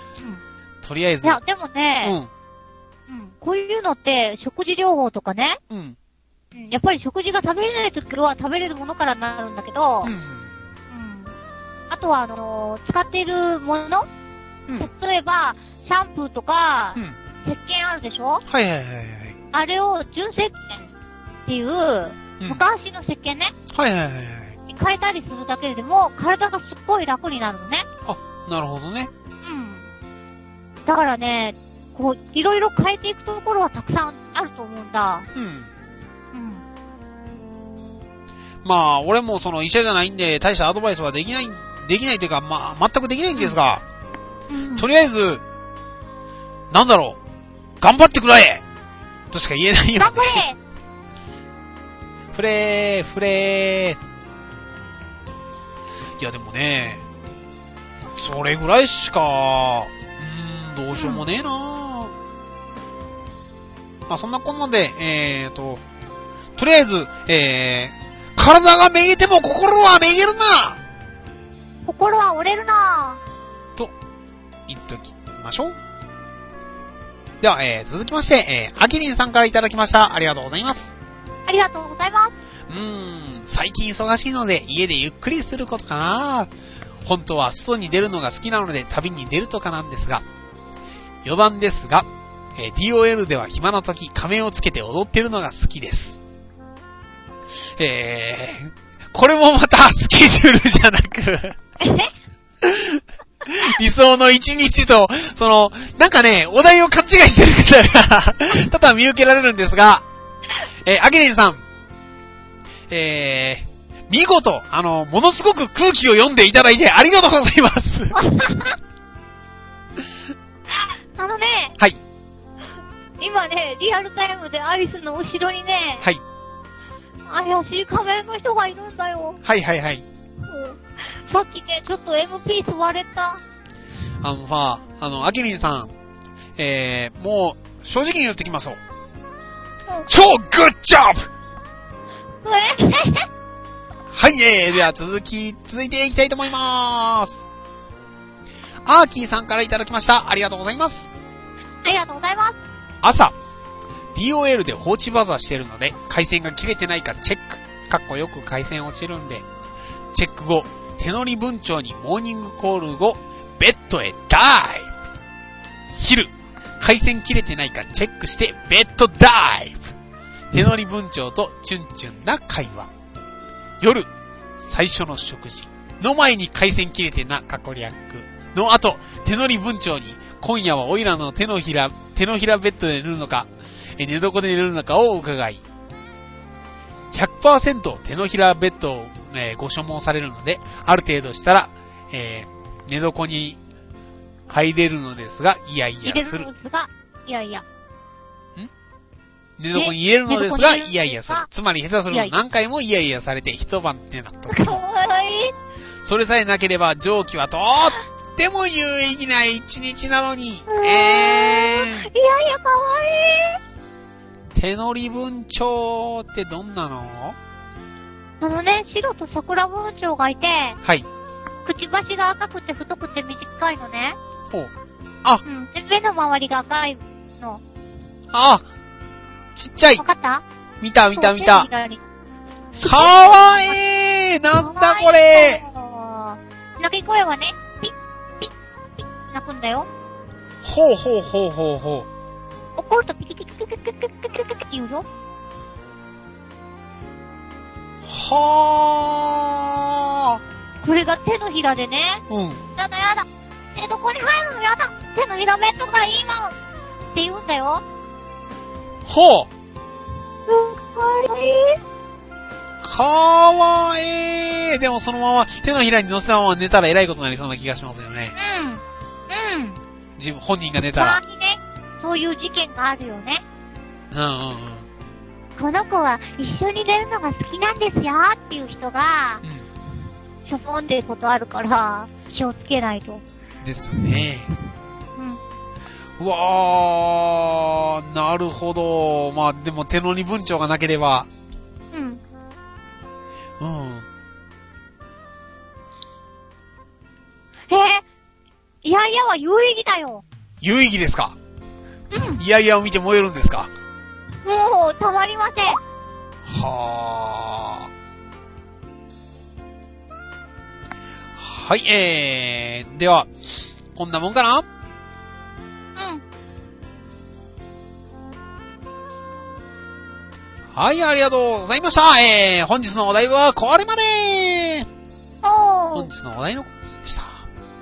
とりあえず。 いや、でもね、うん。うん。こういうのって食事療法とかね。うん。やっぱり食事が食べれないときは食べれるものからなるんだけど、うん。うん。あとはあのー、使っているもの、うん、例えば、シャンプーとか、うん、石鹸あるでしょ？はいはいはいはい。 あれを純石鹸っていう、うん、昔の石鹸ね。はいはいはいはい。変えたりするだけでも、体がすっごい楽になるのね。 あ、なるほどね。 うん。だからね、こう、いろいろ変えていくところはたくさんあると思うんだ。うん。うん。 まあ、俺もその医者じゃないんで、大したアドバイスはできない、できないというか、まあ、全くできないんですが、うん、とりあえず、なんだろう、頑張ってくれとしか言えないよね。頑張れフレー、フレー。いやでもね、それぐらいしか、うーん、どうしようもねえな、うん、まあそんなこんなで、えーと、とりあえず、えー、体がめげても心はめげるな心は折れるなと、言っときましょう。では、えー、続きまして、えー、アキリンさんからいただきました。ありがとうございます。 ありがとうございます。 うーん、最近忙しいので家でゆっくりすることかな。本当は外に出るのが好きなので旅に出るとかなんですが、余談ですが、えー、ディーオーエル では暇な時仮面をつけて踊ってるのが好きです。えー、これもまたスケジュールじゃなく理想の一日と、その、なんかね、お題を勘違いしてる方が多々見受けられるんですが、えー、アキリンさん、えー、見事、あの、ものすごく空気を読んでいただいてありがとうございます。 あのね、はい。今ね、リアルタイムでアリスの後ろにね、はい。怪しい仮面の人がいるんだよ。 はいはいはい。 さっきね、ちょっと エムピー 吸われた。 あのさ、あの、アキリンさん、えー、もう、正直に言ってきましょう。うん、超グッジョブはい、えー、では続き、続いていきたいと思いまーす。アーキーさんからいただきました。ありがとうございます。 ありがとうございます。 朝、ディーオーエル で放置バザーしてるので、回線が切れてないかチェック。かっこよく回線落ちるんで、チェック後、手乗り文鳥にモーニングコール後、ベッドへダイブ。昼、回線切れてないかチェックして、ベッドダイブ。手乗り文鳥とチュンチュンな会話。夜、最初の食事。の前に回線切れてな、過去略。の後、手乗り文鳥に、今夜はオイラの手のひら、手のひらベッドで寝るのか、寝床で寝るのかを伺い、ひゃくパーセント 手のひらベッドを、えー、ご所望されるので、ある程度したら、えー、寝床に入れるのですが、いやいやする。入れるのですが、いやいや。ん寝床に入れるのですが、いやいやする。つまり下手するの何回もいやいやされて一晩ってなったと。それさえなければ蒸気はとっても有意義な一日なのに、えー。いやいやかわいい。 手乗り文鳥ってどんなの？ あのね、白と桜文鳥がいて、はい。くちばしが赤くて太くて短いのね。ほう。あ、うん。で、目の周りが赤いの。 あ、ちっちゃい。 わかった？ 見た見た見た。かわいい！なんだこれ！ 鳴き声はね、ピッ、ピッ、ピッ、鳴くんだよ。 ほうほうほうほうほう。 怒るとピキピキピキピキピキピキピキピキ言うよ。 はー。 これが手のひらでね。うん。やだやだ。寝床に入るのやだ。手のひらベッドがいいもん。って言うんだよ。 ほう。 かわいい。 かわいい。でもそのまま手のひらに乗せたまま寝たら偉いことになりそうな気がしますよね。うん。うん。自分、本人が寝たら。たまにね。 そういう事件があるよね。 うんうんうん。 この子は一緒に寝るのが好きなんですよっていう人が、うん、しょぼんでることあるから、気をつけないと。 ですね。 うん。 うわー、なるほど。まあでも手の二分長がなければ。 うん。 うん。 へえ、いやいやは有意義だよ。 有意義ですか？ うん。 いやいやを見て燃えるんですか？ もう、たまりません。 はー。はい、えー、では、こんなもんかな？ うん。 はい、ありがとうございました。えー、本日のお題はこれまで。 おー。 本日のお題のコーナーでした。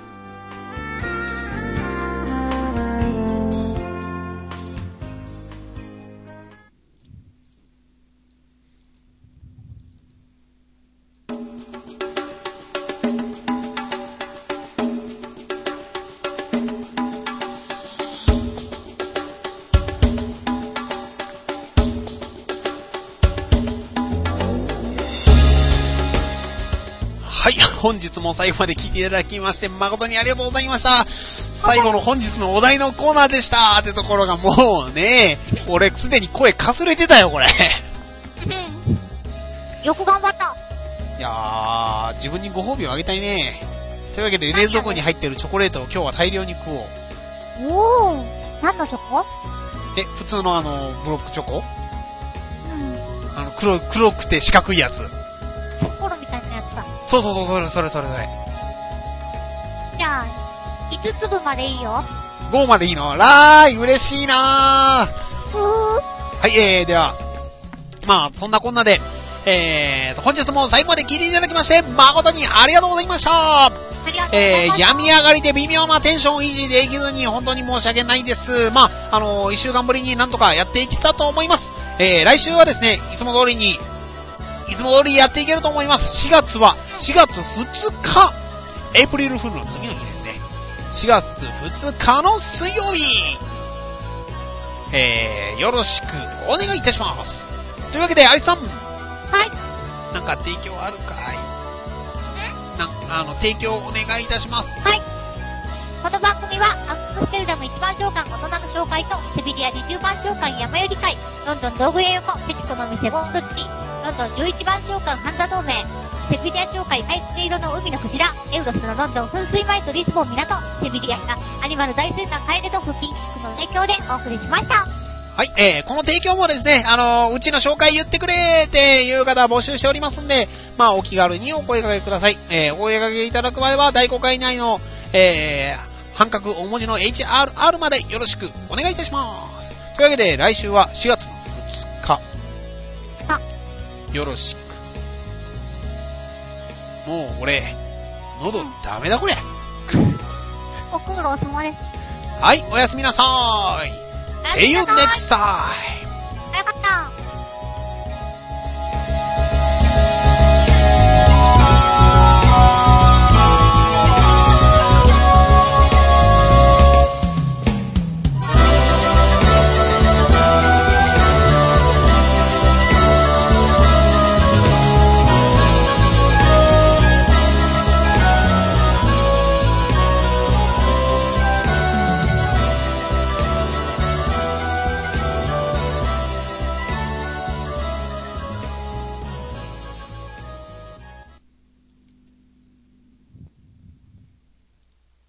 はい、本日も最後まで聞いていただきまして誠にありがとうございました。最後の本日のお題のコーナーでしたってところがもうね、俺すでに声かすれてたよこれ。 よく頑張った。 いやー、自分にご褒美をあげたいね。というわけで冷蔵庫に入ってるチョコレートを今日は大量に食おう。 おー、何のチョコ？ え、普通のあのブロックチョコ？ うん。 あの黒黒くて四角いやつ。 コロみたいなやつだ。 そうそうそう、それそれそれそれ。 じゃあ、いつつぶまでいいよ。 ごまでいいの？らーい、嬉しいなー。 ふー。 はい、えー、では、まあ、そんなこんなで、えーと、本日も最後まで聞いていただきまして、誠にありがとうございました。 ありがとうございました。 えー、病み上がりで微妙なテンションを維持できずに本当に申し訳ないです。まあ、あのー、一週間ぶりになんとかやっていけたと思います。えー、来週はですね、いつも通りに、いつも通りやっていけると思います。しがつは、しがつふつか、エイプリルフールの次の日ですね。しがつふつかの水曜日、えー、よろしくお願いいたします。というわけで、アリさん。 はい。 なんか提供あるかい？ん？なんあの、提供お願いいたします。 はい。この番組は、アムステルダム一番召喚大人の紹介と、セビリアにじゅうばん召喚山より会、ロンドン道具屋横、ペチコの店ゴンドッチ、ロンドンじゅういちばん召喚ハンダ同盟、セビリア召喚アイス色の海のクジラ、エウロスのロンドン噴水前とリスボン港、セビリアがアニマル大生産カエルと腹筋、この提供でお送りしました。 はい、えー、この提供もですね、あのー、うちの紹介言ってくれーっていう方募集しておりますんで、まあ、お気軽にお声掛けください。えー、お声掛けいただく場合は、大公開以内の、えー、半角大文字の エイチアールアール までよろしくお願いいたします。というわけで、来週はしがつのふつか。 あ、 よろしく。もう、俺、喉ダメだこれ。 ご苦労様です。 はい、おやすみなさーい。See you next time!